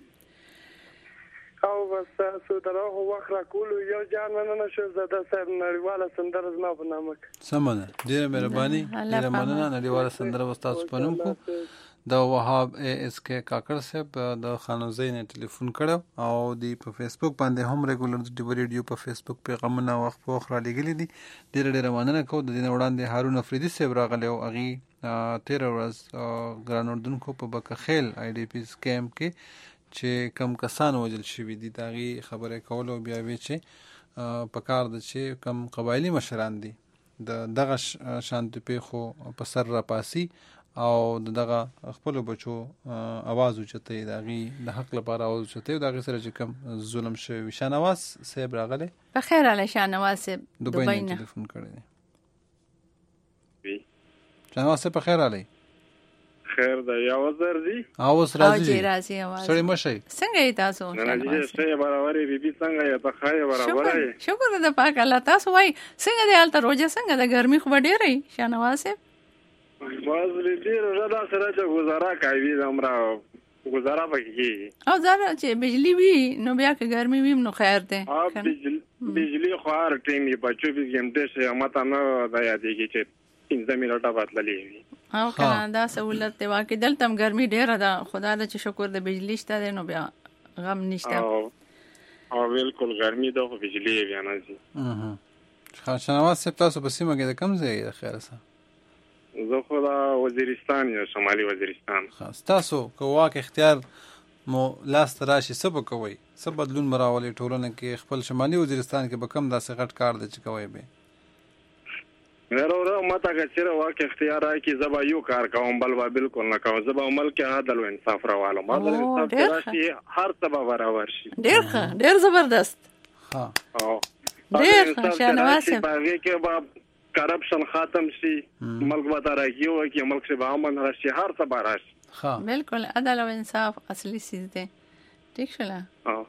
او بس تاسو دغه وخت راکول یو جان مننه شو زده صاحب نړیواله سندره زما په نامه سمونه ډیره مهرباني ډیره مننه نړیواله سندره وستاسو په نوم کو د وهاب اس کې کاکړ صاحب د خانوزۍ نه ټلیفون کړو او دی په فیسبوک باندې هم ریګولر د ریډیو په فیسبوک پیغامونه وخت په وخت را لګلې دي ډیره مننه کوم د دین وړاندې هارون افریدي صاحب راغلی او اغي 13 ورځ ګران اردوونکو په بکخیل آی ډی پی سکیم کې چې کم کسان وجل شوی دي داغي خبره کول او بیا وی چې په کار د چې کم قبایلی مشران دي دغه شانت په خو په سر را پاسي او دغه خپل بچو आवाज اوچته داغي د حق لپاره आवाज اوچته داغي سره چې کم ظلم شوی شانواز صاحب راغله په خیر علی شانواز صاحب دوبۍ نه ټلیفون کړی شانواز صاحب په خیر علی خیر دا یا وزر دي اوس راځي आवाज سړی مشي څنګه یې تاسو نه څه برابرې بيبي څنګه یا ته خای برابرې شکر د پاک الله تاسو وای څنګه دی حالت روزه څنګه د ګرمي خو ډېرې شانواز صاحب باز دې روزه سره چې گزاره کوي زمرا گزاره پکې او زاره چې بجلی وي نو بیا که ګرمي وي نو خیر ده بجلی خو هر ټیم په 24 غنټه شه ماته نه د یادېږي چې 15 منټه بدللې وي او کنه دا سہولت دی واکه دلته ګرمي ډیره ده خدا دې چې شکر د بجلی شته نو بیا غم نشته او بالکل ګرمي ده خو بجلی بیا نه زی خاصنواز صاحب تاسو په سیمه کې د کم ځای د خیره سره زه خو دا وزیرستان یا شمالي وزیرستان خاص تاسو کوواک اختیار مو لاس تراشي سب کوي سب بدلون مراولي ټولنه کې خپل شمالي وزیرستان کې به کم داسې غټ کار د چ کوي به ورو ماته کچره واک اختیار راکې زبا یو کار کوم بل بالکل نه کوم زبا عمل کې عدل او انصاف راوالم عدل انصاف راشي هر سبا برابر شي ډیر زبردست ها او ډیر شانواز باغې کې با کرپشن ختم شي ملک به ترقی وکړي ملک به امن راشي هر څه به راشي بالکل عدالت او انصاف اصلي چیز دی ٹھیک شلا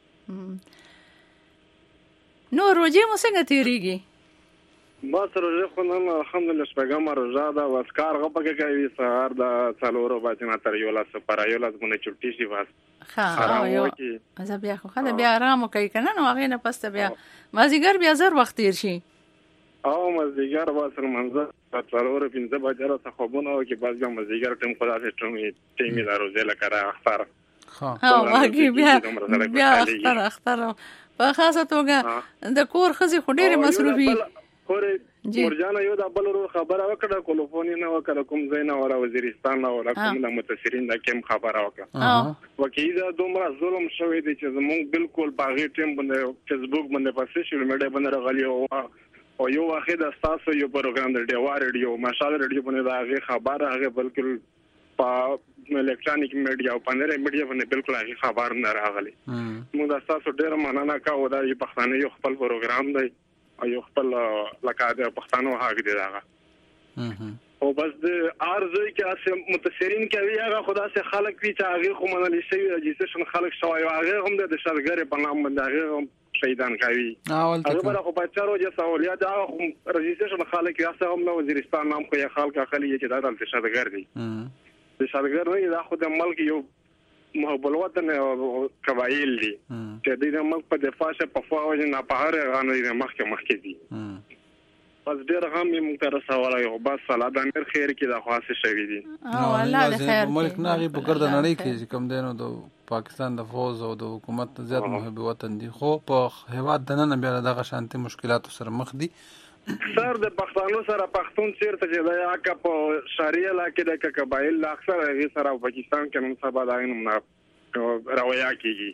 نو روزي مو څنګه تیریږي بس روزه خو نن الحمدلله شپږم روزه دا وسکار غپکه کوي سهار د څلورو بجې نه تر یو لاس پر یو لاس باندې چټي شي بس ها یو زه بیا خو خدای بیا آرام کوي کنه نو هغه نه پسته بیا مازیګر بیا زر وخت تیر شي او مازیګر واسه منځ څلورو 15 بجې را خوبونه او کې بس بیا مازیګر ټیم خدا ته ټیمي دا روزه لکه اختر ها واګي بیا اختر په خاصه توګه د کور خزي خو ډېر مصروفي ورجانا یو د بل خبره وکړه کولوفونی نه وکړه کوم زینا ور وزیرستان او کوم د متاثرین د کوم خبره وکړه وکیدا دومره ظلم شوی دی چې زموږ بالکل باغی ټیم باندې فیسبوک باندې په سوشل میډیا باندې راغلی او یو واخد اساسو یو پروګرام د ډیوار ریډیو ماشاءالله ریډیو باندې دا خبره هغه بالکل په الکترونیک میډیا او پنځه میډیا باندې بالکل هغه خبر نه راغلی موږ د اساسو ډیر مننه کوو دا یو پښتانه یو خپل پروګرام دی او یو خپل لکه د پښتنو حق دی دا او بس د ارزو کې اسه متاثرین کوي هغه خدا سه خلک وی چې هغه خو منل شي رجستریشن خلک شوی هغه هم د شرګر په نام باندې هغه شهیدان کوي هغه بل خو په چارو چې سہولیت هغه رجستریشن خلک یې اسه هم نو وزیرستان نام خو یې خلک خلی چې دا د شرګر دی د شرګر نه دا خو د ملک یو محبل وطن او قبایل دي چې د ملک په دفاع شه په فواج نه په هر غانو د مخکې دي بس ډیر هم موږ تر سوال یو بس صلاح د امیر خیر کې د خاصه شوی دي او الله د خیر ملک ناغي په ګرد نړۍ کې چې کم دینو د پاکستان د فوج او د حکومت زیات محب وطن دي خو په هواد د نن بیا دغه شانتي مشکلات سره مخ دي سر د پښتنو سره پښتون چیرته چې دا یا په شریعه علاقې د قبایل اکثر هغه سره پاکستان کې نن سبا دا نه راویا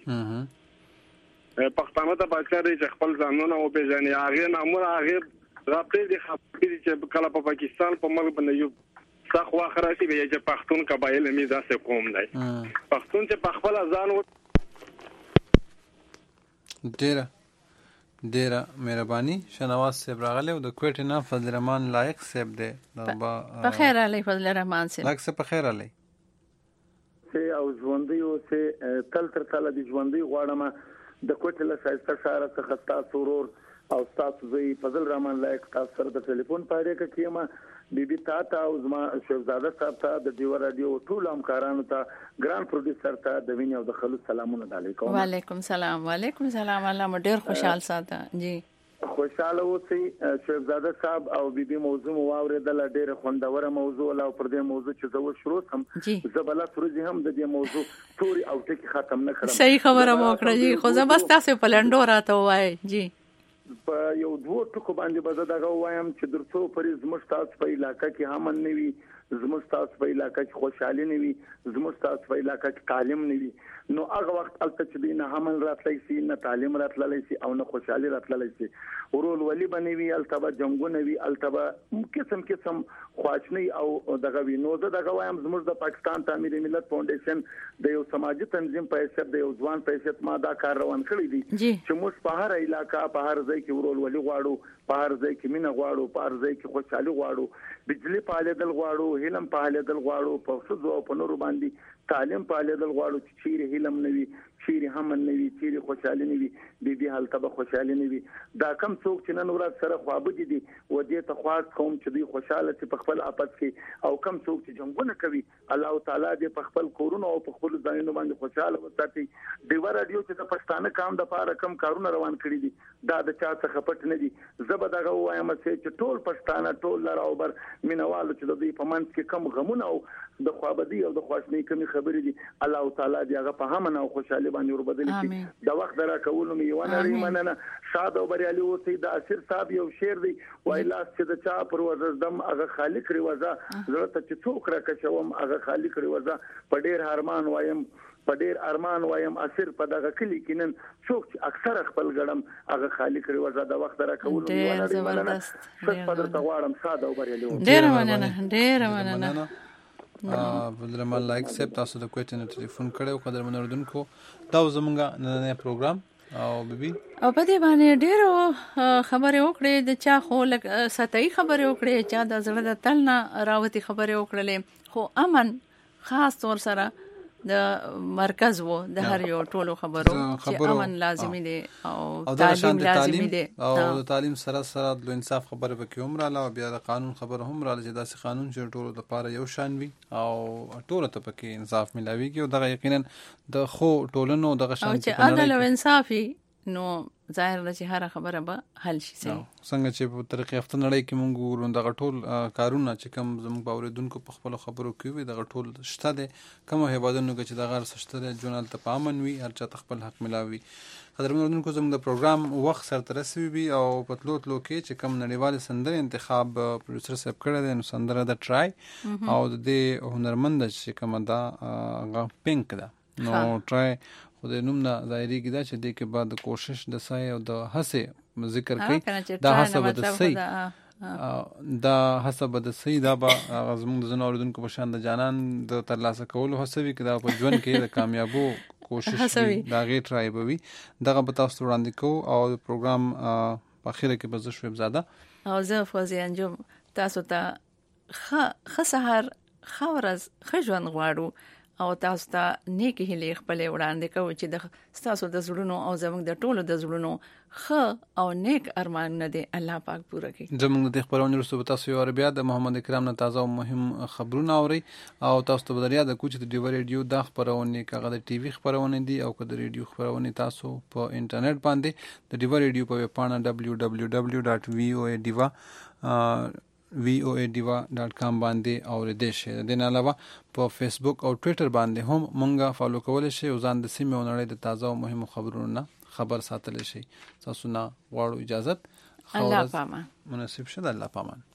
کیږي پښتنو ته پاکستان چې خپل ځانونه او پیژنې هغه نامور هغه راپې دي خبرې چې کله په پاکستان په ملک باندې یو څخه واخراتي به چې پښتون قبایل می ځاسه قوم دی پښتون چې په خپل ځان ډیره مهرباني شنواز صاحب راغله او د کوټ نه فضل الرحمن لایق صاحب دی په خیر علي فضل الرحمن صاحب لایق صاحب په خیر علي سه او ژوندۍ او سه تل تر تل د ژوندۍ غواړم د کوټ له شایسته شهر څخه تاسو ورور او تاسو زی فضل الرحمن لایق تاسو سره د ټلیفون پاره کې کیما بیبي تا او زما شهزاده صاحب ته د دیو رادیو ټول همکارانو ته ګران پروډوسر ته د ویني او د خلوص سلامونه علیکم وعلیکم السلام وعلیکم السلام الله مو ډیر خوشحال ساته جی خوشاله اوسئ شهزاده صاحب او بیبي موضوع واوریدل ډیر خوندوره موضوع او پر دې موضوع چې زو شروع سم زبلا فروزي هم د دې موضوع ټوري او ټکی ختم نه کړم صحیح خبره مو کړی جی خو زبست تاسو په لندو راته وای جی په یو دوه ټکو باندې به دغه وایم چې درڅو پرې زموږ تاسو په علاقې کې هم نه وي زموږ تاسو په علاقې کې خوشحالي نه وي زموږ تاسو په علاقې کې تعلیم نه وي نو هغه وخت البته چې نه هم راتلای شي نه تعلیم راتلای شي او نه خوشحالي راتلای شي ورول ولی بنوي التبه جنگونه وي التبه قسم خواچنی او دغه وی نو دغه وایم زموږ د پاکستان تعمیر ملت فاونډیشن د یو سماجی تنظیم په حیثیت د یو ځوان په حیثیت ما دا کار روان کړی دی چې موږ په هر علاقې په هر ځای کې ورول ولی غواړو په هر ځای کې مینه غواړو په هر ځای کې خوشحالي غواړو بجلی په لیدل غواړو هلم په لیدل غواړو په څه او په نور باندې تعلیم په لیدل غواړو چې چیرې هلم نوي چیرې هم نوي چیرې خوشحالي نوي بي حالت به خوشحالي نوي دا کم څوک چې نن ورځ سره خوابه دي و دې ته خواږ قوم چې دوی خوشاله چې په خپل آپس کې او کم څوک چې جنگونه کوي الله تعالی دې په خپل کورونو او په خپل ځایونو باندې خوشاله وساتي دیو رادیو چې د پښتانه کام د پاره کم کارونه روان کړی دي دا د چا څخه پټ نه دي زبر دغه وایم چې ټول پښتانه ټول لر او بر مینوالو چې دوی په منځ کې کم غمونه او د خوابدي او د خواشنی کمی خبرې دي الله تعالی دې هغه په همن او خوشاله باندې وربدل شي د وخت درا کولو می ونه لري مننه شاد او بریالي اوسئ د اسیر صاحب یو شعر دی وای لاس چې د چا پر وزدم هغه خالق ری وزا زړه ته چې څوک را کښوم هغه خالق ری وزا په ډیر ارمان وایم اسیر په دغه کلی کینن څوک چې اکثر خپل غړم هغه خالق ری وزا د وخت درا کولو می ونه لري مننه څه په درته غواړم شاد او بریالي اوسئ ډیر مننه فضل الرحمن لایق صاحب تاسو د کوټ نه ټلیفون کړو قدر منوردونکو دا زمونږه نن پروګرام او بيبي او په دې باندې ډېرو خبرې وکړې د چا خو لکه سطحي خبرې وکړې چا د زړه د تل نه راوتي خبرې وکړلې خو امن خاص طور سره د مرکز وو د هر یو ټولو خبرو چې امن لازمي دی او تعلیم لازمي دی او د تعلیم سره سره د انصاف خبره به کې هم رااله او بیا د قانون خبره هم رااله چې داسې قانون چې ټولو لپاره یو شان وي او ټولو ته پکې انصاف ملاويږي او دغه یقینا د خو ټولنو دغه شان چې عدل او انصافي نو ظاهر ده چې هر خبره به حل شي څنګه چې په طریقې یافته نړۍ کې موږ ګورو دغه ټول کارونه چې کوم زموږ په اوریدونکو په خپل خبرو کې وي دغه ټول شته دي کوم هیوادونو کې چې دغه ارسشته دي جنال ته پامن وي هر چا خپل حق ملاوي قدرمن اوریدونکو زموږ د پروګرام وخت سره ترسوي وي او په تلو کې چې کوم نړیوال سندره انتخاب پروډوسر صاحب کړی دی نو سندره د ټرای او د هنرمند چې کوم دا هغه پینک ده نو ټرای خو د نوم نه ظاهرېږي دا چې دې کې بعد کوشش د سعی او د هڅې ذکر کوي دا حسب د سعی دا حسب د سعی دا به زموږ د ځینو اوریدونکو په شان د جانان د ترلاسه کولو هڅوي چې دا په ژوند کې د کامیابو کوشش وي دا غي ټرای به وي دغه به تاسو وړاندې کوو او د پروګرام په اخره کې به زه شویب زاده او زه فوزیه انجم تاسو ته ښه سهار ښه ورځ ښه ژوند غواړو او تاسو ته نیکی هیلې خپلې وړاندې کوو چې د تاسو د زړونو او زموږ د ټولو د زړونو ښه او نیک ارمانونه دي الله پاک پوره کړي. زموږ د خبرونې وروسته تاسو یو بیا د محمد کرام نه تازه او مهم خبرونه اوري او تاسو ته بدریا د کوچ د ډیو ریډیو د خبرونه کغه د ټي وي خبرونه دي او کله د ریډیو خبرونه تاسو په انټرنیټ باندې د ډیو ریډیو په پاڼه www.voadiva voadiva.com باندې اوریدئ شئ. د دې علاوه په فیسبوک او ټوئیټر باندې هم مونږه فالو کولای شئ او ځان د سیمې او نړۍ د تازه او مهمو خبرونو خبر ساتل شئ. تاسو نه غواړو اجازه الله پامان مناسب شه د الله پامان.